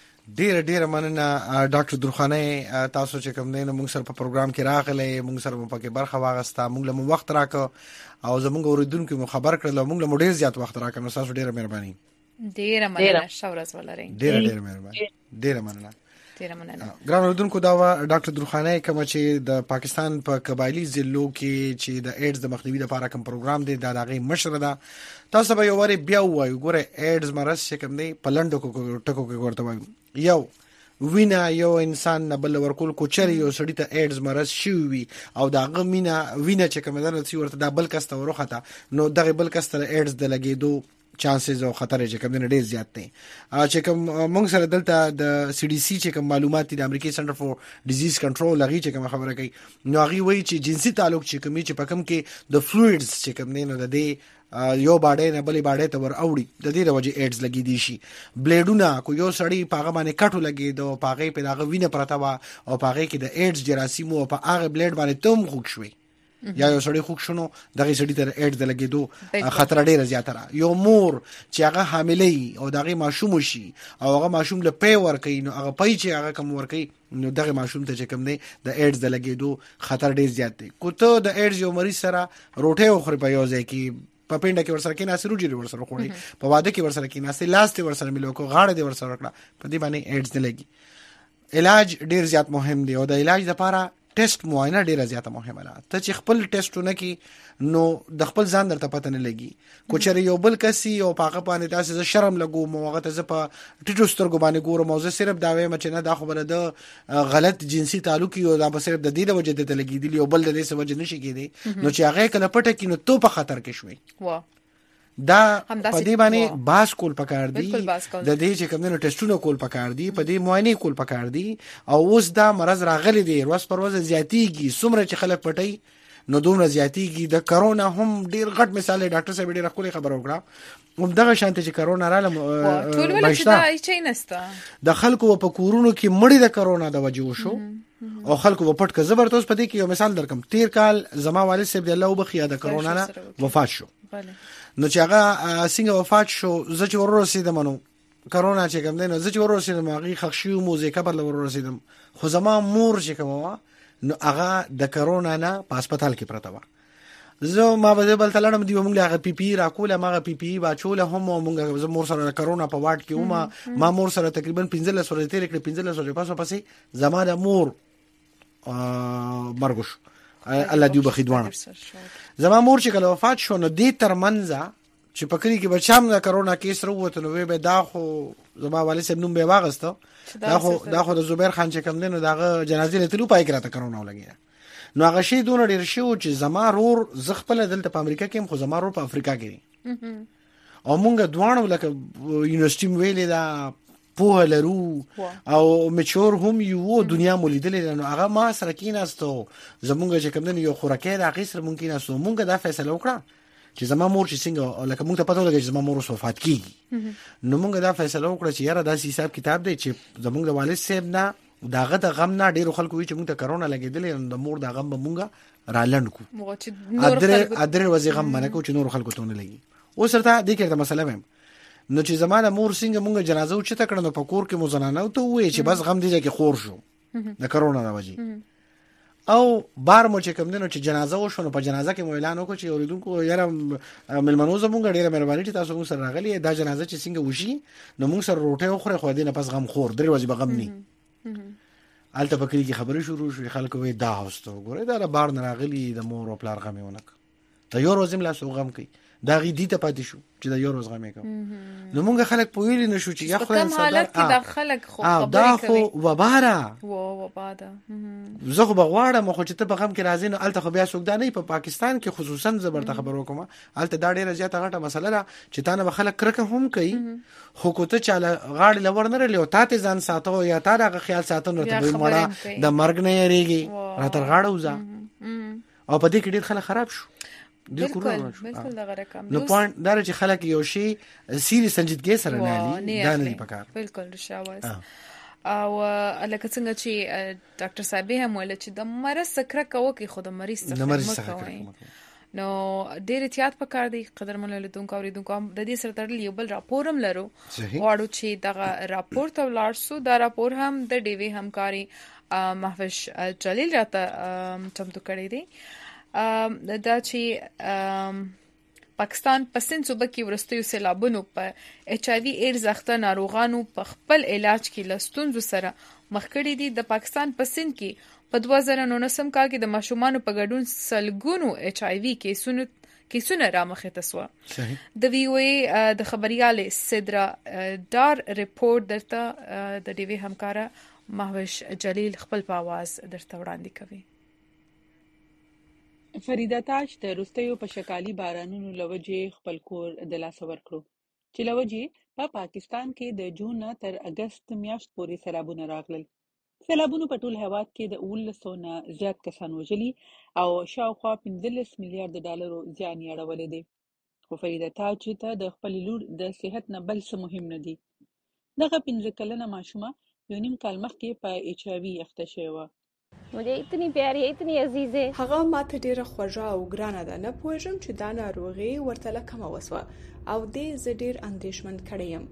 ډیر مننه ډاکټر درخانه تاسو چې کوم نه موږ سره په پروګرام کې راغلې موږ سره په کې برخه واغسته موږ له وخت راکو او زموږ اوریدونکو مو خبر کړل موږ له ډیر زیات وخت راکو تاسو ډیره مهرباني ډیره مننه شاورز ولرئ ډیره مهرباني ډیره مننه ډیره مننه. ګران اوردونکو دا ډاکټر درخانه کوم چې د پاکستان په قبایلی ضلعو کې چې د ایډز د مخنیوي لپاره کوم پروګرام دی دا دغه مشر ده. تاسو به یو وری بیا وایو ګوره ایډز مرض چې کوم دی په لندو ټکو کې ورته وایو یو وینا یو انسان نه بل ورکول کوچري یو سړی ته ایډز مرض شي وي او داغه وینا چې کوم درته ورته دا بل کس ته ورخته نو دغه بل کس ته ایډز د لګېدو چانسز او خطر چې کوم نه ډیر زیات دي. چې کوم موږ سره دلته د سی ډي سی چې کوم معلومات د امریکای سنټر فور ډیزیز کنټرول لغی چې کوم خبره کوي نو هغه وایي چې جنسي تعلق چې کوم چې پکم کې د فلویډز چې کوم نه د دې یو باډې نه بلې باډې ته ور اوړي د دې د وجې ایډز لګي دي شي. بلیډونه کو یو سړی پاغه باندې کټو لګي دو پاغه په دغه وینه پرتا وا او پاغه کې د ایډز جراثیم او په هغه بلیډ باندې تم خوښ شوي یا یو سړی خوښ شونو دغه سړی تر ایډز د لګېدو خطر ډیر زیات را. یو مور چې هغه حاملې او دغه ماشوم شي او هغه ماشوم له پی ور کوي نو هغه پي چې هغه کم ور کوي نو دغه ماشوم ته چې کوم دی د ایډز د لګېدو خطر ډیر زیات دی. کو ته د ایډز یو مریض سره روټه او خوري په یو ځای کې په پینډه کې ورسره کې ناسي روجي ورسره خوړي په واده کې ورسره کې ناسي لاس ته ورسره ملو کو غاړه دې ورسره کړه په دې باندې ایډز نه لګي. علاج ډیر زیات مهم دی او د علاج لپاره ټیسټ معاینه ډیره زیاته مهمه ده. ته چې خپل ټیسټونه کې نو د خپل ځان درته پته نه لګي کوچري یو بل کسي او پاغه باندې تاسو شرم لګو موغه ته په ټیټو سترګو باندې ګورم او زه صرف دا وایم چې نه دا خبره د غلط جنسي تعلق یو دا صرف د دې د وجې ته لګیدلی او بل د دې وجې نشي کېدی نو چې هغه کله پټه کې نو تو په خطر کې شوي. وا دا په دې باندې باس کول پکار دی د دې چې کوم نو ټیسټونه کول پکار دی په دې معاینه کول پکار دی او اوس دا مرض راغلی دی ورځ پر ورځ زیاتیږي څومره چې خلک پټي نو دومره زیاتیږي. د کرونا هم ډیر غټ مثال دی ډاکټر صاحب ډیر خپل خبر وکړه هم دغه شانته چې کرونا رااله ټول ولې چې دا هیڅ نسته د خلکو په کورونو کې مړی د کرونا د وجې وشو او خلکو په پټ کزه ورته اوس پدې کې یو مثال درکم. تیر کال زما والد صاحب د الله وبخیا د کرونا نه وفات شو نو چې هغه څنګه وفات شو زه چې ورسېدم نو کرونا چې کوم دی نو زه چې ورسېدم هغه خښي موزه قبر له ورسېدم خو زما مور چې کومه نو هغه د کرونا نه په هسپتال کې پرته و. زه ما به بل تلړم دی موږ هغه پی پی را کوله ما پی پی باچول هم موږ زه مور سره کرونا په واټ کې ما مور سره تقریبا 15 ورځې تیر کړې 15 ورځې پاسه زما د مور مرګ شو الله دې بخیدوانه زما مور چې کله وفات شو نو دې ترمنځ چې پکړی کې بچام د کرونا کیس وروته نو به دا خو زما والد صاحب نوم به واغسته دا خو د زبیر خان چې کوم دینو داغه جنازې له تلو پای کړه کرونا ولګی نو هغه شی دونه ډیر شو چې زما رور زغپل دلته په امریکا کې خو زما رور په افریقا کې او مونږ دوانو لکه یونیورسيټي ویلې دا په لرو او مچور هم یو دنیا مولیدل نو هغه ما سره کیناستو زمونږ چې کوم یو خوراکه د غیسر ممکن است مونږ دا فیصله وکړه چې زما مور چې څنګه لکه مونږ ته پته ولګی چې زما مور وفات کیږي نو مونږ دا فیصله وکړه چې یاره دا حساب کتاب دی چې زمونږ د والد صاحب نه داغه د غم نه ډیرو خلکو چې مونږ ته کرونا لګیدل د مور د غم به مونږه رالند کو ادر وځي غم منه کو چې نور خلکو ته نه لګي او سره دې کړه مسله ویم نو چې زمانه مور څنګه مونږ جنازه او چې تکړه نو په کور کې مو زنانه او ته وې چې بس غم دي چې خور شو د کرونا د وجې او بار مو چې کوم دنو چې جنازه وشو نو په جنازه کې مو اعلان وکړ چې اوریدونکو یاره ملمنو زمونږ ډیره مهرباني چې تاسو موږ سره راغلي دا جنازه چې څنګه وشي نو موږ سره روټه خوري خو دې نه پس غم خور درې ورځې بغم ني الته پکې کی خبرې شروع شو خلکو وې دا هوستو ګوره دا بار نه راغلي د مور او پلار غمونه ته یو ورځ ملا سو غم کوي دا غي دي ته پاتې شو چې دا یو ورځ غمې کوم نو مونږ خلک پویل نشو چې یا خو حالت کې د خلک خو خبرې دا خو وباره وباده زه خو بغواړم خو چې ته په غم کې راځې نو الته خو بیا څوک دا نه په پاکستان کې خصوصا زبرته خبر وکم الته دا ډیره زیاته غټه مسله ده چې تا نه خلک کرکه هم کوي خو کوته چاله غاړه لور نه لري او تاسو ځان ساتو یا تا دغه خیال ساتو نو ته مړه د مرګ نه یریږي را تر غاړه وځه او په دې کې ډیر خلک خراب شو بالکل دغه رقم نو پوینټ دا چې خلک یو شی سیری سنجیدګي سره نه دا نه پکار بالکل رشاواز او لکه څنګه چې ډاکټر صاحب هم ویل چې د مرض سکره کوي کې خود مریض څخه کوي نو ډېر احتیاط پکار دی قدر من لیدونکو اوریدونکو د دې سره تړلی یو بل راپورم لرو واړو چې دغه راپور ته ولاړ سو دا راپور هم د ډیوی همکاري محفوظ جلیل راته چمتو کړی دی دا چې پاکستان په سند صوبه کې ورستیو سیلابونو په ایچ آی وی ایډز اخته ناروغانو په خپل علاج کې لستونزو سره مخ کړي دي. د پاکستان په سند کې په 2019 کال کې د ماشومانو په ګډون سلګونو ایچ آی وی کیسونه رامخې تسوه. د وی او ای د خبريال سدرا دار ریپورت درته د ډي وی همکارا مهوش جلیل خپل په आवाज درته وړاندې کوي. فریده تاج د روستیو په شکالي بارانونو لوجې خپل کور د لاس ورکړو چې لوجې په پاکستان کې د جون تر اگست میاشت پورې سیلابونه راغلل. سیلابونو په ټول هیواد کې د 1900 نه زیات کسان وژلي او شاوخوا 15 میلیارډ ډالرو زیان یې اړولی دی. خو فریده تاج ته د خپل لور د صحت نه بل څه مهم نه دي. دغه 15 کلنه ماشومه یو نیم کال مخکې په ایچ آی وی اخته شوې وه. مجھے اتنی پیاری ہے اتنی عزیز ہے. هغه ماته ډیره خوږه او ګرانه ده. نه پوهېږم چې دا ناروغي ورته له کومه وسوه او دې زه ډیر اندېښمن کړی یم.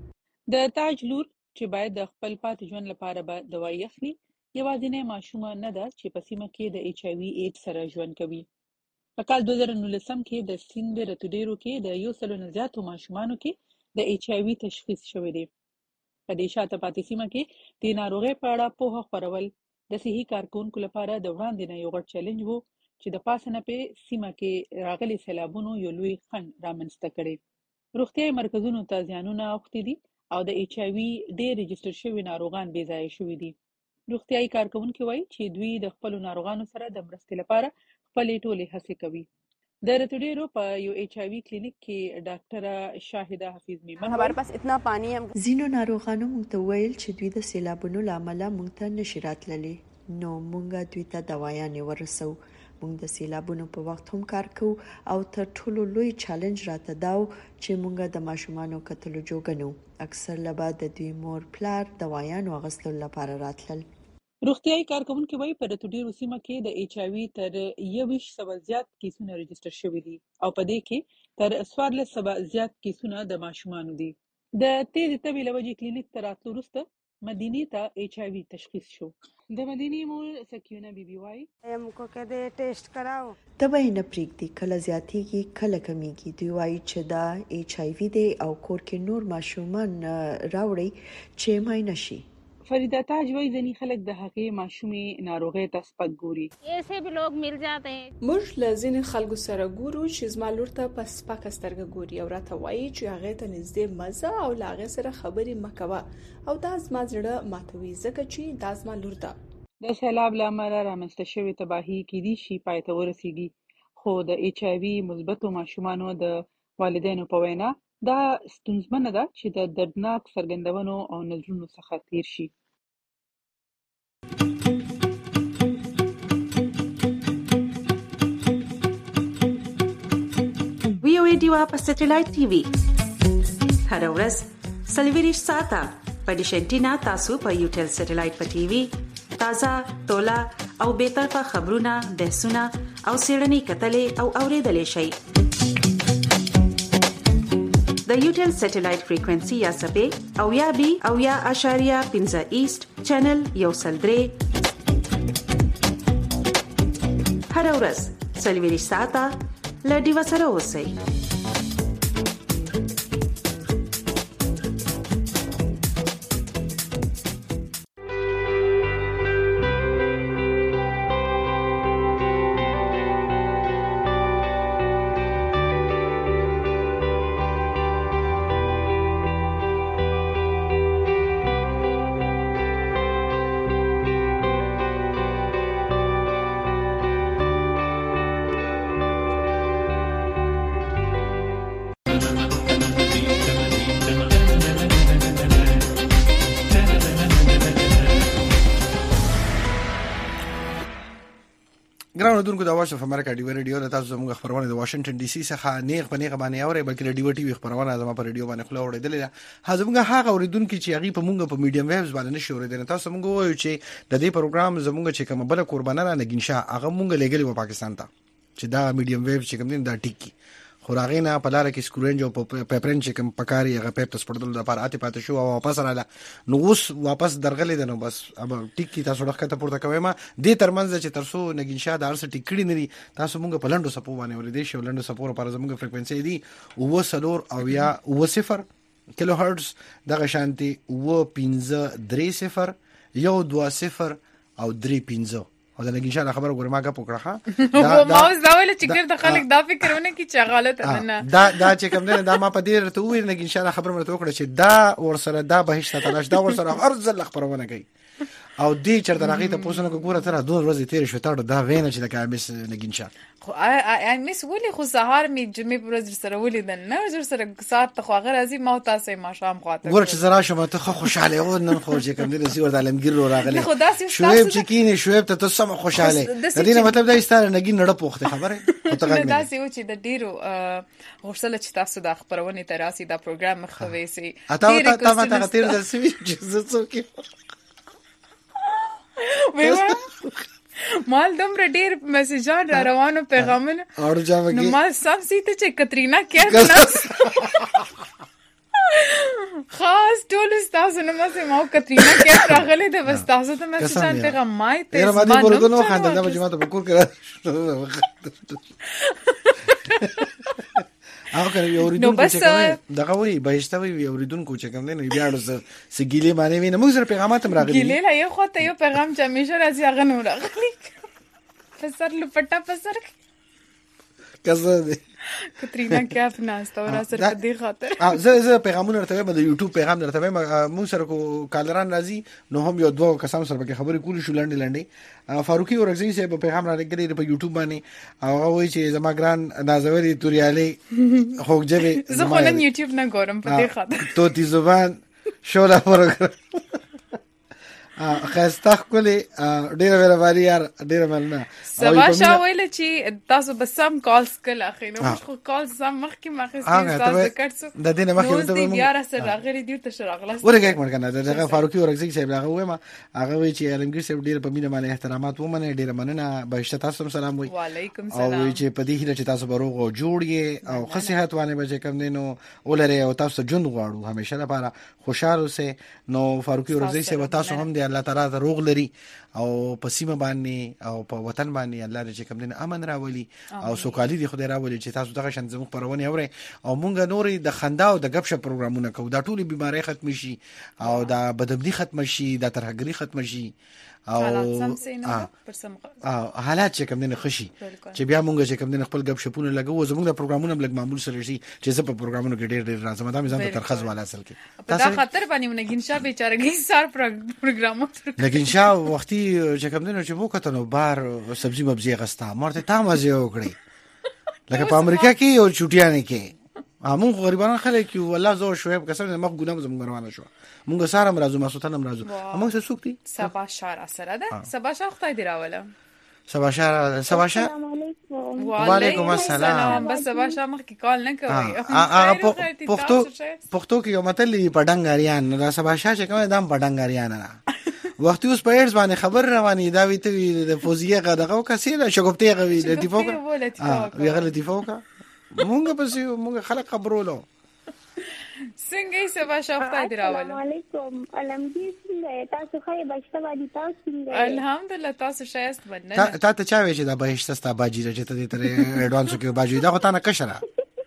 د تاج لور چې باید د خپل پاتې ژوند لپاره به دوايي اخلي یوازینی ماشومه نه ده چې په سیمه کې د ایچ آی وی ایډز سره ژوند کوي. په کال 2019 کې د سیند رتودیرو کې د 100 نه زیاتو ماشومانو کې د ایچ آی وی تشخیص شوی دی. په دې شاته پاتې سیمه کې د ناروغۍ په اړه پوهه خپرول د صحي کارکونکو لپاره د وړاندې نه یو غټ چیلنج وو چې د پاسه نه په سیمه کې راغلي سیلابونو یو لوی خنډ رامنځته کړی. روغتیايي مرکزونو ته زیانونه اوښتي دي او د ایچ آی وی ډېر رجسټر شوي ناروغان بې ځایه شوي دي. روغتیايي کارکونکي وایي چې دوی د خپلو ناروغانو سره د مرستې لپاره خپلې ټولې هڅې کوي. د رتودیرو په یو ایچ آی وی کلینیک کې ډاکټره شاهده حفیظ میمن ہمارے پاس اتنا پانی ہے. ځینو ناروغانو موږ ته ویل چې دوی د سیلابونو له امله موږ ته نشي راتللی، نو موږ دوی ته دوايانې ورسو. موږ د سیلابونو په وخت هم کار کوو او تر ټولو لوی چالنج راته دا و چې موږ د ماشومانو کتلو جوګه نه وو. اکثر له به د دوی مور پلار دوايانو اخیستلو لپاره راتلل. روغتیايي کارکونکي وایي په رتودیرو سیمه کې د ایچ آی وی تر 2100 زیات کیسونه رجسټر شوي دي او په دې کې تر 1400 زیات کیسونه د ماشومانو دي. د تیزې تبې له وجې کلینیک ته راتلو وروسته مدینې ته ایچ آی وی تشخیص شو. د مدینې مور سکینه بیبي وایي हमको कहते टेस्ट कराओ. تبه یې نه پرېږدي، کله زیاتېږي کله کمیږي. دوی وایي چې دا ایچ آی وی دی او کور کې نور ماشومان راوړي چې معاینه شي. فریده تاج وایي ځینې خلک د هغې ماشومې ناروغۍ ته سپک ګوري. ایسے بھی لوگ مل جاتے ہیں. موږ له ځینې خلکو سره ګورو چې زما لور ته په سپکه سترګه ګوري او راته وایي چې هغې ته نږدې مزه او له هغې سره خبرې مه کوه او دا زما زړه ماتوي ځکه چې دا زما لور ده. د سیلاب له امله رامنځته شوې تباهي کیدی شي پای ته ورسیږي، خو د ایچ آی وی مثبتو ماشومانو د والدینو په وینا دا ستونزمنه ده چې د دردناک څرګندونو او نظرونو څخه تیر شي. وی او ای ډیوا په سټلایټ ټي وي هر ورځ 24 ساعته په ډیشنټینا تاسو په یوټل سټلایټ په ټي وي تازه تولا او به طرفه خبرونه بحثونه او سیړنی کتلې او اوریدلې شي. د یوټل سټلایټ فریکوئنسي یا سپې او یا بي او یا اشاریه 15 ایست چینل یو سلدري هر ورځ 24 ساعته لډي وسره اوسئ. ګرانو دونکو د وایس اف امریکا ډیو ریډیو له تاسو زموږ خبرونه د واشنگټن ډي سي څخه نیغ په نیغه باندې اوري، بلکې د ډیو ټي وي خبرونه زموږ په ریډیو باندې خلا وړېدلې ده. زموږ هغه اوریدونکو چې هغه په موږ په میډیم ویوز باندې نشي اورېدل، تاسو موږ وایو چې د دې پروګرام زموږ چې کومه بل قربانه را نګین شاه هغه موږ لګلې و پاکستان ته چې دا میډیم ویو چې کوم دین دا ټیکی، خوراغینا په لار کې سکرینج او پیپرین چې کوم پکاري هغه پیپ ته سپړدل لپاره اته پاتې شو او واپس رااله نو اوس واپس درغلې ده نو بس اب ټیک کی تاسو ډخه ته پورته کوي ما دې ترمنځ چې ترسو نګین شاه د ارس ټیکړی نری تاسو مونږ په لندو سپو باندې ورې شو لندو سپو لپاره زموږ فریکوئنسي دی او سلور او یا او 0 کیلو هرتز دغه شانتي او 1530 یو 20 او 35 او دا نګین شاه خبر ګورم ما کا پکړه دا ماوس دا ول چې ګرځه خلک دا فکرونه کی چې غلط نه دا چې کوم نه دا ما په دې رته وې نګین شاه خبر مرته وکړه چې دا ورسره دا بهشته تلاش دا ورسره ارزل خبرونه کوي او دې چرته راغی ته پوسونه ګوره تر 2 ورځې تیر شو تر دا وینه چې د کامیس نګین شاه خو مس ولې خو سهار می جمعې پر ورځ سره ولیدل نه ورځ سره ساعت ته خو هغه راځي ما تاسو ما شام خاطر ګوره چې زرا شمه ته خو خوشاله و نن خو چې کوم دې سیور د عالمگیر رو راغلی شویب چې کینې شویب ته تاسو سم خوشاله د دې مطلب دا ایستاره نګین نړ پوخته خبره نه دا سی و چې د ډیرو غوښتل چې تاسو د خبرونه تراسي دا پروګرام مخوي سي تا تیر درسوي چې زه څوک مال دومره ډیر میسجان را روانو پیغامونه نو مال سم سیته چې کترینا کیف خاص ټول تاسو نو ما سه مو کترینا کیف راغله د بس تاسو ته میسجان پیغام مای ته ما دې ورګنو خنده د جماعت په کور کې هغه کوي اوریدونکو چې کوم دغه وی بهشته وی اوریدونکو چې کوم نه بیا ورسره سګیلې باندې وینم موږ سره پیغامات هم راغلي ګیلې لا یو خو ته یو پیغام چې همیشه راځي هغه نور راغلي پسر لپټا پسر کزه دې کترینا کیف ناسته ورا سره دې خاطر زه پیغامونه راته د یوټیوب پیغام درته مو سره کو کالران راځي نو هم یو دوه کسان سره به خبرې کول شو لنډي فاروقي اورګزي صاحب پیغام را لګري په یوټیوب باندې هغه وایي چې زما ګران نازوري توریالي خوګجبه زه خو نن یوټیوب نه ګورم په دې خاطر توتی زبان شولا پروګرام خسته کولې ډېر ویلواري یار ډېر مننه سبا شاویل چې تاسو به سم کالز کله اخینو خو کالز سم مخکې مخکې تاسو کړڅو د دې نه مخکې ته مو بیا سره راغلي دی ته شراغله ورګه یک مرګه نه دغه فاروقي اورګزي صاحب هغه وایم هغه وی چې علمګي صاحب ډېر په مینه باندې احترامات ومنه ډېر مننه بهشته تاسو سلام وی وعلیکم سلام او چې په دې هیله چې تاسو بروغ او جوړی او خصيحت وانه به کم دینو ولره او تاسو جون غواړو همیشه لپاره خوشاله اوسئ نو فاروقي اورګزي صاحب تاسو هم دې الله تعالی روغ لري او په سیمه باندې او په وطن باندې الله دې کوم دین امن راولي او سوکالي دې خدای راولي چې تاسو دغه شان زموږ پرونه اوري او مونږ نورې د خندا او د غب شپ پروګرامونه کوو دا ټولي بيمارۍ ختم شي او دا بدبدي ختم شي دا ترهګري ختم شي او حالات چې کوم دین خشي چې بیا مونږ چې کوم دین خپل غب شپونه لګو زموږ د پروګرامونه بلګ معمول سره شي چې زه په پروګرامونو کې ډېر راځم دا مې ځان ته ترخص والا اصل کې تاسو خطر باندې نګین شاه بیچارهګي سار پروګرامونه نګین شاه وختي چې کوم دین چې وکړه نو بار سبزی مبزی غستا مرته تا مزه وکړي لکه په امریکا کې او چټیانه کې همون غریبانو خلک یو الله زو شویب کسر مخ ګونم زموږ روانه شو مونږ سره مرزو مسوتنم رازو موږ څه سوکتي سبا شار سره ده سبا شار خدای دی راوله سبا شار وعلیکم السلام بس سبا شار مخ کې کال نه کوي پښتو کې یو متل پډنګاریان دا سبا شار چې کوم دام پډنګاریان نه وخت اوس په ایرز باندې خبر رواني دا وی ته د فوزیه غدغه کسیله شګوبته غوي د دیفوکا ویغه دیفوکا مونږ پسې مونږ خلک خبرولو څنګه یې سبا شوخته دی راول السلام علیکم علمگیر څنګه تاسو خای بچته باندې تاسو څنګه الحمدلله تاسو شایست مننه تا چا وی چې دا بهشته ستا باجی چې ته دې تر اډوانس کې باجی دا خو تا نه کشره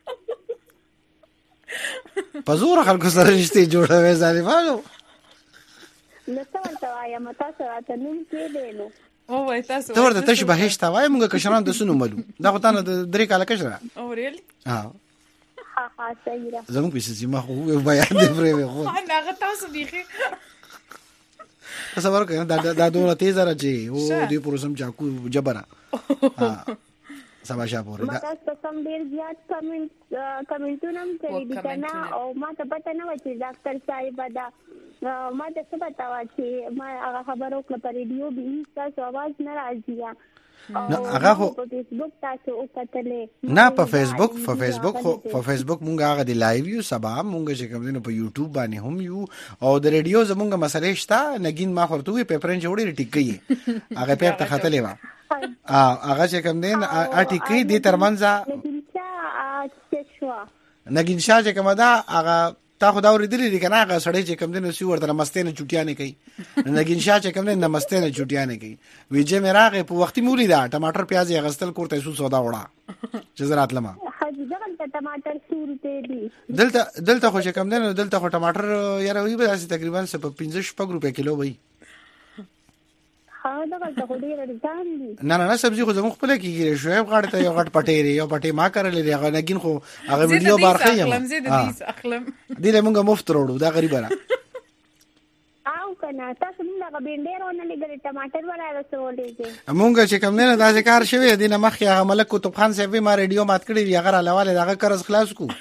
پزور خلکو سره رښتې جوړوي ظالمانو نو څه وایم تاسو راته نوم کې دی نو او وای تاسو ته ورته تاسو بهشته وای موږ کشران د سونو ملو دا خو تا نه 3 کاله کشره او ریلی ها صحیح را زموږ په سیمه خو بیان دی پرې خو هغه تاسو بيخي تاسو ورکه دا دوه تیز راځي او دې پروسم چاکو جبره سبا شاپور دا تاسو سم ډیر زیات کمنټونه کوي دي کنه او ما ته پته نه و چې ډاکټر صاحب دا ما ته څه پتا و چې ما هغه خبرو کړ په ریډیو به تاسو आवाज نه راځي نه هغه خو په فیسبوک تاسو وکړلې نه په فیسبوک مونږ هغه دی لایو یو سبا مونږ چې کوم دینو په یوټیوب باندې هم یو او د ریډیو زمونږ مسلې شته نګین ما خورته په پرنټ جوړی ټیکي هغه په ته خاتلې و هغه چې کوم دین اټیکي دي ترمنځ چې نګین شاه چې کومه دا هغه تا خو دا ورېدلې دي کنه هغه سړی چې کوم دنه سی ورته نمستې نه چټیانه کوي نګین شاه چې کوم دنه نمستې نه چټیانه کوي ویجه مې راغې په وختي مولې دا ټماټر پیاز یې غستل کوته سو سودا وړه چې زرات لمه حاجی دغه ټماټر سورته دي دلته خو چې کوم دنه دلته خو ټماټر یاره وي به تقریبا 15 روپے کیلو وي ها دغه ته ډیر ارزان دي نه سبزی خو زموږ خپل کېږي شویب غاړه ته یو غټ پټېری یو پټې ما کړلې هغه نګین خو هغه ویډیو بارخه یم دې له موږ مفت وروړو دا غریب را او کنه تاسو موږ بینډیرونه لګل ټماټر ولا رسولې موږ چې کوم نه دا ذکر شوی دینه مخ هغه ملک کتب خان صاحب ما ریډیو مات کړی دی هغه علاوه دغه قرض خلاص کو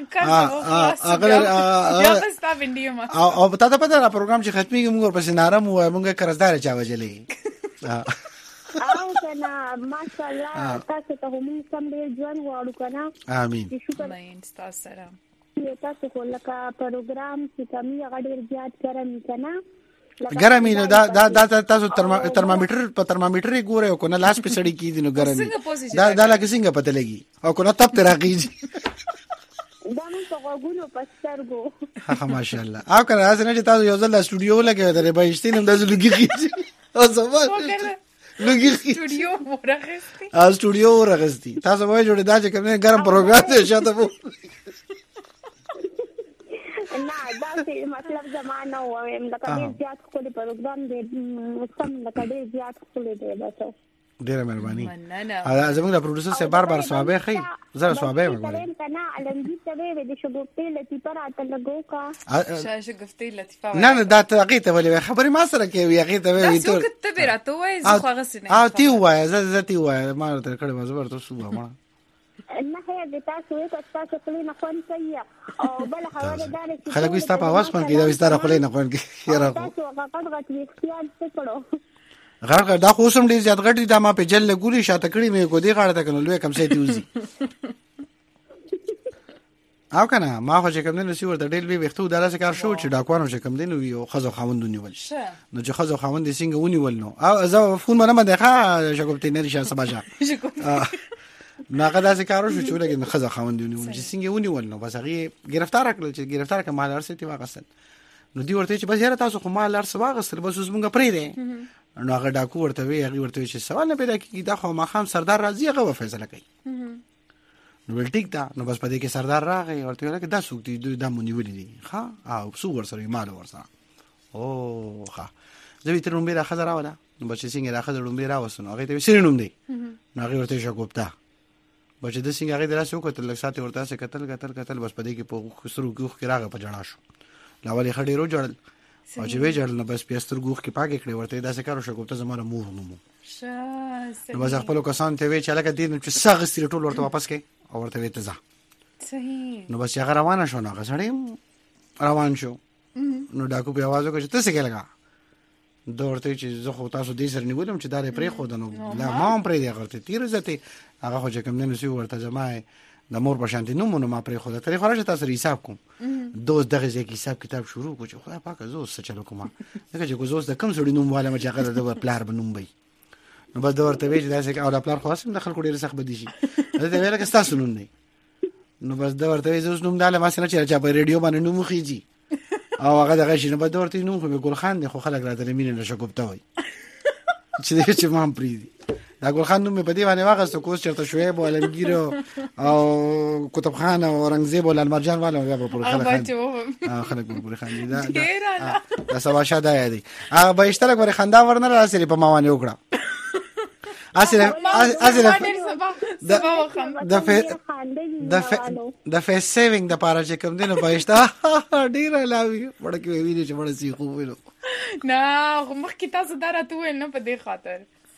او پتا ته پتا پروګرام چې ختمي موږ په سينارم و موږ قرضدار چا وجلې او کنه ماشاءالله تاسو ته هم سم ډیر ځوان وړو کنه امين شکر تاسو سره تاسو خو لکه پروګرام چې کمی غډیر زیات کړم کنه ګرمي نو دا تاسو ترمامیټر په ترمامیټر ګوره او کنه لاس په سړی کې دي نو ګرمي دا لکه څنګه پته لګي او کنه تپ ترغیږي دا نو په غوګونو پسترګو ها ماشاءالله او کنه اسنه چې تاسو یو ځل سټوډیو لګوي درې بهشتي نم د لګي او زما لګي سټوډیو ورغستی تاسو وای جوړه دا چې کوم ګرم پروګرام دی شاته وو نه دا مطلب زمانہ وایم دا کډیر زیات خپل پروګرام دی سم دا کډیر زیات خپل دی تاسو ډیره مهرباني زموږ د پروډوسر سره بار سوابه خي زره سوابه وګورئ کنه علمجي ته وې د شګوفتي لطیفه راته لګو کا شګوفتي لطیفه نه دا تغیته ولې خبرې ما سره کوي هغه ته وې ته ته راته وې زه خو غسنه تی وای زه تی وای ما ته کړه ما زبر ته صبح ما نه هي د تاسو یو تاسو خپل نه خون کوي او بل حواله دار چې خلک وستا په واس باندې دا وستاره خپل نه خون کوي خیره تاسو هغه غټ اختیار څه کړو غړ دا خو سم ډیر زیات غټي دا ما په جل ګوري شاته کړی مې کو دی غاړه ته کنه لوی کم سي تیوزي او کنه ما خو چې کوم نه سی ورته ډېر به وختو دلاسه کار شو چې ډاکوانو چې کوم دین وي او خزو خوندونی ول نو چې خزو خوند څنګه ونی ول نو او زه فون منه ده ښه شګوبتي نه ریشه سباجا ناګه داسې کارو شو چې لګي خزو خوندونی ول چې څنګه ونی ول نو بس هغه گرفتار کړل چې گرفتار کمال ارستی واغسل نو دی ورته چې بس یاره تاسو خو مال ارس واغسل بس اوس مونږ پرې دی نو هغه ډاکو ورته وی هغه ورته چې سوال نه پیدا کیږي دا خو ما خام سردار راضي هغه فیصله کوي نو ول ټیک دا نو بس پدې کې سردار راغی ورته ویل کې دا سوق دي دا مونږ ولې دي ها او سو ور سره مال ور سره او ها زه ویتر نوم به راخه راولا نو بچ څنګه راخه نوم به راوسنو هغه ته سری نوم دی نو هغه ورته شګوپتا بچ د څنګه هغه دراسه وکړل لکه ساتي ورته څه قتل بس پدې کې په خسرو ګوخ کې راغه په جړا شو لاولې خډې رو جړل او چې وی جړل نو بس پیستر ګوخ کې پاګه کړې ورته دا څه کارو شګوپتا زموږ مور نو نو بس خپل کسان ته وی چې لکه دین چې ساغ ستې ټول ورته واپس کې او ورته وی ته ځه صحیح نو بس هغه روانه شو نو غسړې روان شو نو ډاکو په आवाज وکړ چې څه کې لگا دورته چې زه خو تاسو دې سره نیولم چې دا پرې خو دنو لا ما پرې دی غلطه تیر زته هغه خو چې کوم نه نسی ورته جماعه د مور په شانتي نو ما پرې خو دا ترې خورشه تاسو حساب کوم دوز دغه ځکه حساب کتاب شروع کو چې خدای پاک زو څه چلو کوم دغه چې زوس د کم سړی نوم والا ما چې هغه د پلار بنوم وي نو بس دورته وی چې دا څنګه او د پلار خاصم د خلکو ډیر سخت بدی شي دا ویل کې تاسو نوم نه نو بس دورته وی زوس نوم داله ما سره چې په ریډیو باندې نوم خيږي او هغه دغه شي نو بس دورته نوم خو ګل خان دی خو خلک راته مين نه شګوبته وي چې دې چې ما پری دي دا ګل خان نوم په دې باندې واغسته کوس چرته شویب او علمگیر او کتب خان او اورنګزیب او المرجان والو بیا په خلک په خان دا سبا شاده دی هغه به اشتراک ور خندا ورنه راسي په ما باندې وکړه د فیس سیوینګ د پاره چې کوم دینه پښتا ډیر لاوي وړکه ویني چې وړ سي خو وینو نه مخکې تاسو درته ویل نه په دې خاطر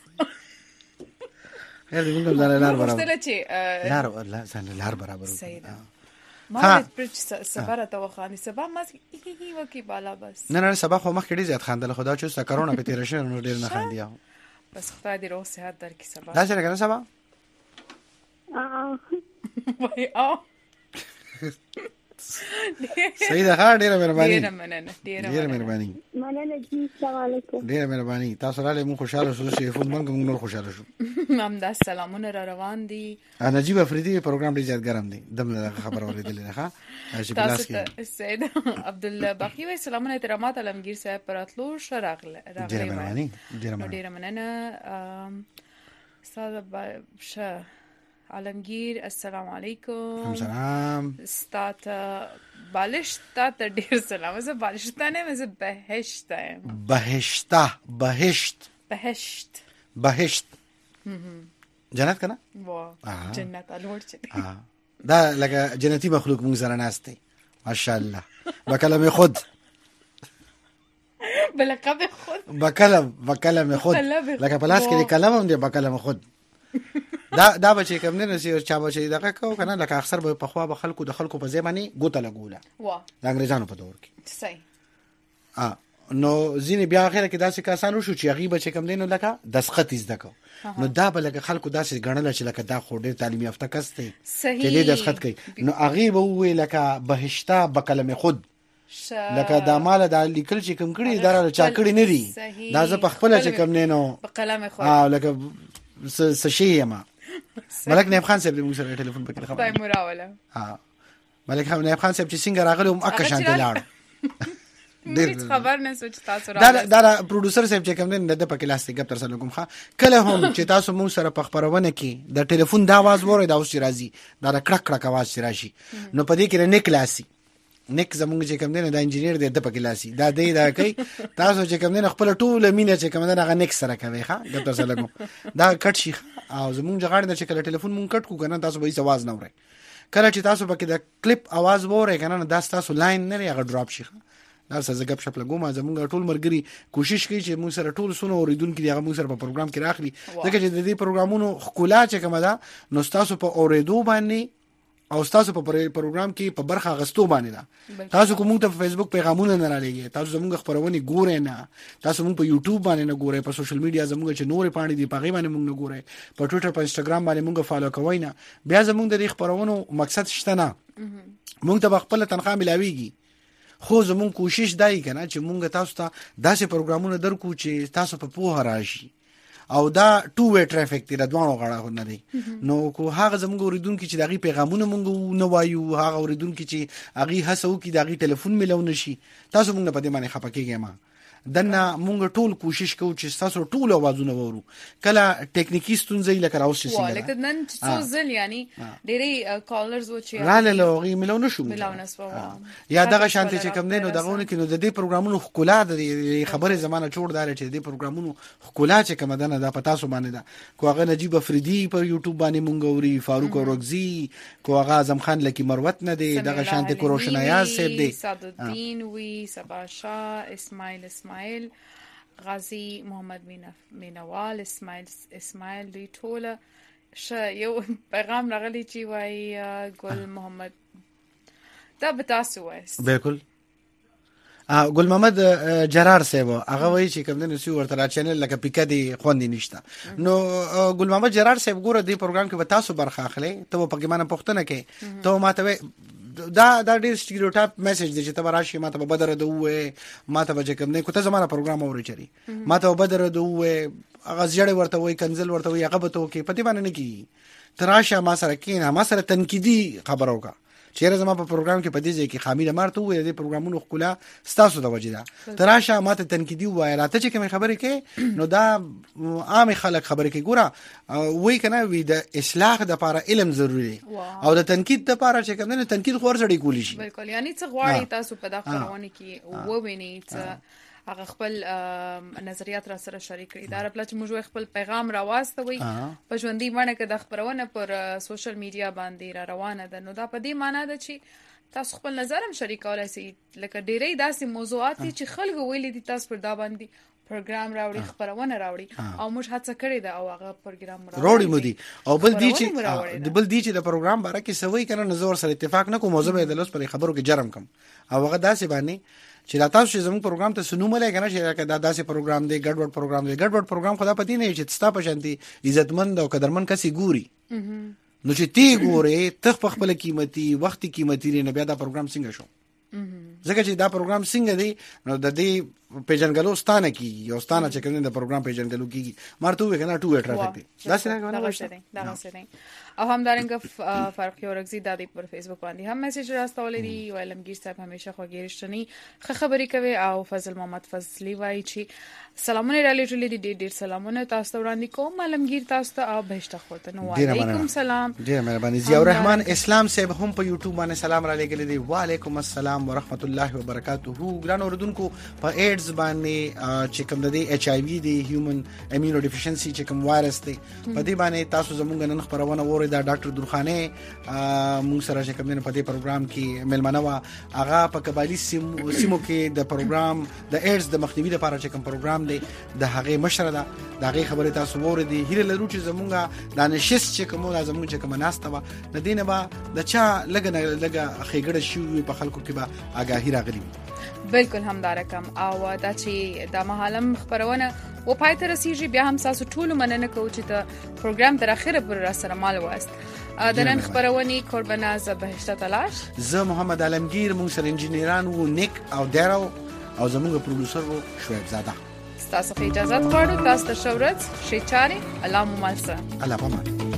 هر موږ لار برابر لار برابر ما پرچ سبا ته وخاني سبا ما هی وکی بالا بس نه سبا خو مخکې ډیر زیات خندل خدا چې کرونا په تیر شهر نو ډیر نه خندیا بس خدای دې روغ صحت درکې سبا دا څنګه کنه سبا وای او صحیح ده ښه ډیره مهرباني ډیره مهرباني مننه جی السلام علیکم ډیره مهرباني تاسو رااله مون خوشاله شو چې فون موږ نور خوشاله شو همدا سلامونه را روان دي نجیب افریدی پروګرام ډیر زیات ګرم دی دمه خبر اوریدل نه ښه چې بلاس کې سید عبدالله باقی وای سلامونه احترامات علمگیر صاحب پراتلو شراغله ډیره مهرباني ډیره مننه استاد شه علمگیر السلام علیکم سلام استاد بالش تا ډیر سلام زه بالشتانه مزه بهشت جنت کنه واه جنت الور چي دا لکه جنتی مخلوق مونږ سره ناشته ماشاءالله بکلم خود بکلم خود لکه پلاس کې کلم هم دی بکلم خود دا بچی کوم نه نسی چا بچی دغه کو کنه لکه اکثر به په خوا به خلکو د خلکو په ځمانه ګوته لګوله وا د انګريزانو په دور کې صحیح نو ځینې بیا اخر کې داسې کسانو شو چې هغه بچی کوم دینو لکه دسخط زده کو نو دا بلکه خلکو داسې غړنل چې لکه دا خو ډېر تعلیم یافته کس دی چې دې دسخط کوي نو هغه به وی لکه بهشته بکلم خود لکه دا مال د لیکل چې کوم کړي دا چا کړي نه دي دا زه په خپل چې کوم نه نو بقلم خود لکه سشيما ملک نایب خان صاحب موږ سره ټلیفون پکې خبره پای مراوله ملک نایب خان صاحب چې څنګه راغلی هم اکه شانته لاړ ډېر خبر نه سوچ تاسو راځه دا پروډوسر صاحب چې کوم نه د پکې لاس ته ګپ تر سره کوم ښه کله هم چې تاسو موږ سره په خبرونه کې د ټلیفون دا आवाज وره دا اوس راځي دا کړک کړک आवाज راشي نو په دې کې نه کلاسي نیک زمونږ چې کوم دی دا انجینیر دی د پکې لاسي دا دی دا کوي تاسو چې کوم دی خپل ټول مینه چې کوم دی هغه نیک سره کوي ښه ګټر سره لګو دا کټ شي او زمونږ غاړه چې کله ټلیفون مونږ کټ کو کنه تاسو به هیڅ आवाज نه اورئ کله چې تاسو پکې د کلیپ आवाज وره کنه دا تاسو لاین نه هغه ډراپ شي دا څه زګب شپ لګوم زمونږ ټول مرګري کوشش کوي چې موږ سره ټول سونه اوریدونکو دی هغه موږ سره په پروګرام کې راخلي ځکه چې د دې پروګرامونو خکولا چې کومه ده نو تاسو په اوریدو باندې او تاسو په پروګرام کې په برخه غستو باندې دا تاسو کوم ته په فیسبوک پیغامونه نه را لګي تاسو زموږ خبرونه ګورئ نه تاسو موږ په یوټیوب باندې نه ګورئ په سوشل میډیا زموږ چې نور پاڼې دی په غي باندې موږ نه ګورئ په ټوئیټر په انستګرام باندې موږ فالو کوئ نه بیا زموږ د خبرونو مقصد شته نه موږ ته خپل تنخواه ملاويږي خو زموږ کوشش دای کنه چې موږ تاسو ته داسې پروګرامونه درکو چې تاسو په پوهه راشي او دا ټو وی ټرافیک دی د دوه غړو نه دی نو کو هغه زموږ اوریدونکو چې دغه پیغامونه مونږ نه وایو هغه اوریدونکو چې هغه هڅو کې دغه ټلیفون ملونه شي تاسو مونږ په دې باندې خپکیږئ ما دنه مونږ ټول کوشش کوو چې تاسو ټول اوازونه وورو کله ټیکنیکی ستونزې لکه راوځي څنګه لکه نن څو ځل یعنی ډېری کالرز و چې رااله ملونه شو یا دغه شانتي چې کوم دینو دغه کې نو د دې پروګرامونو خکولا د خبره زمانه جوړدار چې د پروګرامونو خکولا چې کوم دنه د پتا سو باندې دا کو هغه نجیب افریدی په یوټیوب باندې مونږ اوري فاروق اورغزی کو هغه اعظم خان لکی مروت نه دی دغه شانتي کو روشنایاز سیب دی صادالدین وی سباشا اسماعیل غازی محمد مینوال اسماعیل دوی ټوله یو پیغام راغلی چې وای ګل محمد دا بتاسو وایست بالکل ګل محمد جرار صاحب هغه وایي چې کوم د نسو ورته چینل لکه پیکا دی خوندې نشته نو ګل محمد جرار صاحب ګوره دی پروګرام کې به تاسو برخه اخلي ته په کې مانه پښتنه کې ته ماته دا ډیر سټیریوټایپ میسج دی چې تبراشي ماته به بدر دوه ماته به کوم نه کوته زمانه پروګرام اوري چری ماته بدر دوه هغه ځړې ورته وای کنزل ورته وای هغه به تو کې پتی باندې نه کی تراشه ما سره کین ما سره تنقیدی خبرو کا چیرې زما په پروګرام کې پدې ځکه خامي لمرته وې د پروګرامونو خپل ستاسو د وجې ده تراشه ماته تنقیدی وای راته چې کوم خبرې کې نو دا عام خلک خبرې کې ګوره وای کنه وی د اصلاح د لپاره علم ضروری او د تنقید د لپاره چې کوم نه تنقید خور سړی کولی شي بالکل یعنی څه غواړي تاسو په دغه خبرونه کې و وینئ هغه خپل نظریات را سره شریک کړي دا خپل چې موږ خپل پیغام راوستوي په ژوندۍ باندې کې د خبرونه پر سوشل میډیا باندې را روانه ده نو دا په دې معنی ده چې تاسو خپل نظر هم شریکولای شئ لکه ډېرې داسې موضوعات چې خلک ویلي دي تاسو پر دا باندې پروګرام راوړي خبرونه راوړي او موږ هڅه کړې ده او هغه پروګرام راوړي مودي او بل دی چې د پروګرام باره کې سوي کنه نظر سره اتفاق نه کوم موضوع د لوس پر خبرو کې جرم کم او هغه داسې باندې چې دا تاسو زموږ پروګرام ته سنوم لای کنه چې دا داسې پروګرام دی ګډوډ پروګرام دی ګډوډ پروګرام خدا پتی نه چې تاسو په شانتي عزتمند او قدرمن کسي ګوري نو چې تی ګوره ته خپل قیمتي وخت قیمتي نه بیا دا پروګرام څنګه شو ځکه چې دا پروګرام څنګه دی نو د دې پیژنګلو ستانه کیږي او ستانه چې کوم د پروګرام پیژنګلو کیږي مارته وکنه ټو ټرافیک دی دا څنګه او همدارنګه فرق یورغزي د دې پر فیسبوک باندې هم میسج راستولې دي او علمگیر صاحب همیشه خوګیرشتنی خبرې کوي او فضل محمد فضلی وایي چې سلامونه را لېږلې دي ډېر سلامونه تاسو ته وړاندې کوم علمگیر تاسو ته او بهشته خوته نو وعلیکم سلام ډېر مهرباني ضیاء الرحمن اسلام صاحب هم په یوټیوب باندې سلام را لېږلې دي وعلیکم السلام ورحمت الله وبرکاته ګران اوردونکو په ایډز باندې چې کوم د ایچ آی وی دی هیومن ایمونو ډیفیشنسي چې کوم وایرس دی په دې باندې تاسو زموږ نن خبرونه وره دا ډاکټر درخانه موږ سره چې کوم په دې پروګرام کې ملمنه وا هغه په قبایلی سیمو کې د پروګرام د ایډز د مخنیوي لپاره چې کوم پروګرام دی د هغه مشره ده د هغه خبره تاسو وره دي هیله لرو چې زموږه د نشست چې کوم لازم چې کوم ناسته وا د دینه با د چا لګه خېګړه شو په خلکو کې به آگاهی راغلی بالکل همدار کم او دا چې د مهالم خبرونه و پای ته رسیږي بیا هم تاسو ټول مننه کوم چې د پروګرام تر اخره پر را سره مال واست د نن خبرونه قربانا ز بهشته تلاش زه محمد علمگیر مون سره انجینران وو نیک او دارو او زموږ پروډوسر وو شعیب زاده تاسو ته اجازه غواړم تاسو ته شورت شي چاري الله مو مالسه الله پامان